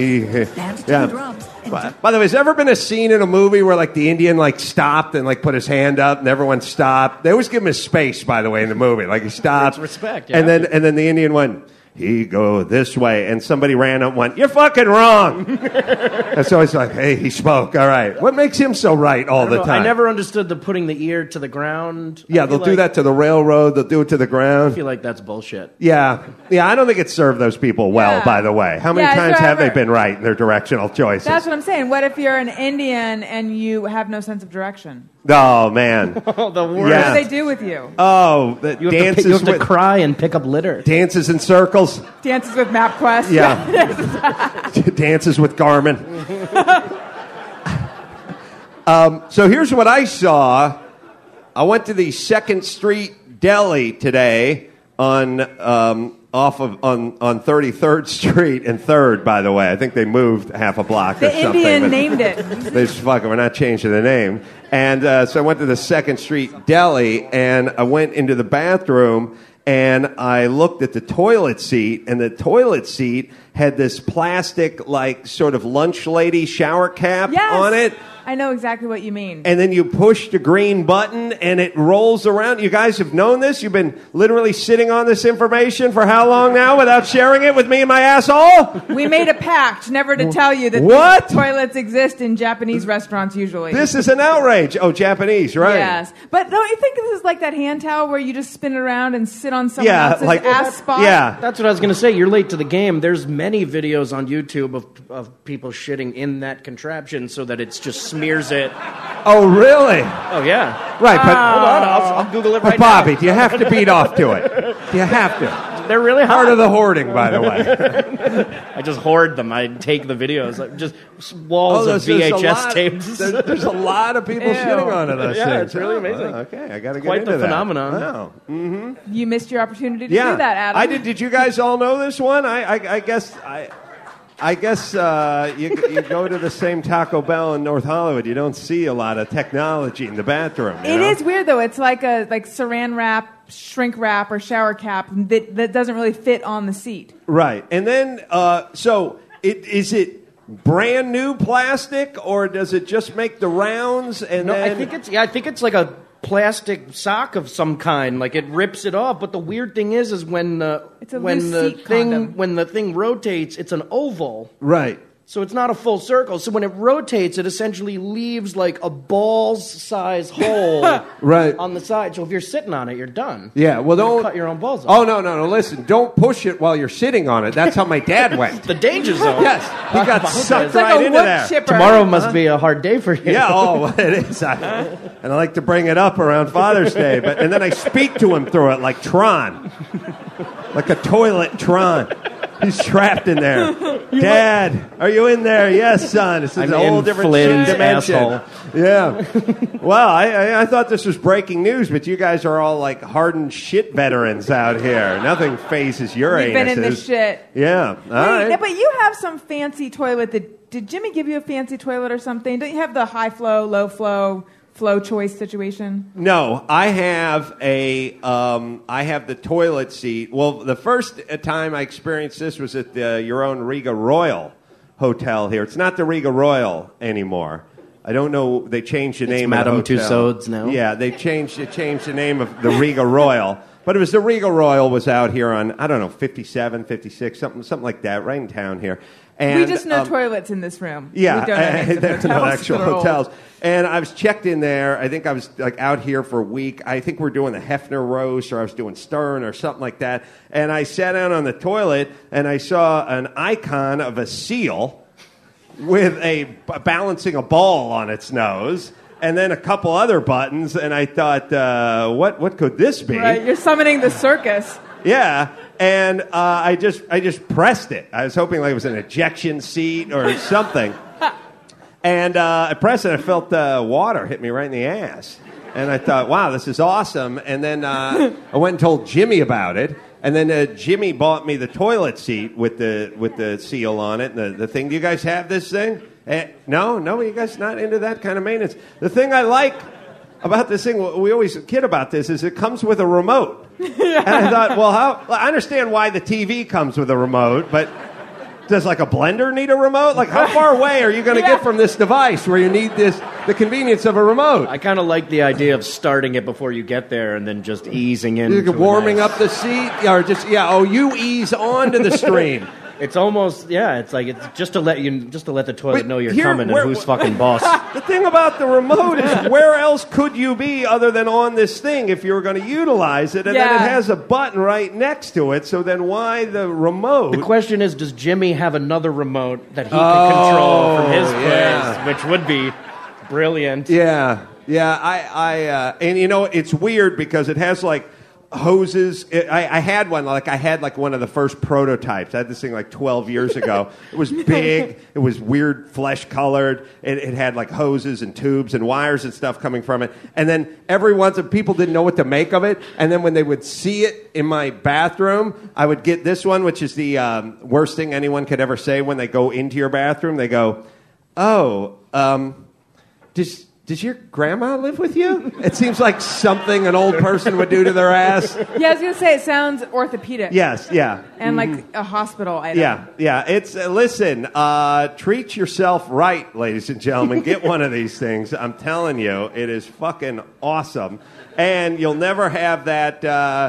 Yeah. By the way, has there ever been a scene in a movie where, like, the Indian, like, stopped and, like, put his hand up and everyone stopped? They always give him his space, by the way, in the movie. Like, he stopped. It's respect, yeah. And then the Indian went, he go this way. And somebody ran up and went, you're fucking wrong. And so it's like, hey, he spoke. All right. What makes him so right all the time? I never understood the putting the ear to the ground. Yeah, they'll do that to the railroad. They'll do it to the ground. I feel like that's bullshit. Yeah. Yeah, I don't think it served those people well, by the way. How many times have they been right in their directional choices? That's what I'm saying. What if you're an Indian and you have no sense of direction? Oh, man. Oh, the worst. Yeah. What do they do with you? Oh, you have to cry and pick up litter. Dances in circles. Dances with MapQuest. Yeah. Dances with Garmin. So here's what I saw. I went to the 2nd Street Deli today on 33rd Street and 3rd, by the way. I think they moved half a block or something. The Indian named it. They just we're not changing the name. And so I went to the 2nd Street Deli, and I went into the bathroom, and I looked at the toilet seat, and the toilet seat had this plastic, like, sort of lunch lady shower cap on it. I know exactly what you mean. And then you push the green button, and it rolls around. You guys have known this? You've been literally sitting on this information for how long now without sharing it with me and my asshole? We made a pact never to tell you that what? These toilets exist in Japanese restaurants usually. This is an outrage. Oh, Japanese, right. Yes. But don't you think this is like that hand towel where you just spin it around and sit on someone else's ass spot? Yeah. That's what I was going to say. You're late to the game. There's many videos on YouTube of people shitting in that contraption so that it's just smears it. Oh, really? Oh, yeah. Right, but hold on, I'll Google it right Bobby, now. do you have to beat off to it? Do you have to? They're really hard. Part of the hoarding, by the way. I just hoard them. I take the videos. Just walls of VHS tapes. There's a lot of people shitting onto those things. It's really amazing. Okay, I got to get quite into the that. phenomenon. Wow. Mm-hmm. You missed your opportunity to do that, Adam. I did. Did you guys all know this one? I guess you go to the same Taco Bell in North Hollywood. You don't see a lot of technology in the bathroom. It is weird though. It's like a saran wrap, shrink wrap, or shower cap that doesn't really fit on the seat. Right, and then is it brand new plastic or does it just make the rounds? And I think it's like a plastic sock of some kind. Like it rips it off. But the weird thing is when the thing rotates, it's an oval. Right. So it's not a full circle. So when it rotates, it essentially leaves like a ball's-size hole right on the side. So if you're sitting on it, you're done. Yeah, well, don't cut your own balls off. Oh, no. Listen, don't push it while you're sitting on it. That's how my dad went. The danger zone. Yes, he got sucked right into there. Chipper. Tomorrow must be a hard day for you. Yeah, it is. And I like to bring it up around Father's Day, and then I speak to him through it like Tron, like a toilet Tron. He's trapped in there. Dad, are you in there? Yes, son. This is I'm a whole in different Flynn's dimension. asshole. Yeah. Well, I thought this was breaking news, but you guys are all like hardened shit veterans out here. Nothing phases your We've been in anuses. this shit. Yeah. All Hey, right. but you have some fancy toilet. Did Jimmy give you a fancy toilet or something? Don't you have the high flow, low flow choice situation? No, I have the toilet seat. Well, the first time I experienced this was at your own Riga Royal Hotel here. It's not the Riga Royal anymore. I don't know. They changed the name Madame of the hotel. Tussauds now? Yeah, they changed the name of the Riga Royal. But it was the Riga Royal was out here on, I don't know, 57, 56, something like that, right in town here. And, We just know toilets in this room. Yeah, we don't know names of they're hotels not actual that are old. hotels. And I was checked in there. I think I was like out here for a week. I think we're doing the Hefner roast, or I was doing Stern, or something like that. And I sat down on the toilet, and I saw an icon of a seal with balancing a ball on its nose, and then a couple other buttons. And I thought, what could this be? Right, you're summoning the circus. Yeah, and I just pressed it. I was hoping like it was an ejection seat or something. And I pressed it. I felt water hit me right in the ass. And I thought, wow, this is awesome. And then I went and told Jimmy about it. And then Jimmy bought me the toilet seat with the seal on it. And the thing. Do you guys have this thing? No, you guys not into that kind of maintenance. The thing I like about this thing, we always kid about this, is it comes with a remote. And I thought, well, I understand why the TV comes with a remote, but does like a blender need a remote? Like, how far away are you going to get from this device where you need the convenience of a remote? I kind of like the idea of starting it before you get there and then just easing in. Warming up the seat, or just you ease onto the stream. It's almost it's like it's just to let the toilet know you're coming where- and who's fucking boss. The thing about the remote is, where else could you be other than on this thing if you were going to utilize it? And then it has a button right next to it. So then why the remote? The question is, does Jimmy have another remote that he can control from his place, which would be brilliant. Yeah. I and it's weird because it has like hoses. I had one. I had one of the first prototypes. I had this thing like 12 years ago. It was big. It was weird, flesh colored. It had like hoses and tubes and wires and stuff coming from it. And then every once people didn't know what to make of it. And then when they would see it in my bathroom, I would get this one, which is the worst thing anyone could ever say when they go into your bathroom. They go, "Oh, does your grandma live with you?" It seems like something an old person would do to their ass. Yeah, I was going to say, it sounds orthopedic. Yes, yeah. And like a hospital item. Yeah. It's listen, treat yourself right, ladies and gentlemen. Get one of these things. I'm telling you, it is fucking awesome. And you'll never have that,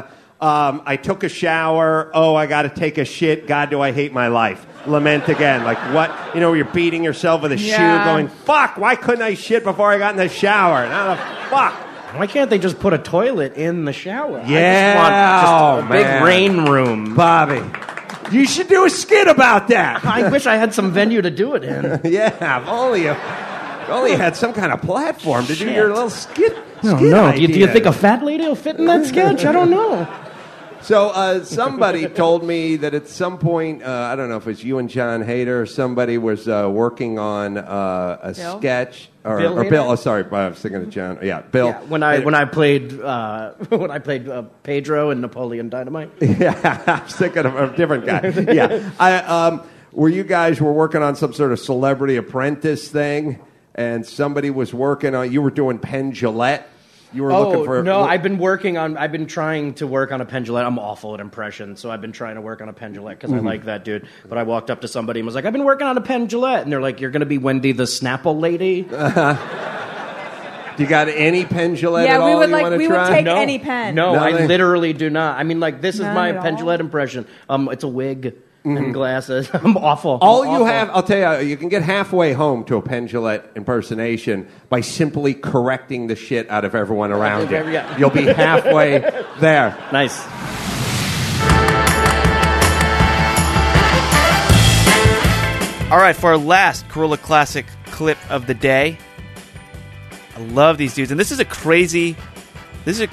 I took a shower, I got to take a shit, God, do I hate my life. Lament again. Like what? You're beating yourself with a shoe going, fuck, why couldn't I shit before I got in the shower? Now the fuck. Why can't they just put a toilet in the shower? Yeah. I just want a big rain room. Bobby, you should do a skit about that. I wish I had some venue to do it in. Yeah, if only you had some kind of platform to do your little skit. No. Do you think a fat lady will fit in that sketch? I don't know. So somebody told me that at some point, I don't know if it's you and John Hader or somebody was working on a sketch or Bill. Oh, sorry, I was thinking of John. Yeah, Bill. Yeah, when I played Pedro in Napoleon Dynamite. Yeah, I was thinking of a different guy. Yeah, were you guys working on some sort of Celebrity Apprentice thing, and somebody was working on? You were doing Penn Jillette. You were looking for... No, I've been trying to work on a Penn Jillette. I'm awful at impressions, so I've been trying to work on a Penn Jillette because I like that dude. But I walked up to somebody and was like, I've been working on a Penn Jillette. And they're like, you're going to be Wendy the Snapple lady? Do you got any Penn Jillette at all you want to try? Would take any pen. No, I literally do not. I mean, this is my Penn Jillette impression. It's a wig and glasses. I'm awful. You have, I'll tell you, you can get halfway home to a Penn Jillette impersonation by simply correcting the shit out of everyone around you. Yeah. You'll be halfway there. Nice. All right, for our last Corolla Classic clip of the day, I love these dudes, and this is a crazy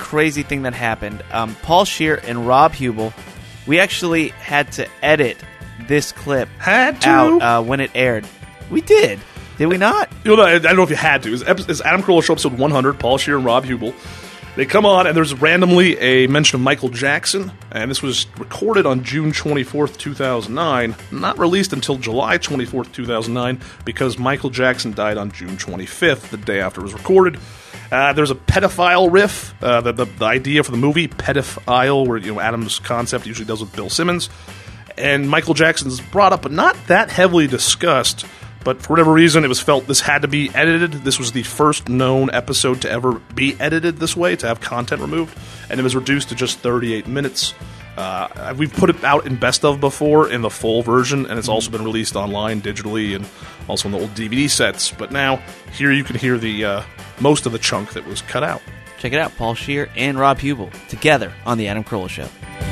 thing that happened. Paul Scheer and Rob Hubel, we actually had to edit this clip Had to. out when it aired. We did. Did we not? I don't know if you had to. It's Adam Carolla Show episode 100, Paul Scheer and Rob Hubel. They come on, and there's randomly a mention of Michael Jackson, and this was recorded on June 24th, 2009, not released until July 24th, 2009, because Michael Jackson died on June 25th, the day after it was recorded. There's a pedophile riff, the idea for the movie, pedophile, where Adam's concept usually does with Bill Simmons, and Michael Jackson's brought up, but not that heavily discussed. But for whatever reason, it was felt this had to be edited. This was the first known episode to ever be edited this way, to have content removed. And it was reduced to just 38 minutes. We've put it out in Best Of before in the full version, and it's also been released online digitally and also in the old DVD sets. But now, here you can hear the most of the chunk that was cut out. Check it out, Paul Scheer and Rob Hubel, together on The Adam Carolla Show.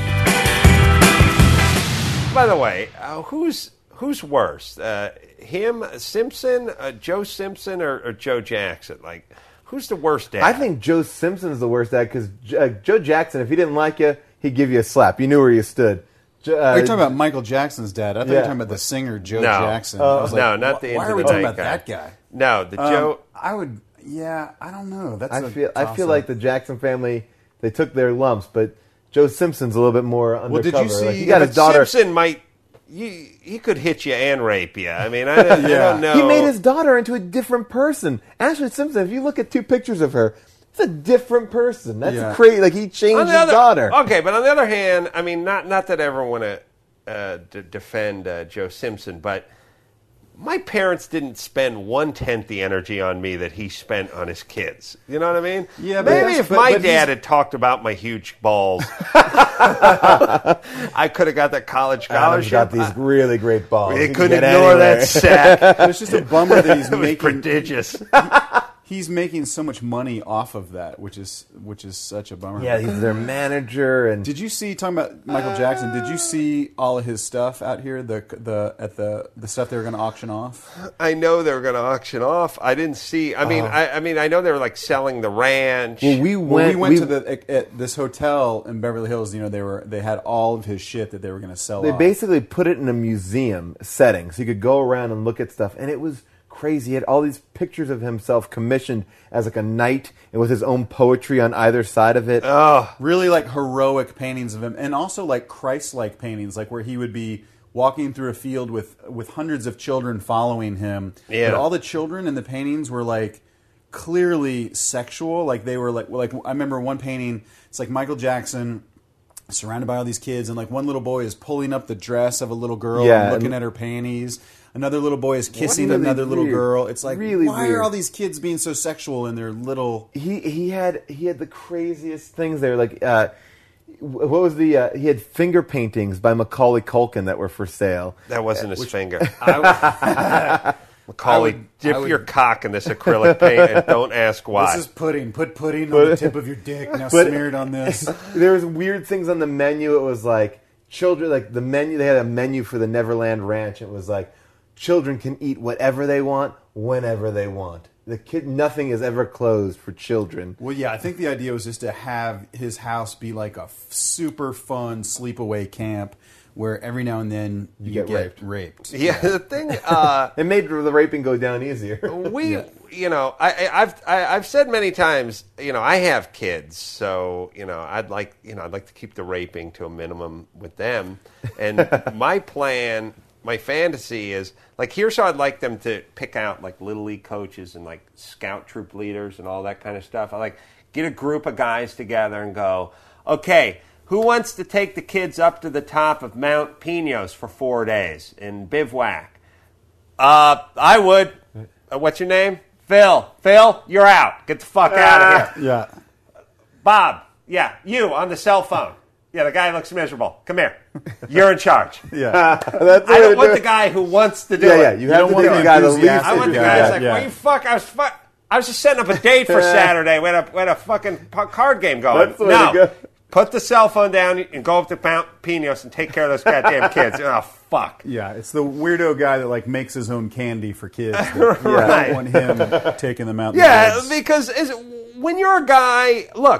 By the way, who's worse? Him, Simpson, Joe Simpson, or Joe Jackson? Like, who's the worst dad? I think Joe Simpson's the worst dad because Joe Jackson, if he didn't like you, he'd give you a slap. You knew where you stood. Are you talking about Michael Jackson's dad? I thought you were talking about the singer Joe Jackson. I was no, not the. Why are we talking about that guy? No, the Joe. I would. Yeah, I don't know. I feel like the Jackson family, they took their lumps, but Joe Simpson's a little bit more undercover. Well, did you see? Like, he got his daughter. Simpson might. He could hit you and rape you. I mean, I don't know. He made his daughter into a different person. Ashley Simpson, if you look at 2 pictures of her, it's a different person. That's crazy. Like, he changed his daughter. Okay, but on the other hand, I mean, not that I ever want to defend Joe Simpson, but my parents didn't spend 1/10 the energy on me that he spent on his kids. You know what I mean? Yeah. Maybe if my dad had talked about my huge balls, I could have got that college scholarship. Adam's got these really great balls. He couldn't ignore that sack. It's just a bummer that he's making prodigious. He's making so much money off of that, which is such a bummer. Yeah, he's their manager. And did you see, talking about Michael Jackson? Did you see all of his stuff out here? The stuff they were going to auction off. I know they were going to auction off. I didn't see. I mean, I know they were like selling the ranch. Well, we went to at this hotel in Beverly Hills. They had all of his shit that they were going to sell. They basically put it in a museum setting, so you could go around and look at stuff, and it was crazy. He had all these pictures of himself commissioned as like a knight and with his own poetry on either side of it. Oh, really like heroic paintings of him, and also like Christ-like paintings, like where he would be walking through a field with hundreds of children following him. Yeah. But all the children in the paintings were like clearly sexual. Like they were like I remember one painting, it's like Michael Jackson surrounded by all these kids, and like one little boy is pulling up the dress of a little girl and looking at her panties. Another little boy is kissing another little girl. It's like, really why weird. are all these kids being so sexual in their little... He had the craziest things there. Like, what was the... he had finger paintings by Macaulay Culkin that were for sale. That wasn't his finger. Macaulay, dip your cock in this acrylic paint and don't ask why. This is pudding. Put pudding on the tip of your dick. Now smear it on this. There was weird things on the menu. It was like, children... Like, the menu... They had a menu for the Neverland Ranch. It was like... Children can eat whatever they want, whenever they want. Nothing is ever closed for children. Well, yeah, I think the idea was just to have his house be like a super fun sleepaway camp where every now and then you get raped. Yeah, the thing... it made the raping go down easier. I've said many times, I have kids, so, I'd like to keep the raping to a minimum with them. And my plan... My fantasy is, like, here's how I'd like them to pick out, like, Little League coaches and, like, scout troop leaders and all that kind of stuff. I like, get a group of guys together and go, okay, who wants to take the kids up to the top of Mount Pinos for 4 days in bivouac? I would. What's your name? Phil. Phil, you're out. Get the fuck out of here. Yeah. Bob, yeah, you on the cell phone. Yeah, the guy looks miserable. Come here. You're in charge. Yeah. I don't want the guy who wants to do it. Yeah, you have to be the guy that leads. I want the guy who's like, well, you fuck. I was just setting up a date for Saturday. We had a fucking card game going. That's the way to go. Put the cell phone down and go up to Mount Pinos and take care of those goddamn kids. Oh, fuck. Yeah, it's the weirdo guy that like makes his own candy for kids. Right. I don't want him taking them out. Yeah, because when you're a guy, look.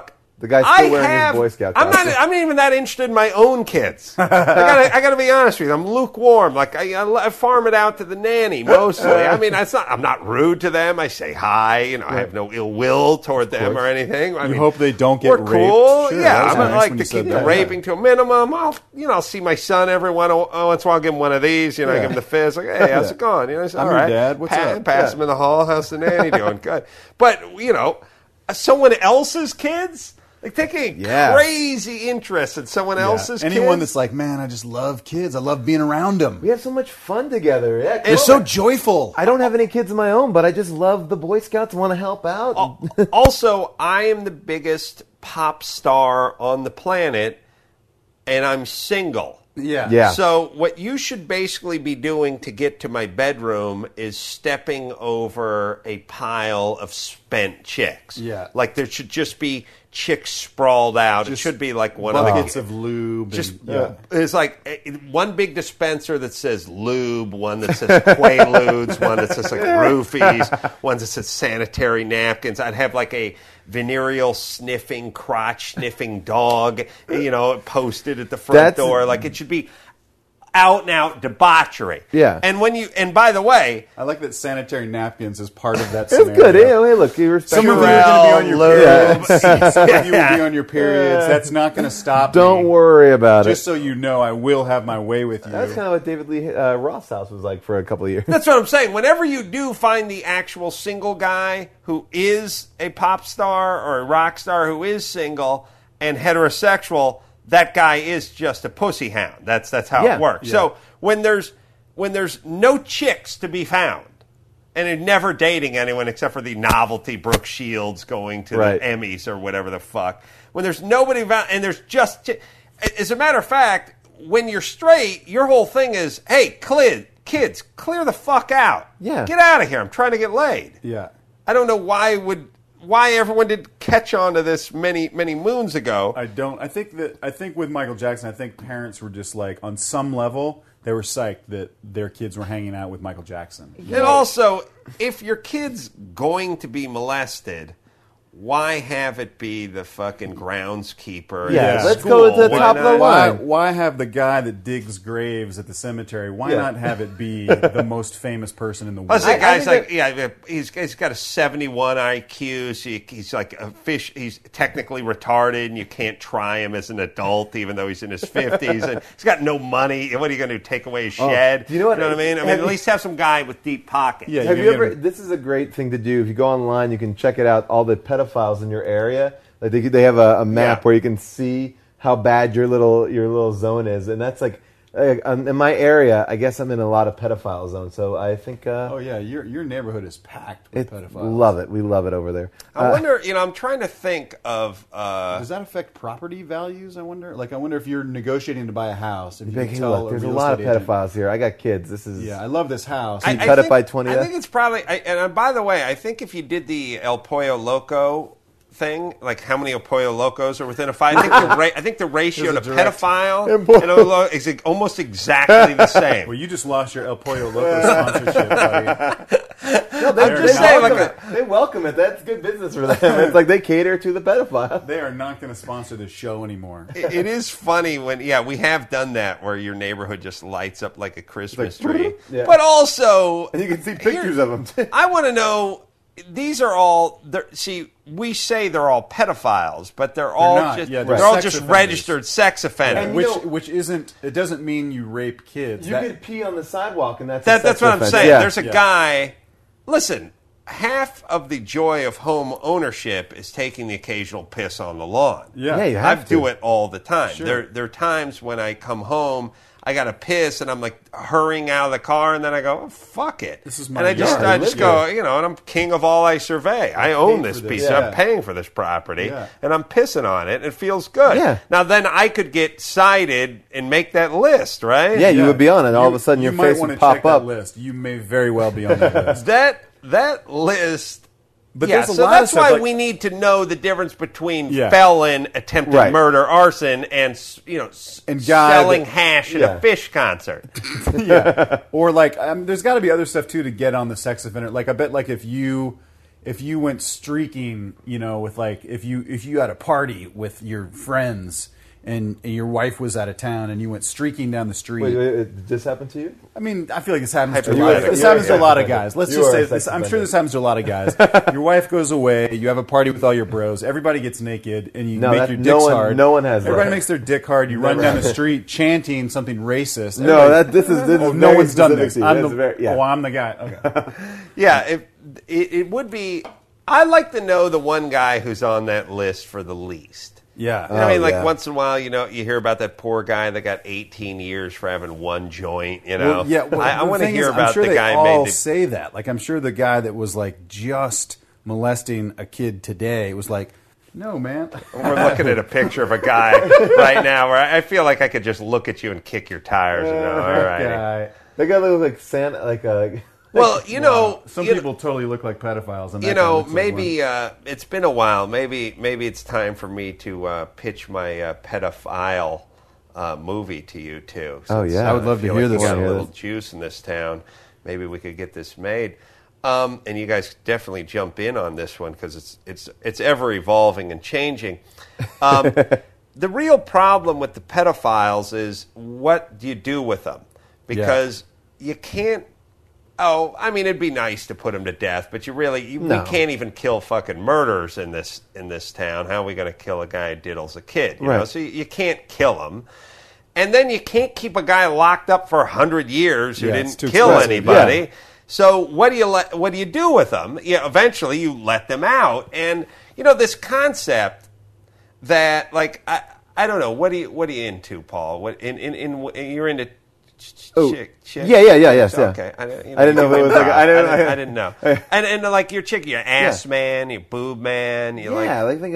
The guy's still wearing his Boy Scout costume. I'm not even that interested in my own kids. I gotta be honest with you. I'm lukewarm. Like I farm it out to the nanny mostly. I mean, I'm not rude to them. I say hi. You know, I have no ill will toward them or anything. I mean, hope they don't get we're raped. cool. Sure, yeah, that's I nice like when to you said keep the that. raping to a minimum. I'll see my son every once in a while. I'll give him one of these. You know, I give him the fizz. Like, hey, how's it going? You know, I say, I'm all your right. dad. What's up? Pass him in the hall. How's the nanny doing? Good. But you know, someone else's kids. Like taking crazy interest in someone else's kids. Anyone that's like, man, I just love kids. I love being around them. We have so much fun together. Yeah, They're so joyful. I don't have any kids of my own, but I just love the Boy Scouts and want to help out. Also, I am the biggest pop star on the planet, and I'm single. Yeah. So what you should basically be doing to get to my bedroom is stepping over a pile of spent chicks. Yeah. Like there should just be chicks sprawled out. It should be like one of the buckets of lube. It's like one big dispenser that says lube, one that says Quaaludes, one that says like roofies, one that says sanitary napkins. I'd have like a venereal sniffing, crotch sniffing dog, you know, posted at the front door. Like it should be out and out debauchery. Yeah. And by the way, I like that sanitary napkins is part of that It's scenario. good. Hey, look, you respect Some of you are going to be on your periods. Some of you will be on your periods. That's not going to stop Don't me. worry about Just it. so you know, I will have my way with you. That's kind of what David Lee Roth's house was like for a couple of years. that's what I'm saying. Whenever you do find the actual single guy who is a pop star or a rock star who is single and heterosexual, that guy is just a pussy hound. That's how it works. Yeah. So when there's no chicks to be found, and they're never dating anyone except for the novelty Brooke Shields going to the Emmys or whatever the fuck. When there's nobody found, and there's just, as a matter of fact, when you're straight, your whole thing is, hey, kids, clear the fuck out. Yeah. Get out of here. I'm trying to get laid. Yeah. I don't know why everyone did catch on to this many moons ago. I think with Michael Jackson, I think parents were just like, on some level, they were psyched that their kids were hanging out with Michael Jackson. And also, if your kid's going to be molested, why have it be the fucking groundskeeper? Yeah, let's go to the top of the line. Why have the guy that digs graves at the cemetery? Why not have it be the most famous person in the world? Plus, the guy's like, he's got a 71 IQ, so he's like a fish. He's technically retarded, and you can't try him as an adult, even though he's in his 50s. And he's got no money. What are you going to do? Take away his shed? You know what I mean? At least have some guy with deep pockets. Yeah, have you ever? This is a great thing to do. If you go online, you can check it out. All the pedophiles in your area, like they have a map where you can see how bad your little zone is, and that's like in my area. I guess I'm in a lot of pedophile zones, so I think. Your neighborhood is packed with pedophiles. Love it. We love it over there. I wonder. I'm trying to think of. Does that affect property values? I wonder. Like, I wonder if you're negotiating to buy a house. If you can Hey, tell look, there's a real lot of estate agent, pedophiles here. I got kids. This is I love this house. I think it's probably. And by the way, I think if you did the El Pollo Loco thing, like how many El Pollo Locos are within a fight, I think the ratio to pedophile is almost exactly the same. Well, you just lost your El Pollo Loco sponsorship, buddy. No, they welcome it. That's good business for them. It's like they cater to the pedophile. They are not going to sponsor this show anymore. It is funny when, we have done that where your neighborhood just lights up like a Christmas tree. Yeah. But also, and you can see pictures of them too. I want to know. These are all. We say they're all pedophiles, but they're all just registered sex offenders. Which isn't. It doesn't mean you rape kids. You could pee on the sidewalk, and that's what I'm saying. Yeah. There's a guy. Listen, half of the joy of home ownership is taking the occasional piss on the lawn. Yeah, you have I do it all the time. Sure. There are times when I come home, I got to piss, and I'm like hurrying out of the car, and then I go, oh, fuck it. This is my and I just go, and I'm king of all I survey. I own this piece. I'm paying for this property, and I'm pissing on it. It feels good. Yeah. Now, then I could get cited and make that list, right? Yeah, you would be on it. All of a sudden, your face would pop check up. That list. You may very well be on that list. That list. But yeah, there's a so lot that's of stuff, why like, we need to know the difference between felon, attempted murder, arson, and selling hash at a fish concert. Or like, there's got to be other stuff too to get on the sex offender. Like, I bet, like if you if you went streaking, with like if you had a party with your friends and your wife was out of town and you went streaking down the street. Wait, did this happen to you? I mean, I feel like this happens to a lot of guys. Let's just say this. I'm sure this happens to a lot of guys. Your wife goes away. You have a party with all your bros. Everybody gets naked, and you make your dicks hard. No one has. Everybody makes their dick hard. You run down the street chanting something racist. This is no one's done this. I'm the guy. Okay. Yeah, it would be. I'd like to know the one guy who's on that list for the least. Yeah. I mean, once in a while, you hear about that poor guy that got 18 years for having one joint, Well, I want to hear about the guy they all made say that. Like, I'm sure the guy that was, like, just molesting a kid today was like, no, man. We're looking at a picture of a guy right now where I feel like I could just look at you and kick your tires and go, all right. That guy looks like Santa, like a... Well, some people totally look like pedophiles. And maybe it's been a while. Maybe it's time for me to pitch my pedophile movie to you too. Since, I would love to hear this. We got a little juice in this town. Maybe we could get this made. And you guys definitely jump in on this one because it's ever evolving and changing. The real problem with the pedophiles is what do you do with them? Because you can't. Oh, I mean, it'd be nice to put them to death, but we can't even kill fucking murderers in this town. How are we going to kill a guy who diddles a kid? You know? So you can't kill him. And then you can't keep a guy locked up for 100 years who didn't kill anybody. Yeah. So what do you do with them? Eventually you let them out. And this concept that I don't know, what are you into, Paul? What you're into chick? Yes. Okay. I didn't know if it was like I didn't know. And like your chick, you're ass man, you boob man, like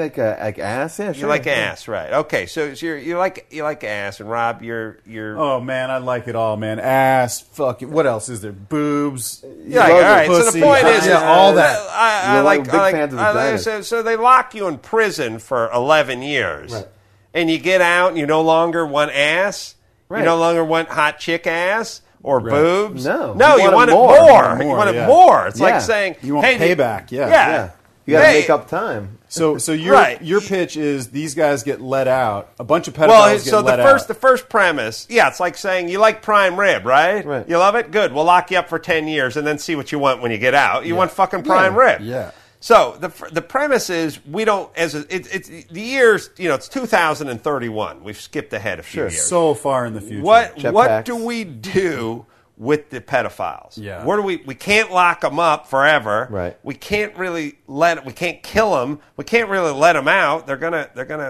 ass. Yeah, sure. You like ass, right? Okay, so you like ass, and Rob, you're. Oh man, I like it all, man. Ass, fucking. What else is there? Boobs. Yeah, all right. Pussy, so the point is, all that. I like. So they lock you in prison for 11 years, right. And you get out, and you no longer want ass. Right. You no longer want hot chick ass or boobs. No, you want it more. You want it more. It's like saying, you want payback. Yeah. You got to make up time. So your pitch is these guys get let out. A bunch of pedophiles get let out. The first premise, it's like saying you like prime rib, right? Right. You love it? Good. We'll lock you up for 10 years and then see what you want when you get out. You want fucking prime rib. Yeah. So the premise is we don't it's the years, it's 2031. We've skipped ahead a few years. So far in the future. What do we do with the pedophiles? Yeah. Where do we can't lock them up forever. Right. We can't really we can't kill them. We can't really let them out. They're going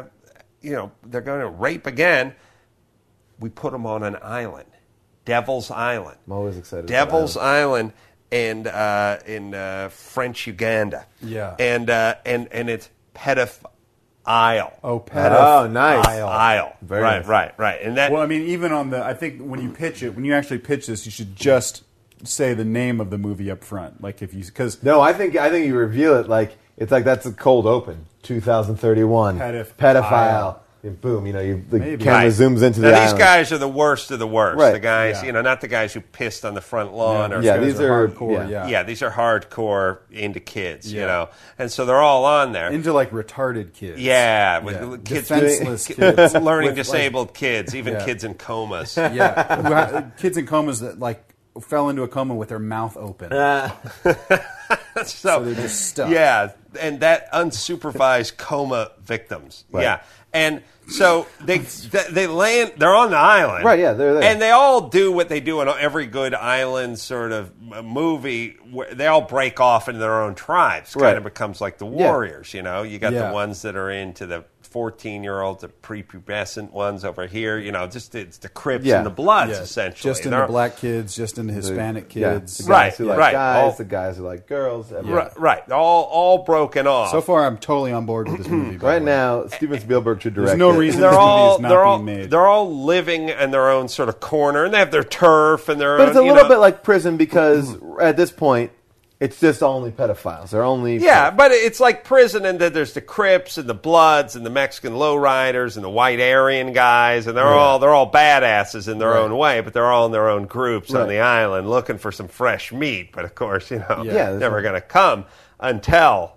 to rape again. We put them on an island. Devil's Island. I'm always excited. Devil's Island. And in French Uganda, and it's pedophile. Oh, pedophile. Oh, nice. Isle. Very right. And that. Well, I mean, even I think when you actually pitch this, you should just say the name of the movie up front, like because. No, I think you reveal it like it's like that's a cold open. 2031. Pedophile. Boom, the camera zooms into the These guys are the worst of the worst. Right. The guys, not the guys who pissed on the front lawn. These are hardcore. Yeah, these are hardcore into kids, and so they're all on there. Into like retarded kids. Yeah, with kids, defenseless kids, learning disabled kids, even kids in comas. Yeah, kids in comas that fell into a coma with their mouth open. So they're just stuck. Yeah, and that unsupervised coma victims. Right. Yeah. And so they land. They're on the island, right? Yeah, they're there, and they all do what they do in every good island sort of movie. Where they all break off into their own tribes. Kind of becomes like the warriors. You got the ones that are into the 14-year-olds, the prepubescent ones over here. It's the Crips and the Bloods essentially. Just in the black kids, just in the Hispanic kids. The guys who like guys, the guys who like girls. Right. All broken off. So far, I'm totally on board with this movie. Right now, Steven Spielberg should direct. There's no reason this movie is not being made. They're all living in their own sort of corner, and they have their turf and their own. But it's a little bit like prison because at this point, it's just only pedophiles. They're only but it's like prison, and then there's the Crips and the Bloods and the Mexican lowriders and the white Aryan guys, and they're all badasses in their own way, but they're all in their own groups on the island looking for some fresh meat. But of course, never going to come. until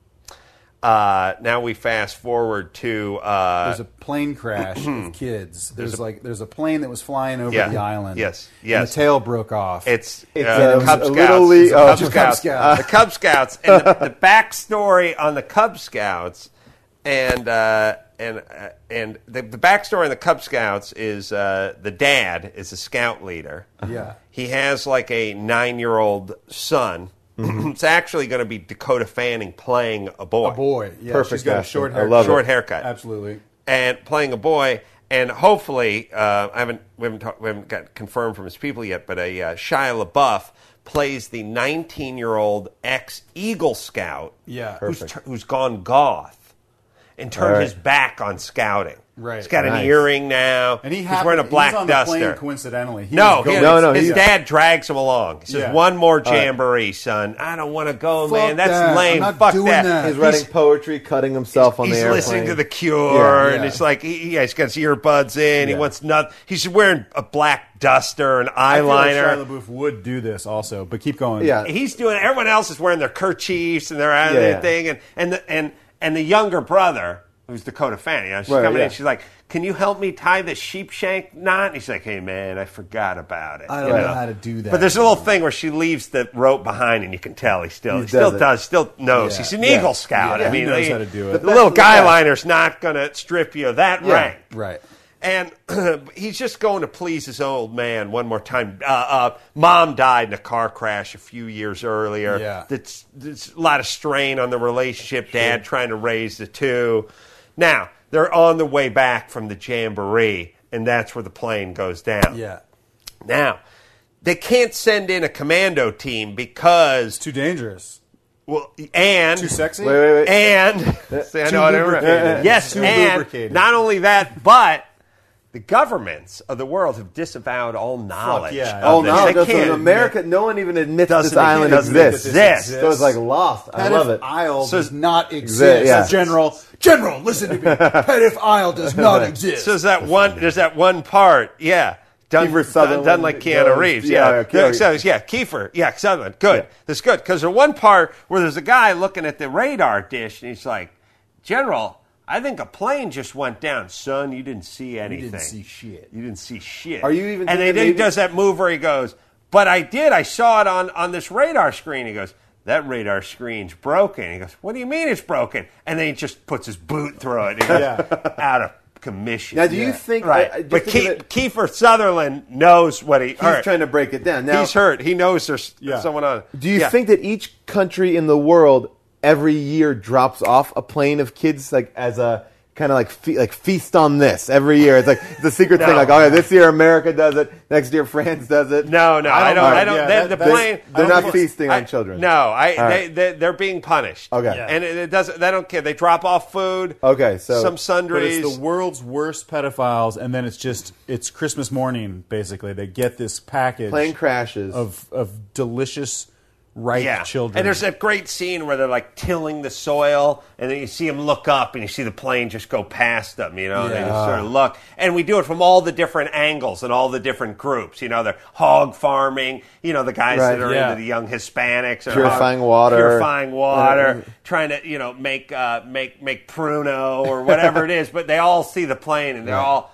now we fast forward to there's a plane crash of kids. There's a plane that was flying over the island. Yes. And the tail broke off. It's the Cub Scouts. The Cub Scouts. And the backstory on the Cub Scouts and the backstory on the Cub Scouts is the dad is a scout leader. Yeah. He has like a 9-year-old son. It's actually going to be Dakota Fanning playing a boy. A boy, yeah. Perfect. She's got a short haircut. Absolutely. And playing a boy, and hopefully, we haven't got confirmed from his people yet, but Shia LaBeouf plays the 19-year-old ex-Eagle Scout, who's gone goth and turned his back on scouting. Right. He's got an earring now. And he's wearing a black he's on the duster. plane coincidentally. His dad drags him along. He says, "One more jamboree, son." I don't want to go, man. That's lame. Fuck that. He's writing poetry, cutting himself on the airplane. He's listening to The Cure, and it's like he's got his earbuds in. He wants nothing. He's wearing a black duster and eyeliner. I feel like Shia LaBeouf would do this also, but keep going. Yeah, he's doing. Everyone else is wearing their kerchiefs and their thing, and the younger brother, who's Dakota Fanning. She's coming in. She's like, "Can you help me tie the sheep shank knot?" And he's like, "Hey man, I forgot about it. I don't know how to do that." But there's a little thing where she leaves the rope behind, and you can tell he still knows. He's an Eagle Scout. Yeah, I mean, he knows how to do it. The little guy liner's not going to strip you of that rank. Right. And he's just going to please his old man one more time. Mom died in a car crash a few years earlier. Yeah. There's a lot of strain on the relationship. Dad trying to raise the two. Now, they're on the way back from the jamboree, and that's where the plane goes down. Yeah. Now, they can't send in a commando team because... It's too dangerous. Well, and... Too sexy? Wait. And... Too lubricated. Yes, Too and lubricated. not only that, but... The governments of the world have disavowed all knowledge. All knowledge. In America, no one even admits this island exists. So it's like lost. I love it. Isle does not exist. Yeah. General, listen to me. Pettif Isle does not exist. So there's that one part, done like Keanu Reeves. Kiefer. Yeah, Sutherland. Good. Yeah. That's good. Because there's one part where there's a guy looking at the radar dish, and he's like, "General, I think a plane just went down." "Son, you didn't see anything. You didn't see shit. Are you even? And then he does that move where he goes, "But I did. I saw it on this radar screen." He goes, "That radar screen's broken." He goes, "What do you mean it's broken?" And then he just puts his boot through it. And he goes, out of commission. Now, do you think? Right. But Kiefer Sutherland knows what he's trying to break it down. Now, he's hurt. He knows there's someone on. Do you think that each country in the world every year drops off a plane of kids, like as a kind of like feast on this every year? It's like the secret thing. Like, okay, this year America does it, next year France does it. No, I don't. The plane. They're not feasting on children. No, they're being punished. Okay, and it doesn't. They don't care. They drop off food. Okay, so some sundries. But it's the world's worst pedophiles, and then it's Christmas morning. Basically, they get this package. Plane crashes of delicious. Children. And there's that great scene where they're like tilling the soil, and then you see them look up, and you see the plane just go past them, and they just sort of look. And we do it from all the different angles and all the different groups. They're hog farming, the guys that are into the young Hispanics. Purifying water. Trying to, make pruno or whatever it is. But they all see the plane, and they all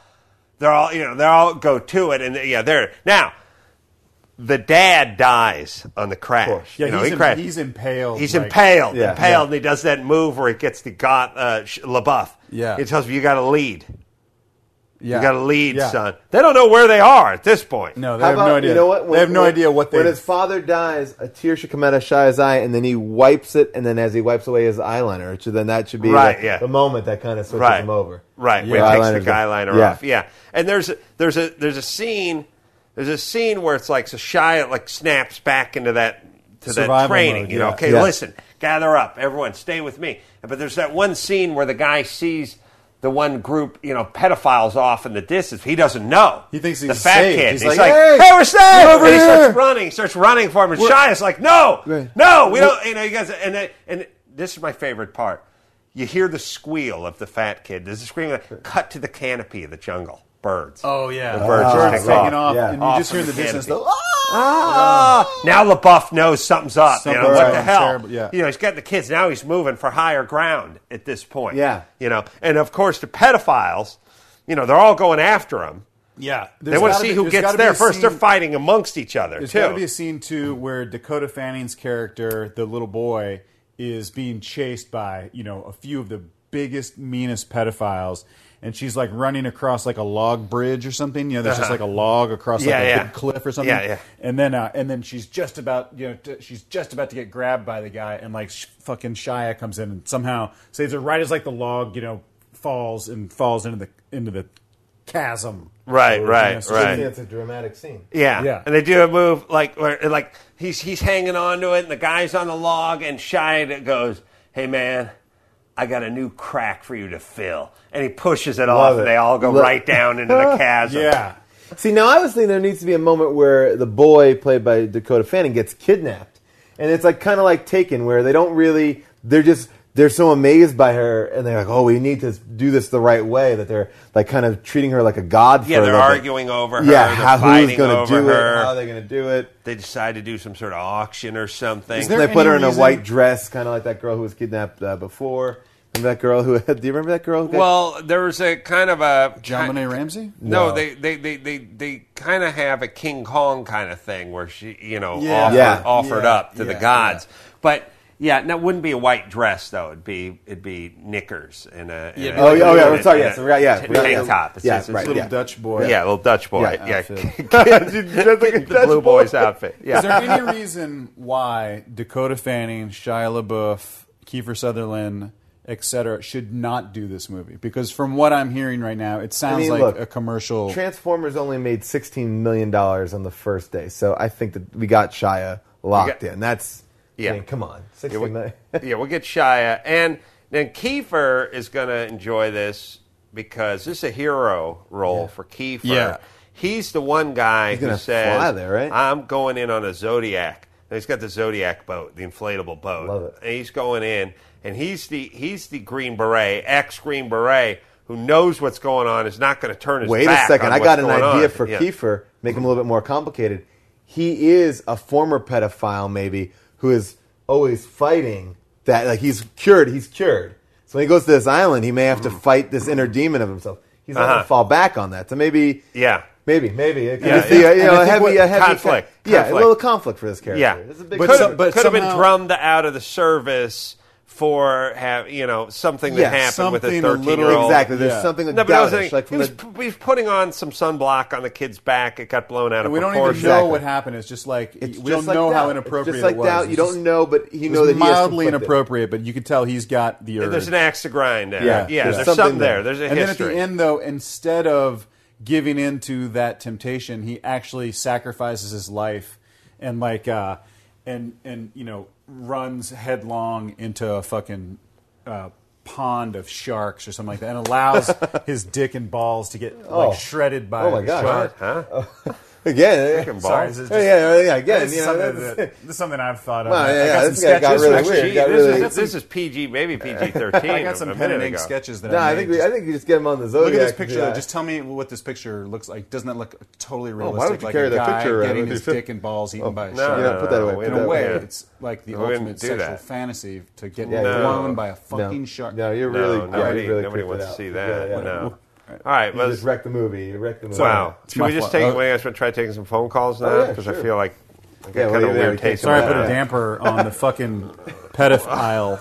go to it, and they're... Now... The dad dies on the crash. Yeah, he's impaled. He's impaled, and he does that move where he gets the LaBeouf. Yeah. He tells me, "You got to lead. Yeah. You got to lead, son." They don't know where they are at this point. No, they have no idea. You know what? They have no idea what they... When his father dies, a tear should come out of Shia's eye, and then he wipes it, and then as he wipes away his eyeliner, then that should be the moment that kind of switches him over. Right, where he takes the eyeliner off. Yeah, and there's a scene... There's a scene where it's like Shia snaps back into that training. Mode, listen, gather up, everyone, stay with me. But there's that one scene where the guy sees the one group, pedophiles off in the distance. He doesn't know. He thinks he's the fat safe. kid. He's like, hey, we're safe! Over and he here. starts running for him. And Shia's like, no, we don't. You guys. And this is my favorite part. You hear the squeal of the fat kid. There's a scream. Cut to the canopy of the jungle. birds. Oh, yeah. The birds Birds just take taking off, and you just hear in the from distance, canopy. the, Now LaBeouf knows something's up. Something's what right. the hell? Terrible, yeah. He's getting the kids. Now he's moving for higher ground at this point. Yeah. And of course the pedophiles, they're all going after him. Yeah. They want to see who gets there first. They're fighting amongst each other, There's too. got to be a scene, too, where Dakota Fanning's character, the little boy, is being chased by, a few of the biggest, meanest pedophiles. And she's, like, running across, like, a log bridge or something. There's just, like, a log across, like, a big cliff or something. Yeah. And then she's just about, she's just about to get grabbed by the guy. And, like, fucking Shia comes in and somehow saves her right as, like, the log, falls into the chasm. Right. It's a dramatic scene. Yeah. And they do a move where he's hanging on to it, and the guy's on the log, and Shia goes, "Hey man, I got a new crack for you to fill," and he pushes it off, and they all go right down into the chasm. Yeah. See, now I was thinking there needs to be a moment where the boy played by Dakota Fanning gets kidnapped, and it's like kind of like Taken, where they don't really. They're so amazed by her, and they're like, "Oh, we need to do this the right way." That they're like kind of treating her like a god. Yeah, for they're a little bit. arguing over her. Yeah, they're who's going to do her. it? How are they going to do it? They decide to do some sort of auction or something. They put her in a white dress, kind of like that girl who was kidnapped before. Remember that girl who? Do you remember that girl? Well, there was a kind of a JonBenet Ramsey. No, they kind of have a King Kong kind of thing where she, offered up to the gods, but. Yeah, no, it wouldn't be a white dress though. It'd be knickers and a tank top. It's little Dutch boy. Yeah, little Dutch boy. Yeah, the blue boy's outfit. Yeah. Is there any reason why Dakota Fanning, Shia LaBeouf, Kiefer Sutherland, etc., should not do this movie? Because from what I'm hearing right now, it sounds like a commercial. Transformers only made $16 million on the first day, so I think that we got Shia locked in. That's. Yeah, I mean, come on. We'll get Shia. And then Kiefer is going to enjoy this because this is a hero role for Kiefer. Yeah. He's the one guy who says, fly there, right? I'm going in on a Zodiac. And he's got the Zodiac boat, the inflatable boat. Love it. And he's going in, and he's the Green Beret, ex-Green Beret, who knows what's going on, is not going to turn his back. Wait a second. on I got an what's going idea on. for Kiefer, make him a little bit more complicated. He is a former pedophile, maybe, who is always fighting that, like he's cured. So when he goes to this island, he may have to fight this inner demon of himself. He's not going to fall back on that. So maybe. Maybe. It could just be a heavy conflict. A little conflict for this character. Yeah. It's a big but could have been drummed out of the service for something that happened with a 13-year-old. Exactly. There's something he was putting on some sunblock on the kid's back. It got blown out of proportion. We don't even know what happened. It's just like we don't know how inappropriate it was. Doubt. You don't know, but you know that he mildly inappropriate. But you can tell he's got the urge. There's an axe to grind. Yeah. There's something there. There's a history. And then at the end, though, instead of giving into that temptation, he actually sacrifices his life and runs headlong into a fucking pond of sharks or something like that, and allows his dick and balls to get shredded by my God. shark. Huh? Again, sorry. Again, this is something I've thought of. This guy got really weird. This is PG, maybe PG-13. I got some pen and ink sketches that I think you just get him on the Zodiac. Look at this picture. Just tell me what this picture looks like. Doesn't it look totally realistic? Why would you like carry a that guy picture around? getting his dick and balls eaten by a shark? No, put that away. In a way, it's like the ultimate sexual fantasy to get blown by a fucking shark. No, you're really nobody wants to see that. No. All right, you just wrecked the movie. Wow. Should we just try taking some phone calls now? Because I feel like I got kind of weird taste. Sorry, I put a damper on the fucking pedophile.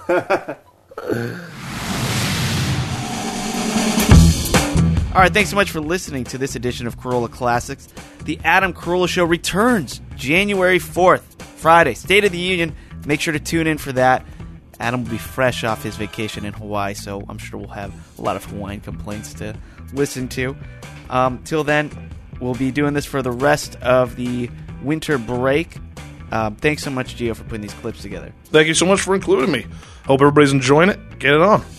All right, thanks so much for listening to this edition of Carolla Classics. The Adam Carolla Show returns January 4th, Friday, State of the Union. Make sure to tune in for that. Adam will be fresh off his vacation in Hawaii, so I'm sure we'll have a lot of Hawaiian complaints to listen to. Till then, we'll be doing this for the rest of the winter break. Thanks so much, Gio, for putting these clips together. Thank you so much for including me. Hope everybody's enjoying it. Get it on.